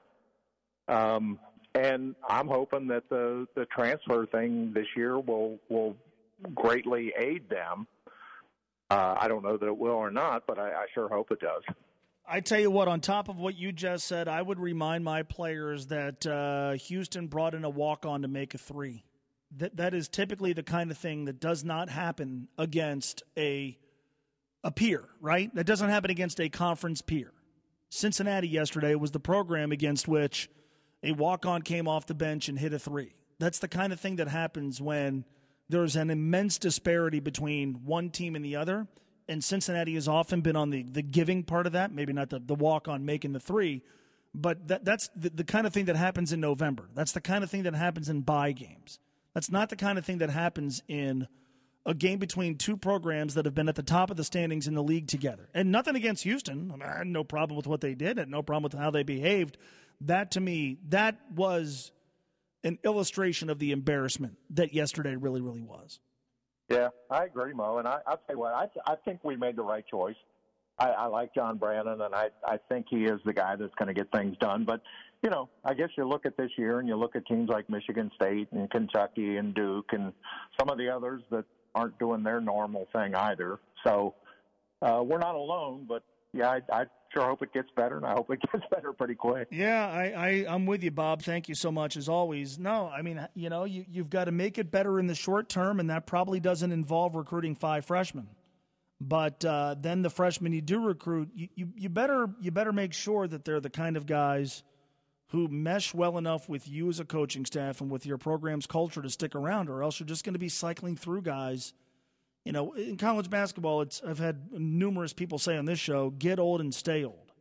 D: And I'm hoping that the transfer thing this year will greatly aid them. I don't know that it will or not, but I sure hope it does.
B: I tell you what, on top of what you just said, I would remind my players that Houston brought in a walk-on to make a three. That is typically the kind of thing that does not happen against a peer, right? That doesn't happen against a conference peer. Cincinnati yesterday was the program against which a walk-on came off the bench and hit a three. That's the kind of thing that happens when there's an immense disparity between one team and the other, and Cincinnati has often been on the giving part of that, maybe not the walk-on making the three, but that's the kind of thing that happens in November. That's the kind of thing that happens in bye games. That's not the kind of thing that happens in a game between two programs that have been at the top of the standings in the league together. And nothing against Houston. I had no problem with what they did. I had no problem with how they behaved. That, to me, that was an illustration of the embarrassment that yesterday really, really was.
D: Yeah, I agree, Mo. And I'll tell you what, I think we made the right choice. I like John Brannon, and I think he is the guy that's going to get things done. But, I guess you look at this year and you look at teams like Michigan State and Kentucky and Duke and some of the others that aren't doing their normal thing either. So we're not alone, but, yeah, I sure hope it gets better, and I hope it gets better pretty quick.
B: Yeah, I'm with you, Bob. Thank you so much, as always. No, I mean, you've got to make it better in the short term, and that probably doesn't involve recruiting 5 freshmen. But then the freshmen you do recruit, you better make sure that they're the kind of guys who mesh well enough with you as a coaching staff and with your program's culture to stick around, or else you're just going to be cycling through guys. In college basketball, I've had numerous people say on this show, get old and stay old.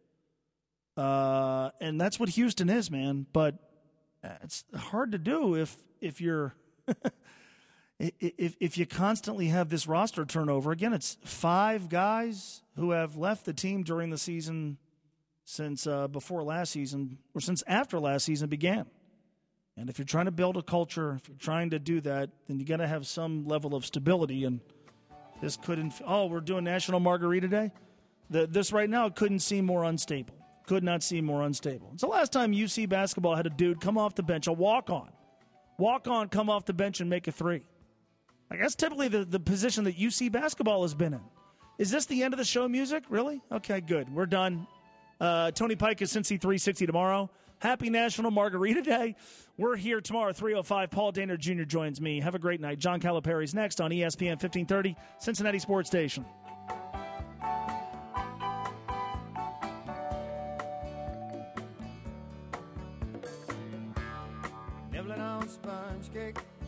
B: And that's what Houston is, man. But it's hard to do if you're if you constantly have this roster turnover. Again, it's 5 guys who have left the team during the season since before last season, or since after last season began. And if you're trying to build a culture, if you're trying to do that, then you got to have some level of stability. And this couldn't. Oh, we're doing National Margarita Day. This right now couldn't seem more unstable. Could not seem more unstable. It's the last time UC basketball had a dude come off the bench, a walk-on, come off the bench and make a three. Like, that's typically the position that UC basketball has been in. Is this the end of the show music? Really? Okay, good. We're done. Tony Pike is Cincy 360 tomorrow. Happy National Margarita Day. We're here tomorrow, 3:05. Paul Dehner Jr. joins me. Have a great night. John Calipari's next on ESPN 1530, Cincinnati Sports Station.
E: Nibbling on sponge cake.